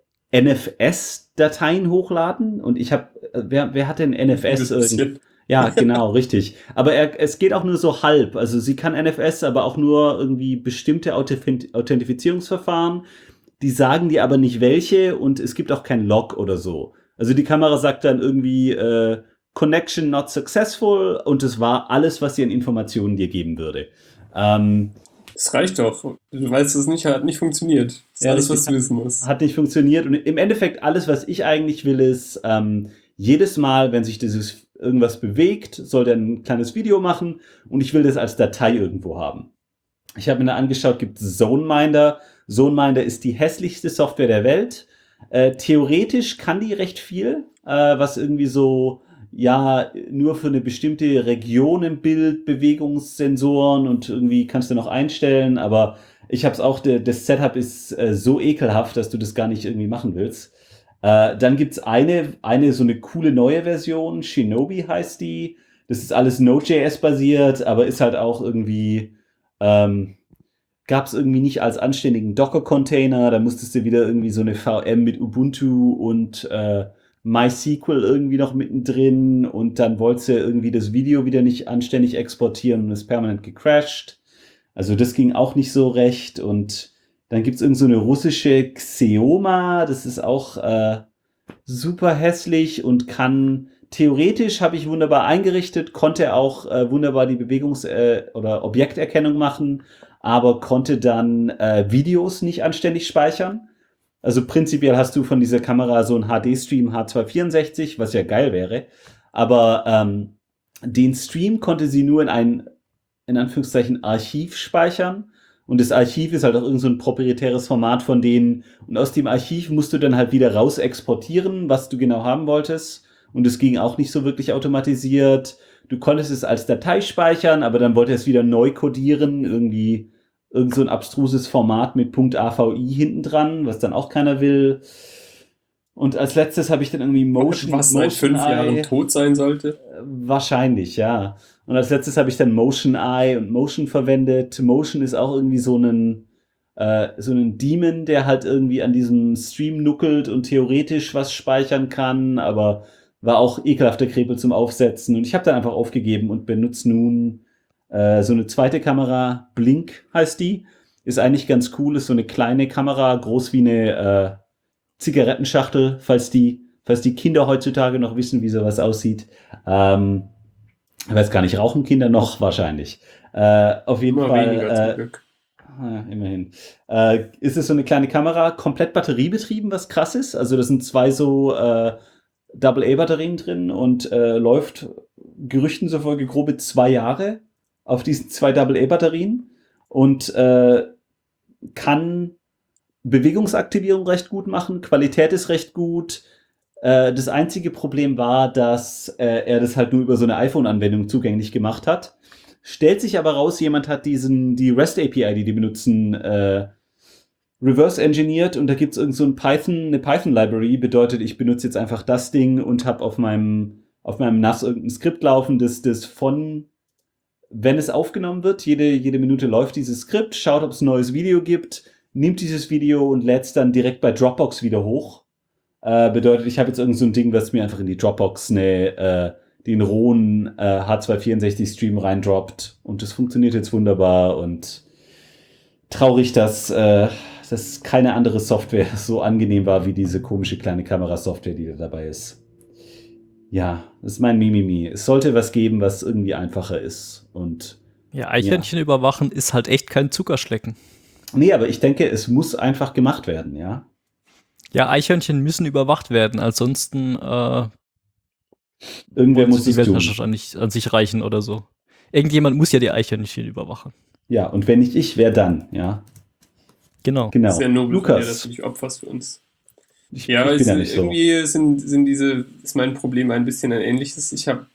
N F S-Dateien hochladen und ich habe, wer, wer hat denn N F S irgendwie? Ja, genau, richtig. Aber er, es geht auch nur so halb. Also sie kann N F S, aber auch nur irgendwie bestimmte Authent- Authentifizierungsverfahren. Die sagen dir aber nicht welche und es gibt auch kein Log oder so. Also die Kamera sagt dann irgendwie äh, Connection not successful und das war alles, was sie an Informationen dir geben würde. Ähm, das reicht doch. Du weißt, es nicht, hat nicht funktioniert. Das ist Ja, alles, richtig. was du wissen musst. Hat nicht funktioniert und im Endeffekt alles, was ich eigentlich will, ist ähm, jedes Mal, wenn sich dieses irgendwas bewegt, soll der ein kleines Video machen und ich will das als Datei irgendwo haben. Ich habe mir da angeschaut, gibt es ZoneMinder. ZoneMinder ist die hässlichste Software der Welt. Äh, theoretisch kann die recht viel, äh, was irgendwie so, ja, nur für eine bestimmte Region im Bild, Bewegungssensoren und irgendwie kannst du noch einstellen, aber ich habe es auch, de, das Setup ist äh, so ekelhaft, dass du das gar nicht irgendwie machen willst. Äh, dann gibt's eine, eine so eine coole neue Version, Shinobi heißt die. Das ist alles Node.js basiert, aber ist halt auch irgendwie, ähm, gab es irgendwie nicht als anständigen Docker-Container. Da musstest du wieder irgendwie so eine V M mit Ubuntu und äh, MySQL irgendwie noch mittendrin und dann wolltest du irgendwie das Video wieder nicht anständig exportieren und ist permanent gecrashed. Also das ging auch nicht so recht und dann gibt's irgend so eine russische Xeoma, das ist auch äh, super hässlich und kann, theoretisch habe ich wunderbar eingerichtet, konnte auch äh, wunderbar die Bewegungs- äh, oder Objekterkennung machen, aber konnte dann äh, Videos nicht anständig speichern. Also prinzipiell hast du von dieser Kamera so einen H D-Stream H zweihundertvierundsechzig, was ja geil wäre, aber ähm, den Stream konnte sie nur in ein in Anführungszeichen Archiv speichern. Und das Archiv ist halt auch irgend so ein proprietäres Format von denen. Und aus dem Archiv musst du dann halt wieder raus exportieren, was du genau haben wolltest. Und es ging auch nicht so wirklich automatisiert. Du konntest es als Datei speichern, aber dann wollte es wieder neu codieren. Irgendwie irgend so ein abstruses Format mit .avi hinten dran, was dann auch keiner will. Und als letztes habe ich dann irgendwie Motion. Was seit Motion fünf Eye. Jahren tot sein sollte. Wahrscheinlich, ja. Und als letztes habe ich dann Motion Eye und Motion verwendet. Motion ist auch irgendwie so ein, äh, so ein Daemon, der halt irgendwie an diesem Stream nuckelt und theoretisch was speichern kann, aber war auch ekelhafter Krepel zum Aufsetzen. Und ich habe dann einfach aufgegeben und benutze nun äh, so eine zweite Kamera. Blink heißt die. Ist eigentlich ganz cool. Ist so eine kleine Kamera, groß wie eine äh, Zigarettenschachtel, falls die, falls die Kinder heutzutage noch wissen, wie sowas aussieht. Ähm, ich weiß gar nicht, rauchen Kinder noch? Wahrscheinlich. Äh, auf jeden Immer Fall. weniger zum Äh, Glück. ja, immerhin. Äh, ist es so eine kleine Kamera, komplett batteriebetrieben, was krass ist. Also da sind zwei so äh, Double-A-Batterien drin und äh, läuft Gerüchten zufolge grobe zwei Jahre auf diesen zwei Double-A-Batterien und äh, kann Bewegungsaktivierung recht gut machen, Qualität ist recht gut. Äh, das einzige Problem war, dass äh, er das halt nur über so eine iPhone-Anwendung zugänglich gemacht hat. Stellt sich aber raus, jemand hat diesen, die REST-A P I, die die benutzen, äh, reverse engineert und da gibt es irgend so ein Python, eine Python-Library, bedeutet, ich benutze jetzt einfach das Ding und habe auf meinem, auf meinem N A S irgendein Skript laufen, das, das von, wenn es aufgenommen wird, jede, jede Minute läuft dieses Skript, schaut, ob es ein neues Video gibt, nimmt dieses Video und lädt es dann direkt bei Dropbox wieder hoch. Äh, bedeutet, ich habe jetzt irgend so ein Ding, was mir einfach in die Dropbox eine, äh, den rohen äh, H zweihundertvierundsechzig Stream reindroppt und das funktioniert jetzt wunderbar und traurig, dass, äh, dass keine andere Software so angenehm war wie diese komische kleine Kamerasoftware, die da dabei ist. Ja, das ist mein Mimimi. Es sollte was geben, was irgendwie einfacher ist und Ja, Eichhörnchen ja. überwachen ist halt echt kein Zuckerschlecken. Nee, aber ich denke, es muss einfach gemacht werden, ja. Ja, Eichhörnchen müssen überwacht werden, ansonsten äh, irgendwer muss die es Weltherrschaft tun. an, nicht, an sich reichen oder so. Irgendjemand muss ja die Eichhörnchen überwachen. Ja, und wenn nicht ich, wer dann, ja. Genau. Genau. Sehr nobel, Lukas. von dir, dass du dich opferst für uns. Ich, Ja, ich bin es, ja nicht so. irgendwie sind, sind diese, ist mein Problem ein bisschen ein ähnliches. Ich habe,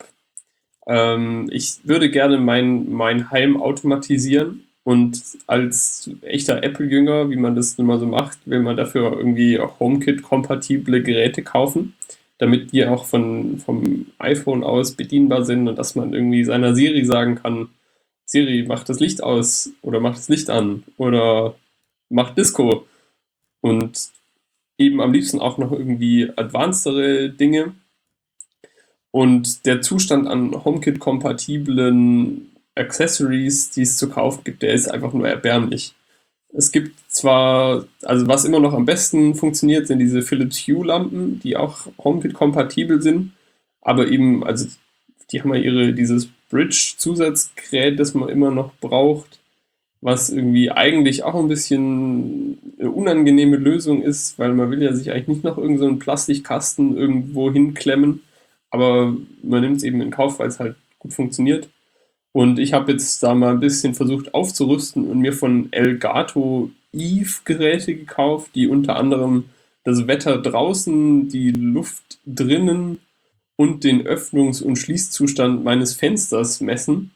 ähm, ich würde gerne mein, mein Heim automatisieren. Und als echter Apple-Jünger, wie man das nun mal so macht, will man dafür irgendwie auch HomeKit-kompatible Geräte kaufen, damit die auch von, vom iPhone aus bedienbar sind und dass man irgendwie seiner Siri sagen kann, Siri, mach das Licht aus oder mach das Licht an oder mach Disco. Und eben am liebsten auch noch irgendwie advancedere Dinge. Und der Zustand an HomeKit-kompatiblen Accessories, die es zu kaufen gibt, der ist einfach nur erbärmlich. Es gibt zwar, also was immer noch am besten funktioniert, sind diese Philips Hue-Lampen, die auch HomeKit-kompatibel sind, aber eben, also die haben ja ihre, dieses Bridge-Zusatzgerät, das man immer noch braucht, was irgendwie eigentlich auch ein bisschen eine unangenehme Lösung ist, weil man will ja sich eigentlich nicht noch irgend so einen Plastikkasten irgendwo hinklemmen, aber man nimmt es eben in Kauf, weil es halt gut funktioniert. Und ich habe jetzt da mal ein bisschen versucht aufzurüsten und mir von Elgato Eve Geräte gekauft, die unter anderem das Wetter draußen, die Luft drinnen und den Öffnungs- und Schließzustand meines Fensters messen.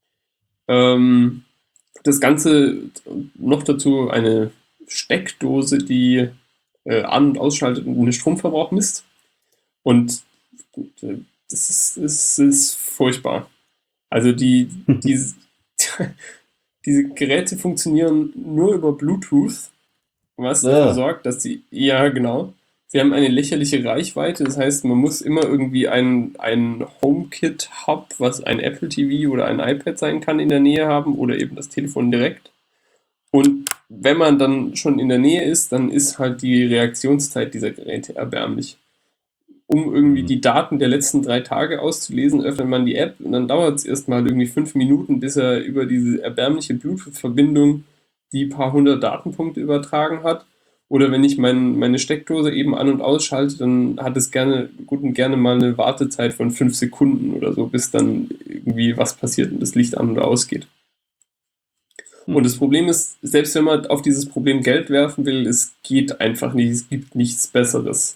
Ähm, das Ganze noch dazu eine Steckdose, die äh, an- und ausschaltet und den Stromverbrauch misst. Und äh, das ist, das ist furchtbar. Also die, die, diese Geräte funktionieren nur über Bluetooth, was Ja. dafür sorgt, dass sie, ja genau, sie haben eine lächerliche Reichweite, das heißt, man muss immer irgendwie ein, ein HomeKit-Hub, was ein Apple T V oder ein iPad sein kann, in der Nähe haben oder eben das Telefon direkt. Und wenn man dann schon in der Nähe ist, dann ist halt die Reaktionszeit dieser Geräte erbärmlich. Um irgendwie die Daten der letzten drei Tage auszulesen, öffnet man die App und dann dauert es erstmal irgendwie fünf Minuten, bis er über diese erbärmliche Bluetooth-Verbindung die paar hundert Datenpunkte übertragen hat. Oder wenn ich mein, meine Steckdose eben an- und ausschalte, dann hat es gerne, gut und gerne mal eine Wartezeit von fünf Sekunden oder so, bis dann irgendwie was passiert und das Licht an- oder ausgeht. Und das Problem ist, selbst wenn man auf dieses Problem Geld werfen will, es geht einfach nicht, es gibt nichts Besseres.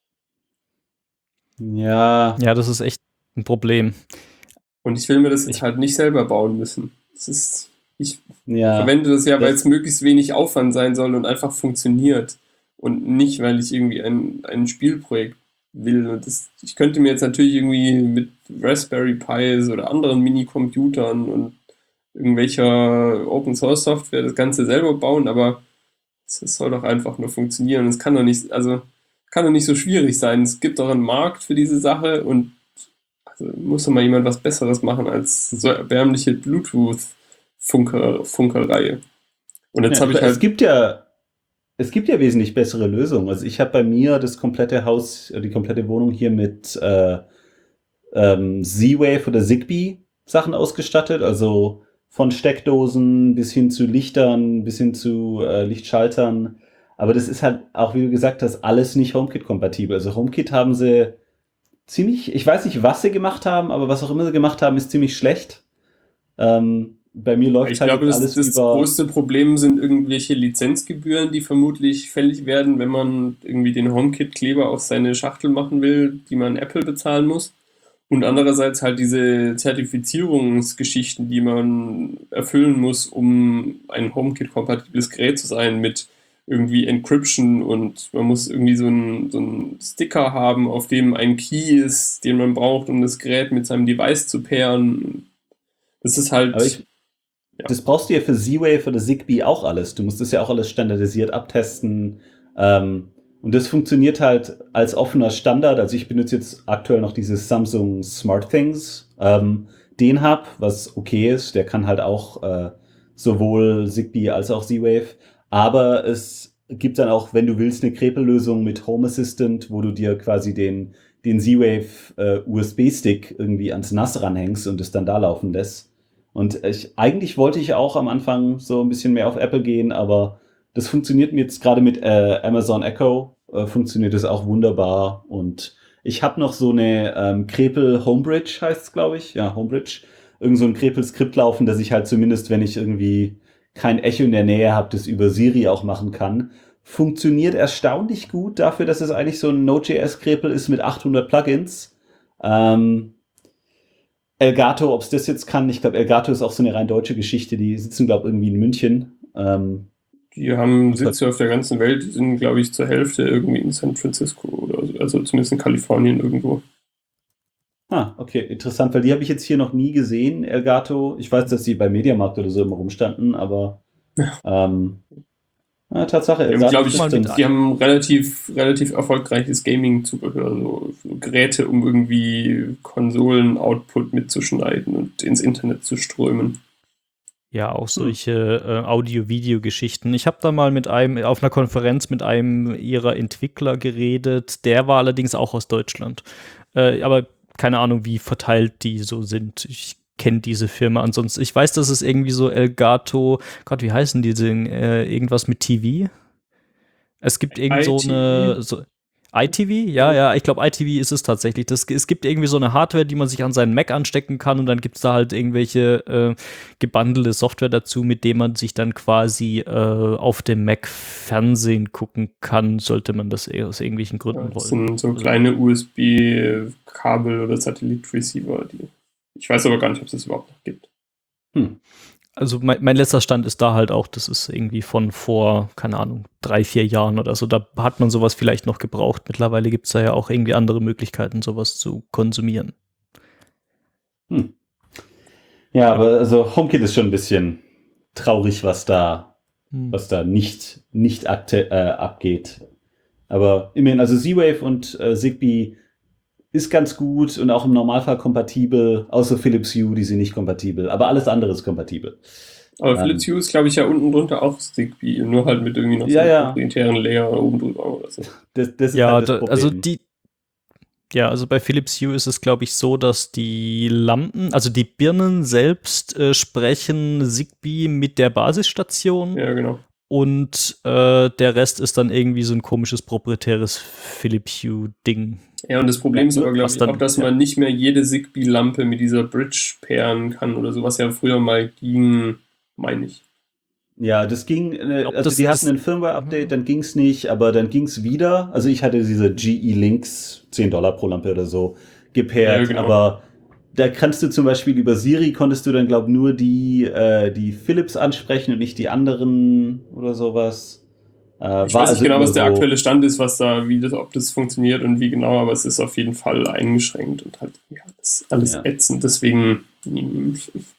Ja. Ja, das ist echt ein Problem. Und ich will mir das jetzt Ich- halt nicht selber bauen müssen. Das ist, ich ja. verwende das ja, weil das- es möglichst wenig Aufwand sein soll und einfach funktioniert. Und nicht, weil ich irgendwie ein, ein Spielprojekt will. Und das, ich könnte mir jetzt natürlich irgendwie mit Raspberry Pis oder anderen Mini-Computern und irgendwelcher Open-Source-Software das Ganze selber bauen, aber es soll doch einfach nur funktionieren. Es kann doch nicht, also kann doch nicht so schwierig sein. Es gibt doch einen Markt für diese Sache und also muss doch mal jemand was Besseres machen als so erbärmliche Bluetooth-Funkerei. Und jetzt Ja, habe ich es halt gibt ja es gibt ja wesentlich bessere Lösungen. Also ich habe bei mir das komplette Haus, äh, die komplette Wohnung hier mit äh, ähm, Z-Wave oder Zigbee Sachen ausgestattet. Also von Steckdosen bis hin zu Lichtern, bis hin zu äh, Lichtschaltern. Aber das ist halt auch, wie du gesagt hast, alles nicht HomeKit-kompatibel. Also HomeKit haben sie ziemlich, ich weiß nicht, was sie gemacht haben, aber was auch immer sie gemacht haben, ist ziemlich schlecht. Ähm, bei mir läuft Ich halt glaube, das, alles das über... größte Problem sind irgendwelche Lizenzgebühren, die vermutlich fällig werden, wenn man irgendwie den HomeKit-Kleber auf seine Schachtel machen will, die man Apple bezahlen muss. Und andererseits halt diese Zertifizierungsgeschichten, die man erfüllen muss, um ein HomeKit-kompatibles Gerät zu sein, mit irgendwie Encryption, und man muss irgendwie so einen so einen Sticker haben, auf dem ein Key ist, den man braucht, um das Gerät mit seinem Device zu pairen. Das ist halt... Aber ich, Ja. Das brauchst du ja für Z-Wave oder Zigbee auch alles. Du musst das ja auch alles standardisiert abtesten. Ähm, und das funktioniert halt als offener Standard. Also ich benutze jetzt aktuell noch dieses Samsung SmartThings. Ähm, den Hub, was okay ist. Der kann halt auch äh, sowohl Zigbee als auch Z-Wave. Aber es gibt dann auch, wenn du willst, eine Krepellösung mit Home Assistant, wo du dir quasi den, den Z-Wave äh, U S B-Stick irgendwie ans N A S ranhängst und es dann da laufen lässt. Und ich, eigentlich wollte ich auch am Anfang so ein bisschen mehr auf Apple gehen, aber das funktioniert mir jetzt gerade mit äh, Amazon Echo, äh, funktioniert das auch wunderbar. Und ich habe noch so eine ähm, Krepel Homebridge, heißt es, glaube ich. Ja, Homebridge. Irgend so ein Krepel-Skript laufen, dass ich halt zumindest, wenn ich irgendwie kein Echo in der Nähe habe, das über Siri auch machen kann. Funktioniert erstaunlich gut dafür, dass es eigentlich so ein Node.js-Krepel ist mit achthundert Plugins. Ähm, Elgato, ob es das jetzt kann, ich glaube, Elgato ist auch so eine rein deutsche Geschichte, die sitzen, glaube ich, irgendwie in München. Ähm, Die haben Sitze auf der ganzen Welt, die sind, glaube ich, zur Hälfte irgendwie in San Francisco oder so, also zumindest in Kalifornien irgendwo. ah, okay, interessant, weil die habe ich jetzt hier noch nie gesehen, Elgato. Ich weiß, dass die bei Mediamarkt oder so immer rumstanden, aber ähm, ja, Tatsache, Die haben, glaube ich, Systems. die haben relativ, relativ erfolgreiches Gaming-Zubehör, so, so Geräte, um irgendwie Konsolen-Output mitzuschneiden und ins Internet zu strömen. Ja, auch solche äh, Audio-Video-Geschichten. Ich habe da mal mit einem, auf einer Konferenz mit einem ihrer Entwickler geredet. Der war allerdings auch aus Deutschland. Äh, aber keine Ahnung, wie verteilt die so sind. Ich kenne diese Firma ansonsten. Ich weiß, dass es irgendwie so Elgato, Gott, wie heißen die denn? Äh, irgendwas mit T V? Es gibt irgend so I T V? eine so, I T V? Ja, ja, ich glaube, I T V ist es tatsächlich. Das, es gibt irgendwie so eine Hardware, die man sich an seinen Mac anstecken kann, und dann gibt es da halt irgendwelche äh, gebundelte Software dazu, mit dem man sich dann quasi äh, auf dem Mac Fernsehen gucken kann, sollte man das eher aus irgendwelchen Gründen Ja, das wollen. sind so kleine U S B-Kabel oder Satellit-Receiver. Die, ich weiß aber gar nicht, ob es das überhaupt noch gibt. Hm. Also mein, mein letzter Stand ist da halt auch, das ist irgendwie von vor, keine Ahnung, drei, vier Jahren oder so. Da hat man sowas vielleicht noch gebraucht. Mittlerweile gibt es da ja auch irgendwie andere Möglichkeiten, sowas zu konsumieren. Hm. Ja, aber also HomeKit ist schon ein bisschen traurig, was da, Hm. was da nicht, nicht akte, äh, abgeht. Aber immerhin, also Z-Wave und äh, Zigbee ist ganz gut und auch im Normalfall kompatibel, außer Philips Hue, die sind nicht kompatibel. Aber alles andere ist kompatibel. Aber Ähm, Philips Hue ist, glaube ich, ja unten drunter auch Zigbee, nur halt mit irgendwie noch so Ja, einem ja. proprietären Layer oben drüber oder so. Das, das ist Ja, halt das da, Problem. also die, ja, also bei Philips Hue ist es, glaube ich, so, dass die Lampen, also die Birnen selbst äh, sprechen Zigbee mit der Basisstation, Ja, genau. und äh, der Rest ist dann irgendwie so ein komisches proprietäres Philips Hue-Ding. Ja, und das Problem Ja, ist aber, glaube was ich, dann- auch, dass ja. man nicht mehr jede Zigbee-Lampe mit dieser Bridge pairen kann oder so, was ja früher mal ging, meine ich. Ja, das ging, äh, Ob also das- die das- hatten ein Firmware-Update, dann ging's nicht, aber dann ging's wieder. Also ich hatte diese G E-Links, zehn Dollar pro Lampe oder so, gepairt, Ja, genau. aber da kannst du zum Beispiel über Siri, konntest du dann, glaub nur die, äh, die Philips ansprechen und nicht die anderen oder sowas. Äh, Ich weiß nicht genau, immer was der so- aktuelle Stand ist, was da, wie das, ob das funktioniert und wie genau, aber es ist auf jeden Fall eingeschränkt und halt, ja, das ist alles Ja. ätzend, deswegen, mm,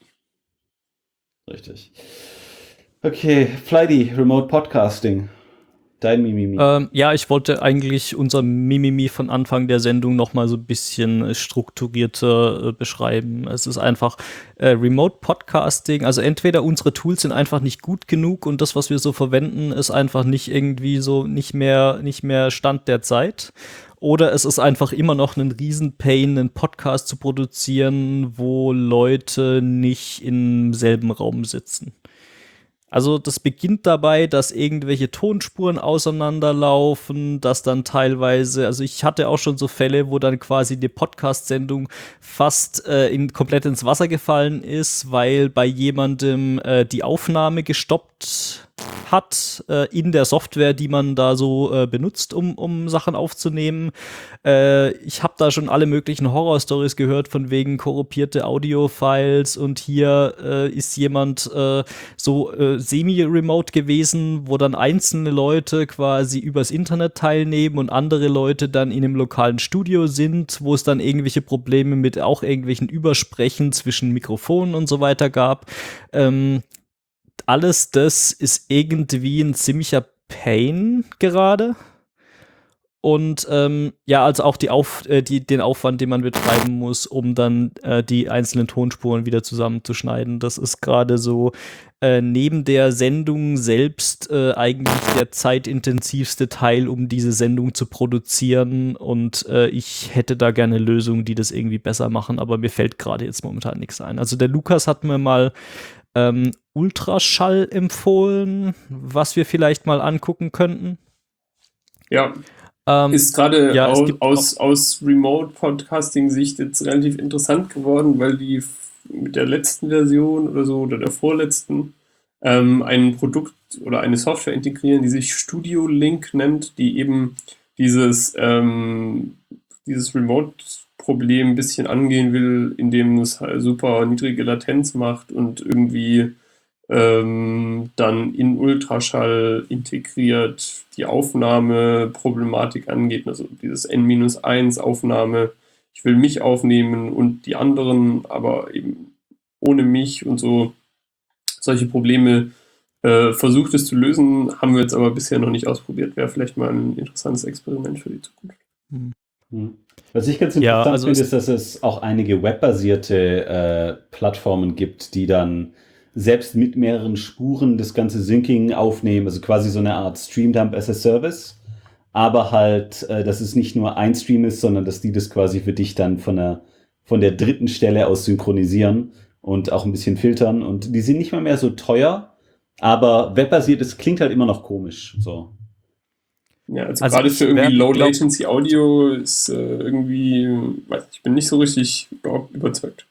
Richtig. Okay, Flighty, Remote Podcasting. Dein Mimimi. Ähm, ja, ich wollte eigentlich unser Mimimi von Anfang der Sendung noch mal so ein bisschen äh, strukturierter äh, beschreiben. Es ist einfach äh, Remote Podcasting, also entweder unsere Tools sind einfach nicht gut genug und das, was wir so verwenden, ist einfach nicht irgendwie so nicht mehr, nicht mehr Stand der Zeit. Oder es ist einfach immer noch ein Riesenpain, einen Podcast zu produzieren, wo Leute nicht im selben Raum sitzen. Also das beginnt dabei, dass irgendwelche Tonspuren auseinanderlaufen, dass dann teilweise, also ich hatte auch schon so Fälle, wo dann quasi die Podcast-Sendung fast äh, in, komplett ins Wasser gefallen ist, weil bei jemandem äh, die Aufnahme gestoppt hat äh, in der Software, die man da so äh, benutzt, um, um Sachen aufzunehmen. Äh, ich habe da schon alle möglichen Horror-Stories gehört, von wegen korrumpierte Audio-Files und hier äh, ist jemand äh, so äh, semi-remote gewesen, wo dann einzelne Leute quasi übers Internet teilnehmen und andere Leute dann in einem lokalen Studio sind, wo es dann irgendwelche Probleme mit auch irgendwelchen Übersprechen zwischen Mikrofonen und so weiter gab. Ähm, alles das ist irgendwie ein ziemlicher Pain gerade. Und ähm, ja, also auch die Auf, äh, die, den Aufwand, den man betreiben muss, um dann äh, die einzelnen Tonspuren wieder zusammenzuschneiden. Das ist gerade so äh, neben der Sendung selbst äh, eigentlich der zeitintensivste Teil, um diese Sendung zu produzieren. Und äh, ich hätte da gerne Lösungen, die das irgendwie besser machen, aber mir fällt gerade jetzt momentan nichts ein. Also der Lukas hat mir mal ähm, Ultraschall empfohlen, was wir vielleicht mal angucken könnten. ja, Ähm, ist gerade ja, es aus, gibt aus, aus Remote-Podcasting-Sicht jetzt relativ interessant geworden, weil die f- mit der letzten Version oder so oder der vorletzten ähm, ein Produkt oder eine Software integrieren, die sich Studio Link nennt, die eben dieses, ähm, dieses Remote-Problem ein bisschen angehen will, indem es halt super niedrige Latenz macht und irgendwie ähm, dann in Ultraschall integriert die Aufnahmeproblematik angeht, also dieses N eins Aufnahme, ich will mich aufnehmen und die anderen, aber eben ohne mich und so, solche Probleme äh, versucht es zu lösen, haben wir jetzt aber bisher noch nicht ausprobiert, wäre vielleicht mal ein interessantes Experiment für die Zukunft. Hm. Was ich ganz Ja, interessant also finde, es- ist, dass es auch einige webbasierte äh, Plattformen gibt, die dann selbst mit mehreren Spuren das ganze Syncing aufnehmen, also quasi so eine Art Stream-Dump as a Service, aber halt, äh, dass es nicht nur ein Stream ist, sondern dass die das quasi für dich dann von der, von der dritten Stelle aus synchronisieren und auch ein bisschen filtern und die sind nicht mal mehr so teuer, aber webbasiert, es klingt halt immer noch komisch, so. Ja, also, Also gerade ich für irgendwie wär- Low glaub- Latency Audio ist äh, irgendwie, weiß nicht, ich bin nicht so richtig überhaupt überzeugt.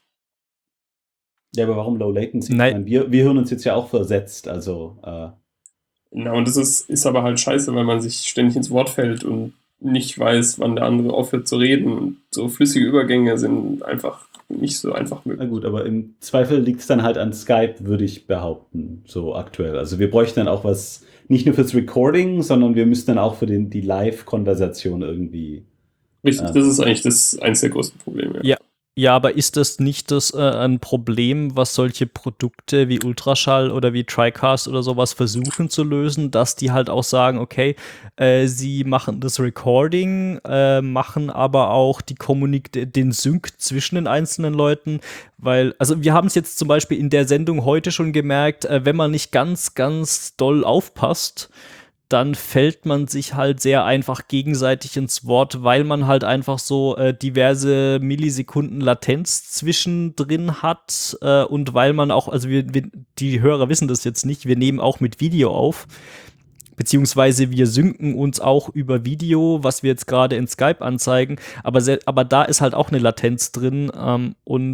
Ja, aber warum Low Latency? Nein. Ich meine, wir, wir hören uns jetzt ja auch versetzt, also äh, Na, und das ist, ist aber halt scheiße, weil man sich ständig ins Wort fällt und nicht weiß, wann der andere aufhört zu reden. Und so flüssige Übergänge sind einfach nicht so einfach na möglich. gut, aber im Zweifel liegt es dann halt an Skype, würde ich behaupten, so aktuell. Also wir bräuchten dann auch was, nicht nur fürs Recording, sondern wir müssten dann auch für den, die Live-Konversation irgendwie. Richtig, Ja. das ist eigentlich das eins der größten Probleme. Ja. Ja, aber ist das nicht das äh, ein Problem, was solche Produkte wie Ultraschall oder wie TriCast oder sowas versuchen zu lösen, dass die halt auch sagen, okay, äh, sie machen das Recording, äh, machen aber auch die Kommunik den Sync zwischen den einzelnen Leuten, weil, also wir haben es jetzt zum Beispiel in der Sendung heute schon gemerkt, äh, wenn man nicht ganz, ganz doll aufpasst, dann fällt man sich halt sehr einfach gegenseitig ins Wort, weil man halt einfach so äh, diverse Millisekunden Latenz zwischendrin hat äh, und weil man auch, also wir, wir, die Hörer wissen das jetzt nicht, wir nehmen auch mit Video auf, beziehungsweise wir synken uns auch über Video, was wir jetzt gerade in Skype anzeigen, aber, se- aber da ist halt auch eine Latenz drin ähm, und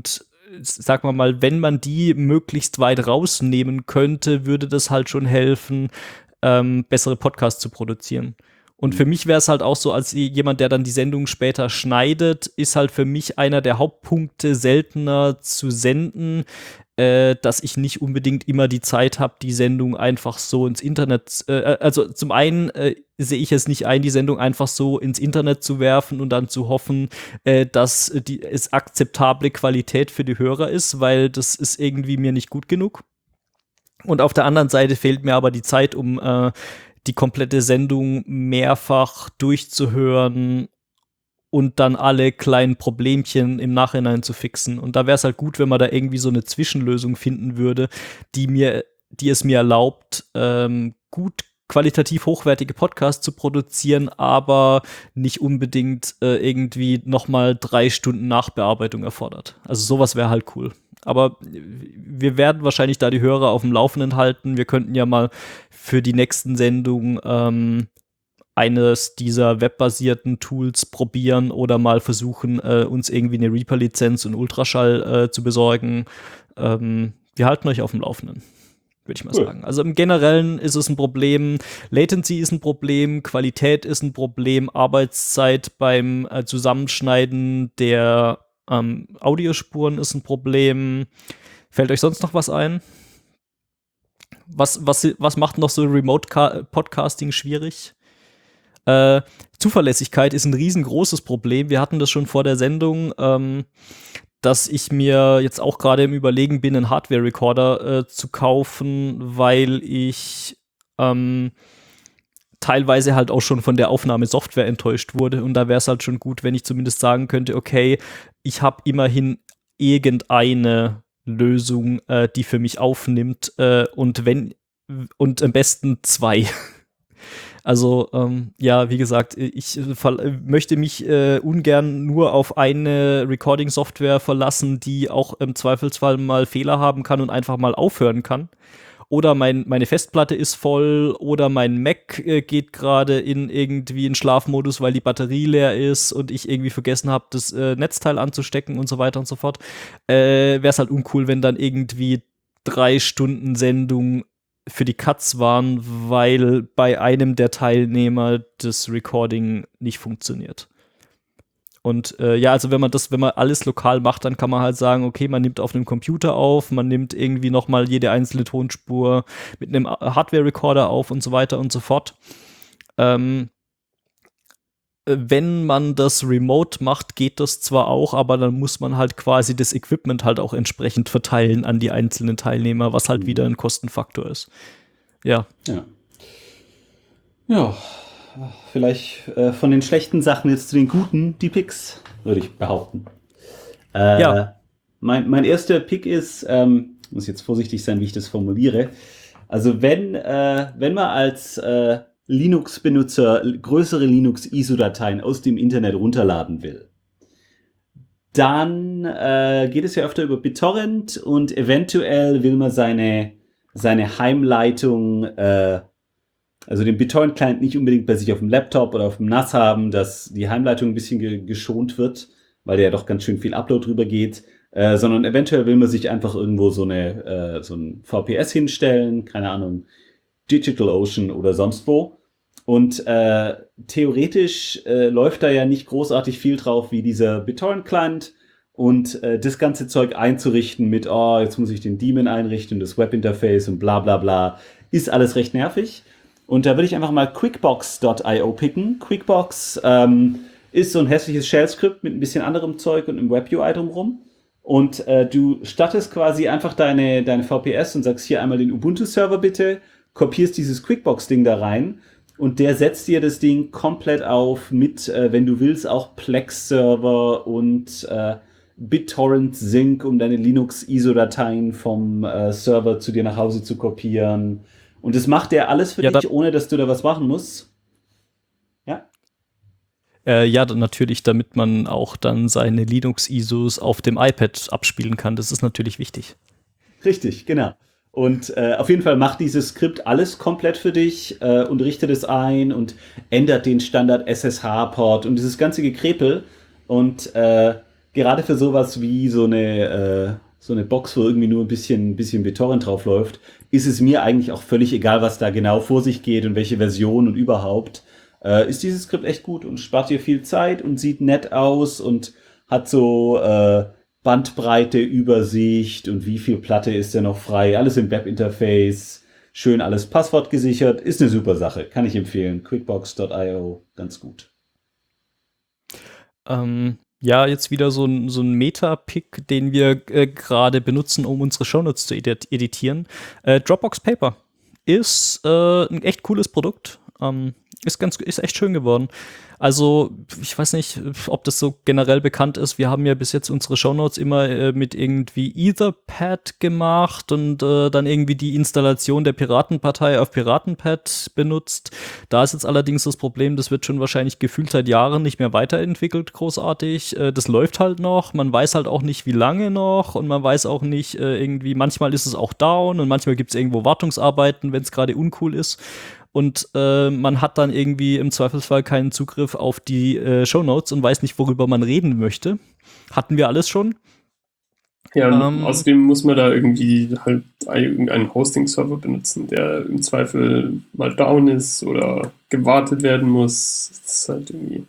sag mal mal, wenn man die möglichst weit rausnehmen könnte, würde das halt schon helfen, ähm, bessere Podcasts zu produzieren. Und für mich wäre es halt auch so, als jemand, der dann die Sendung später schneidet, ist halt für mich einer der Hauptpunkte, seltener zu senden, äh, dass ich nicht unbedingt immer die Zeit habe, die Sendung einfach so ins Internet, äh, also zum einen äh, sehe ich es nicht ein, die Sendung einfach so ins Internet zu werfen und dann zu hoffen, äh, dass die, es akzeptable Qualität für die Hörer ist, weil das ist irgendwie mir nicht gut genug. Und auf der anderen Seite fehlt mir aber die Zeit, um äh, die komplette Sendung mehrfach durchzuhören und dann alle kleinen Problemchen im Nachhinein zu fixen. Und da wäre es halt gut, wenn man da irgendwie so eine Zwischenlösung finden würde, die mir, die es mir erlaubt, ähm, gut qualitativ hochwertige Podcasts zu produzieren, aber nicht unbedingt äh, irgendwie nochmal drei Stunden Nachbearbeitung erfordert. Also sowas wäre halt cool. Aber wir werden wahrscheinlich da die Hörer auf dem Laufenden halten. Wir könnten ja mal für die nächsten Sendungen ähm, eines dieser webbasierten Tools probieren oder mal versuchen, äh, uns irgendwie eine Reaper-Lizenz und Ultraschall äh, zu besorgen. Ähm, wir halten euch auf dem Laufenden, würde ich mal cool. sagen. Also im Generellen ist es ein Problem, Latency ist ein Problem, Qualität ist ein Problem, Arbeitszeit beim äh, Zusammenschneiden der ähm, Audiospuren ist ein Problem. Fällt euch sonst noch was ein? Was, was, was macht noch so Remote-Podcasting schwierig? Äh, Zuverlässigkeit ist ein riesengroßes Problem. Wir hatten das schon vor der Sendung, ähm, dass ich mir jetzt auch gerade im Überlegen bin, einen Hardware-Recorder äh, zu kaufen, weil ich ähm, teilweise halt auch schon von der Aufnahmesoftware enttäuscht wurde. Und da wäre es halt schon gut, wenn ich zumindest sagen könnte, okay, ich habe immerhin irgendeine Lösung, äh, die für mich aufnimmt äh, und wenn und am besten zwei. Also ähm, ja, wie gesagt, ich ver- möchte mich äh, ungern nur auf eine Recording-Software verlassen, die auch im Zweifelsfall mal Fehler haben kann und einfach mal aufhören kann. Oder mein, meine Festplatte ist voll oder mein Mac äh, geht gerade in irgendwie in Schlafmodus, weil die Batterie leer ist und ich irgendwie vergessen habe, das äh, Netzteil anzustecken und so weiter und so fort. Äh, wäre es halt uncool, wenn dann irgendwie drei Stunden Sendung für die Cuts waren, weil bei einem der Teilnehmer das Recording nicht funktioniert. Und äh, ja, also wenn man das, wenn man alles lokal macht, dann kann man halt sagen, okay, man nimmt auf einem Computer auf, man nimmt irgendwie nochmal jede einzelne Tonspur mit einem Hardware-Recorder auf und so weiter und so fort. Ähm, wenn man das remote macht, geht das zwar auch, aber dann muss man halt quasi das Equipment halt auch entsprechend verteilen an die einzelnen Teilnehmer, was halt mhm. wieder ein Kostenfaktor ist. Ja. Ja. Ja. Vielleicht äh, von den schlechten Sachen jetzt zu den guten, die Picks, würde ich behaupten. Äh, ja. Mein, mein erster Pick ist, ähm, muss jetzt vorsichtig sein, wie ich das formuliere. Also wenn, äh, wenn man als äh, Linux-Benutzer größere Linux-I S O-Dateien aus dem Internet runterladen will, dann äh, geht es ja öfter über BitTorrent und eventuell will man seine, seine Heimleitung äh, also den BitTorrent-Client nicht unbedingt bei sich auf dem Laptop oder auf dem N A S haben, dass die Heimleitung ein bisschen ge- geschont wird, weil da ja doch ganz schön viel Upload drüber geht, äh, sondern eventuell will man sich einfach irgendwo so eine äh, so ein V P S hinstellen, keine Ahnung, DigitalOcean oder sonst wo. Und äh, theoretisch äh, läuft da ja nicht großartig viel drauf wie dieser BitTorrent-Client und äh, das ganze Zeug einzurichten mit, oh, jetzt muss ich den Daemon einrichten, das Webinterface und bla bla bla, ist alles recht nervig. Und da würde ich einfach mal quickbox Punkt io picken. Quickbox ähm, ist so ein hässliches Shell-Skript mit ein bisschen anderem Zeug und einem Web-U I drumherum. Und äh, du stattest quasi einfach deine, deine V P S und sagst hier einmal den Ubuntu-Server bitte, kopierst dieses Quickbox-Ding da rein und der setzt dir das Ding komplett auf mit, äh, wenn du willst, auch Plex-Server und äh, BitTorrent-Sync, um deine Linux-I S O-Dateien vom äh, Server zu dir nach Hause zu kopieren. Und das macht der alles für ja, dich, ohne dass du da was machen musst? Ja? Äh, ja, dann natürlich, damit man auch dann seine Linux-I S Os auf dem iPad abspielen kann. Das ist natürlich wichtig. Richtig, genau. Und äh, auf jeden Fall macht dieses Skript alles komplett für dich äh, und richtet es ein und ändert den Standard-S S H-Port und dieses ganze Gekrepel. Und äh, gerade für sowas wie so eine, äh, so eine Box, wo irgendwie nur ein bisschen, ein bisschen BitTorrent drauf läuft, ist es mir eigentlich auch völlig egal, was da genau vor sich geht und welche Version und überhaupt. Äh, ist dieses Skript echt gut und spart dir viel Zeit und sieht nett aus und hat so äh, Bandbreite, Übersicht und wie viel Platte ist denn noch frei. Alles im Webinterface, schön alles passwortgesichert. Ist eine super Sache, kann ich empfehlen. quickbox Punkt io, ganz gut. Ähm, ja, jetzt wieder so ein, so ein Meta-Pick, den wir äh, gerade benutzen, um unsere Shownotes zu edit- editieren. Äh, Dropbox Paper ist äh, ein echt cooles Produkt. Ähm, ist ganz, ist echt schön geworden. Also, ich weiß nicht, ob das so generell bekannt ist. Wir haben ja bis jetzt unsere Shownotes immer äh, mit irgendwie Etherpad gemacht und äh, dann irgendwie die Installation der Piratenpartei auf Piratenpad benutzt. Da ist jetzt allerdings das Problem, das wird schon wahrscheinlich gefühlt seit Jahren nicht mehr weiterentwickelt, großartig. Äh, das läuft halt noch. Man weiß halt auch nicht, wie lange noch und man weiß auch nicht äh, irgendwie, manchmal ist es auch down und manchmal gibt es irgendwo Wartungsarbeiten, wenn es gerade uncool ist. Und äh, man hat dann irgendwie im Zweifelsfall keinen Zugriff auf die äh, Shownotes und weiß nicht, worüber man reden möchte. Hatten wir alles schon. Ja, und Ähm, außerdem muss man da irgendwie halt irgendeinen Hosting-Server benutzen, der im Zweifel mal down ist oder gewartet werden muss. Das ist halt irgendwie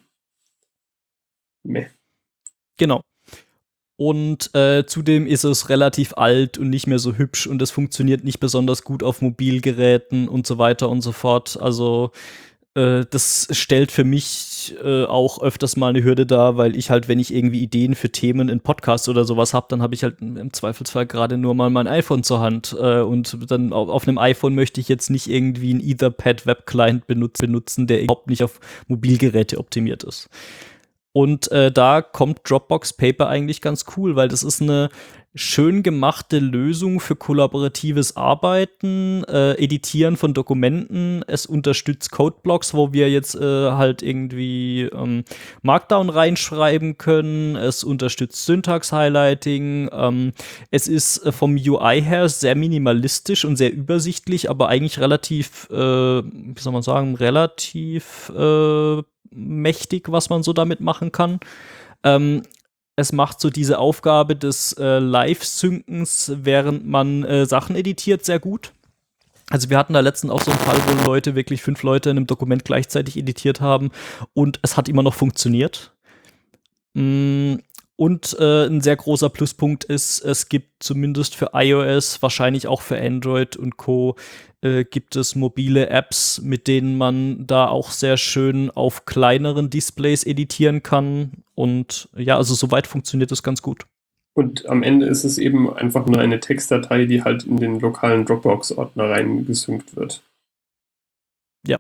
meh. Genau. Und äh, zudem ist es relativ alt und nicht mehr so hübsch und es funktioniert nicht besonders gut auf Mobilgeräten und so weiter und so fort. Also äh, das stellt für mich äh, auch öfters mal eine Hürde dar, weil ich halt, wenn ich irgendwie Ideen für Themen in Podcasts oder sowas habe, dann habe ich halt im Zweifelsfall gerade nur mal mein iPhone zur Hand. Äh, und dann auf, auf einem iPhone möchte ich jetzt nicht irgendwie einen Etherpad Webclient benut- benutzen, der überhaupt nicht auf Mobilgeräte optimiert ist. Und äh, da kommt Dropbox Paper eigentlich ganz cool, weil das ist eine schön gemachte Lösung für kollaboratives Arbeiten, äh, Editieren von Dokumenten. Es unterstützt Codeblocks, wo wir jetzt äh, halt irgendwie ähm, Markdown reinschreiben können. Es unterstützt Syntax-Highlighting. Ähm, es ist äh, vom U I her sehr minimalistisch und sehr übersichtlich, aber eigentlich relativ, äh, wie soll man sagen, relativ äh, mächtig, was man so damit machen kann. Ähm, es macht so diese Aufgabe des äh, Live-Synkens, während man äh, Sachen editiert, sehr gut. Also wir hatten da letztens auch so einen Fall, wo Leute, wirklich fünf Leute in einem Dokument gleichzeitig editiert haben und es hat immer noch funktioniert. Mm, und äh, ein sehr großer Pluspunkt ist, es gibt zumindest für iOS, wahrscheinlich auch für Android und Co., äh, gibt es mobile Apps, mit denen man da auch sehr schön auf kleineren Displays editieren kann. Und ja, also soweit funktioniert das ganz gut. Und am Ende ist es eben einfach nur eine Textdatei, die halt in den lokalen Dropbox-Ordner reingesynkt wird. Ja.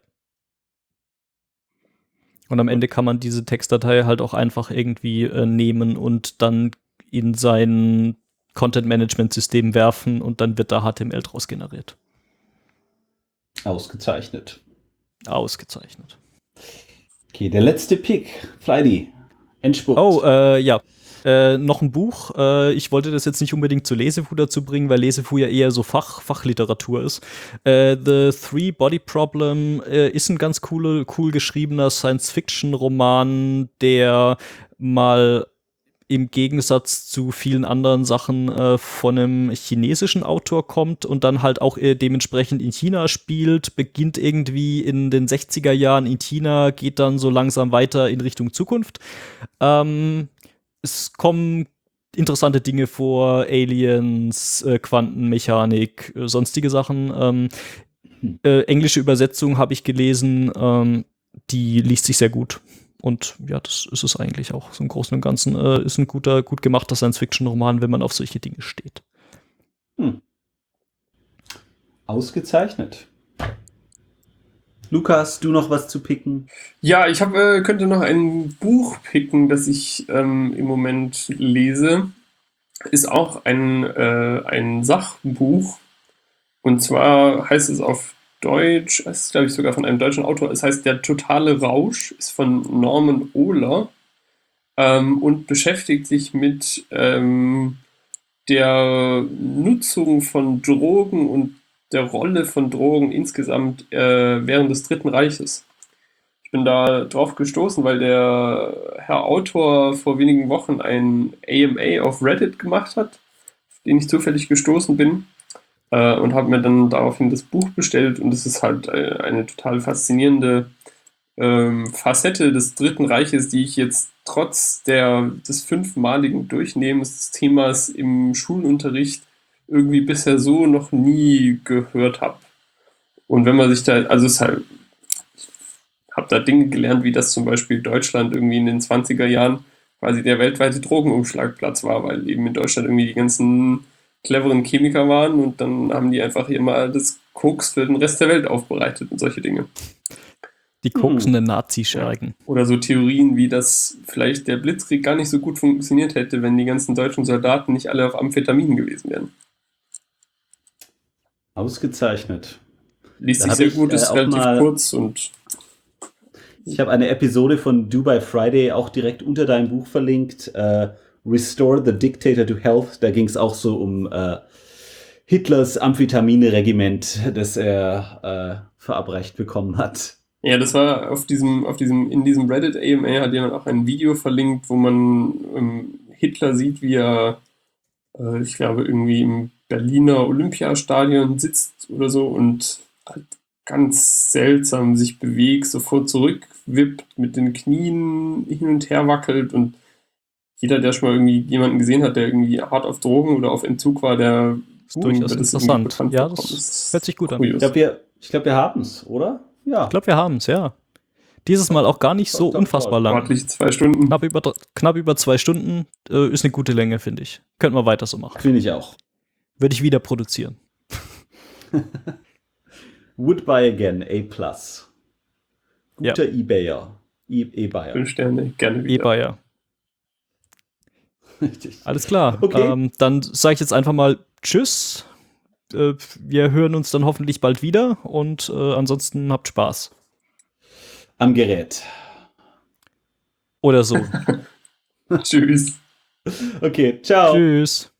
Und am Ende kann man diese Textdatei halt auch einfach irgendwie äh, nehmen und dann in sein Content-Management-System werfen und dann wird da H T M L draus generiert. Ausgezeichnet. Ausgezeichnet. Okay, der letzte Pick. Fleidy. Endspurt. Oh, äh, ja. Äh, noch ein Buch. Äh, ich wollte das jetzt nicht unbedingt zu Lesefu dazu bringen, weil Lesefu ja eher so Fach, Fachliteratur ist. Äh, The Three Body Problem äh, ist ein ganz cool, cool geschriebener Science-Fiction-Roman, der mal im Gegensatz zu vielen anderen Sachen äh, von einem chinesischen Autor kommt und dann halt auch äh, dementsprechend in China spielt, beginnt irgendwie in den sechziger Jahren in China, geht dann so langsam weiter in Richtung Zukunft. Ähm, es kommen interessante Dinge vor, Aliens, äh, Quantenmechanik, äh, sonstige Sachen. Ähm, äh, englische Übersetzung habe ich gelesen, ähm, die liest sich sehr gut. Und ja, das ist es eigentlich auch. So im Großen und Ganzen äh, ist ein guter, gut gemachter Science-Fiction-Roman, wenn man auf solche Dinge steht. Hm. Ausgezeichnet. Lukas, du noch was zu picken? Ja, ich hab, äh, könnte noch ein Buch picken, das ich ähm, im Moment lese. Ist auch ein, äh, ein Sachbuch. Und zwar heißt es auf Deutsch, es ist glaube ich sogar von einem deutschen Autor, es heißt Der totale Rausch, ist von Norman Ohler ähm, und beschäftigt sich mit ähm, der Nutzung von Drogen und der Rolle von Drogen insgesamt äh, während des Dritten Reiches. Ich bin da drauf gestoßen, weil der Herr Autor vor wenigen Wochen ein A M A auf Reddit gemacht hat, auf den ich zufällig gestoßen bin. Äh, und habe mir dann daraufhin das Buch bestellt, und es ist halt äh, eine total faszinierende ähm, Facette des Dritten Reiches, die ich jetzt trotz der, des fünfmaligen Durchnehmens des Themas im Schulunterricht irgendwie bisher so noch nie gehört habe. Und wenn man sich da, also es ist halt, ich habe da Dinge gelernt, wie das zum Beispiel Deutschland irgendwie in den zwanziger Jahren quasi der weltweite Drogenumschlagplatz war, weil eben in Deutschland irgendwie die ganzen cleveren Chemiker waren, und dann haben die einfach hier mal das Koks für den Rest der Welt aufbereitet und solche Dinge. Die koksenden Nazischergen. Oder so Theorien wie, dass vielleicht der Blitzkrieg gar nicht so gut funktioniert hätte, wenn die ganzen deutschen Soldaten nicht alle auf Amphetamin gewesen wären. Ausgezeichnet. Liest Da sich hab sehr ich, gut, äh, ist auch relativ mal- kurz und Ich habe eine Episode von Dubai Friday auch direkt unter deinem Buch verlinkt. Äh, Restore the Dictator to Health. Da ging es auch so um äh, Hitlers Amphetamine-Regiment, das er äh, verabreicht bekommen hat. ja, das war auf diesem, auf diesem, in diesem Reddit A M A hat jemand auch ein Video verlinkt, wo man ähm, Hitler sieht, wie er, äh, ich glaube, irgendwie im Berliner Olympiastadion sitzt oder so und halt ganz seltsam sich bewegt, sofort zurückwippt, mit den Knien hin und her wackelt, und jeder, der schon mal irgendwie jemanden gesehen hat, der irgendwie hart auf Drogen oder auf Entzug war, der Ist durchaus wird es interessant. irgendwie bekannt Ja, vorkommen. das ist hört sich gut an. Ich kurios. glaube, wir, ich glaub, wir haben es, oder? Ja. Ich glaube, wir haben es, ja. Dieses Mal auch gar nicht so Doch, doch, unfassbar lang. Sportliche zwei Stunden. Knapp über, dr- knapp über zwei Stunden äh, ist eine gute Länge, finde ich. Könnten wir weiter so machen. Finde ich auch. Würde ich wieder produzieren. Would buy again, A+. Guter Ja. eBayer. E- E-Buyer. Fünf Sterne, gerne wieder. E-Bayer. Richtig. Alles klar. Okay. Ähm, dann sage ich jetzt einfach mal Tschüss. Äh, wir hören uns dann hoffentlich bald wieder, und äh, ansonsten habt Spaß. Am Gerät. Oder so. Tschüss. Okay, ciao. Tschüss.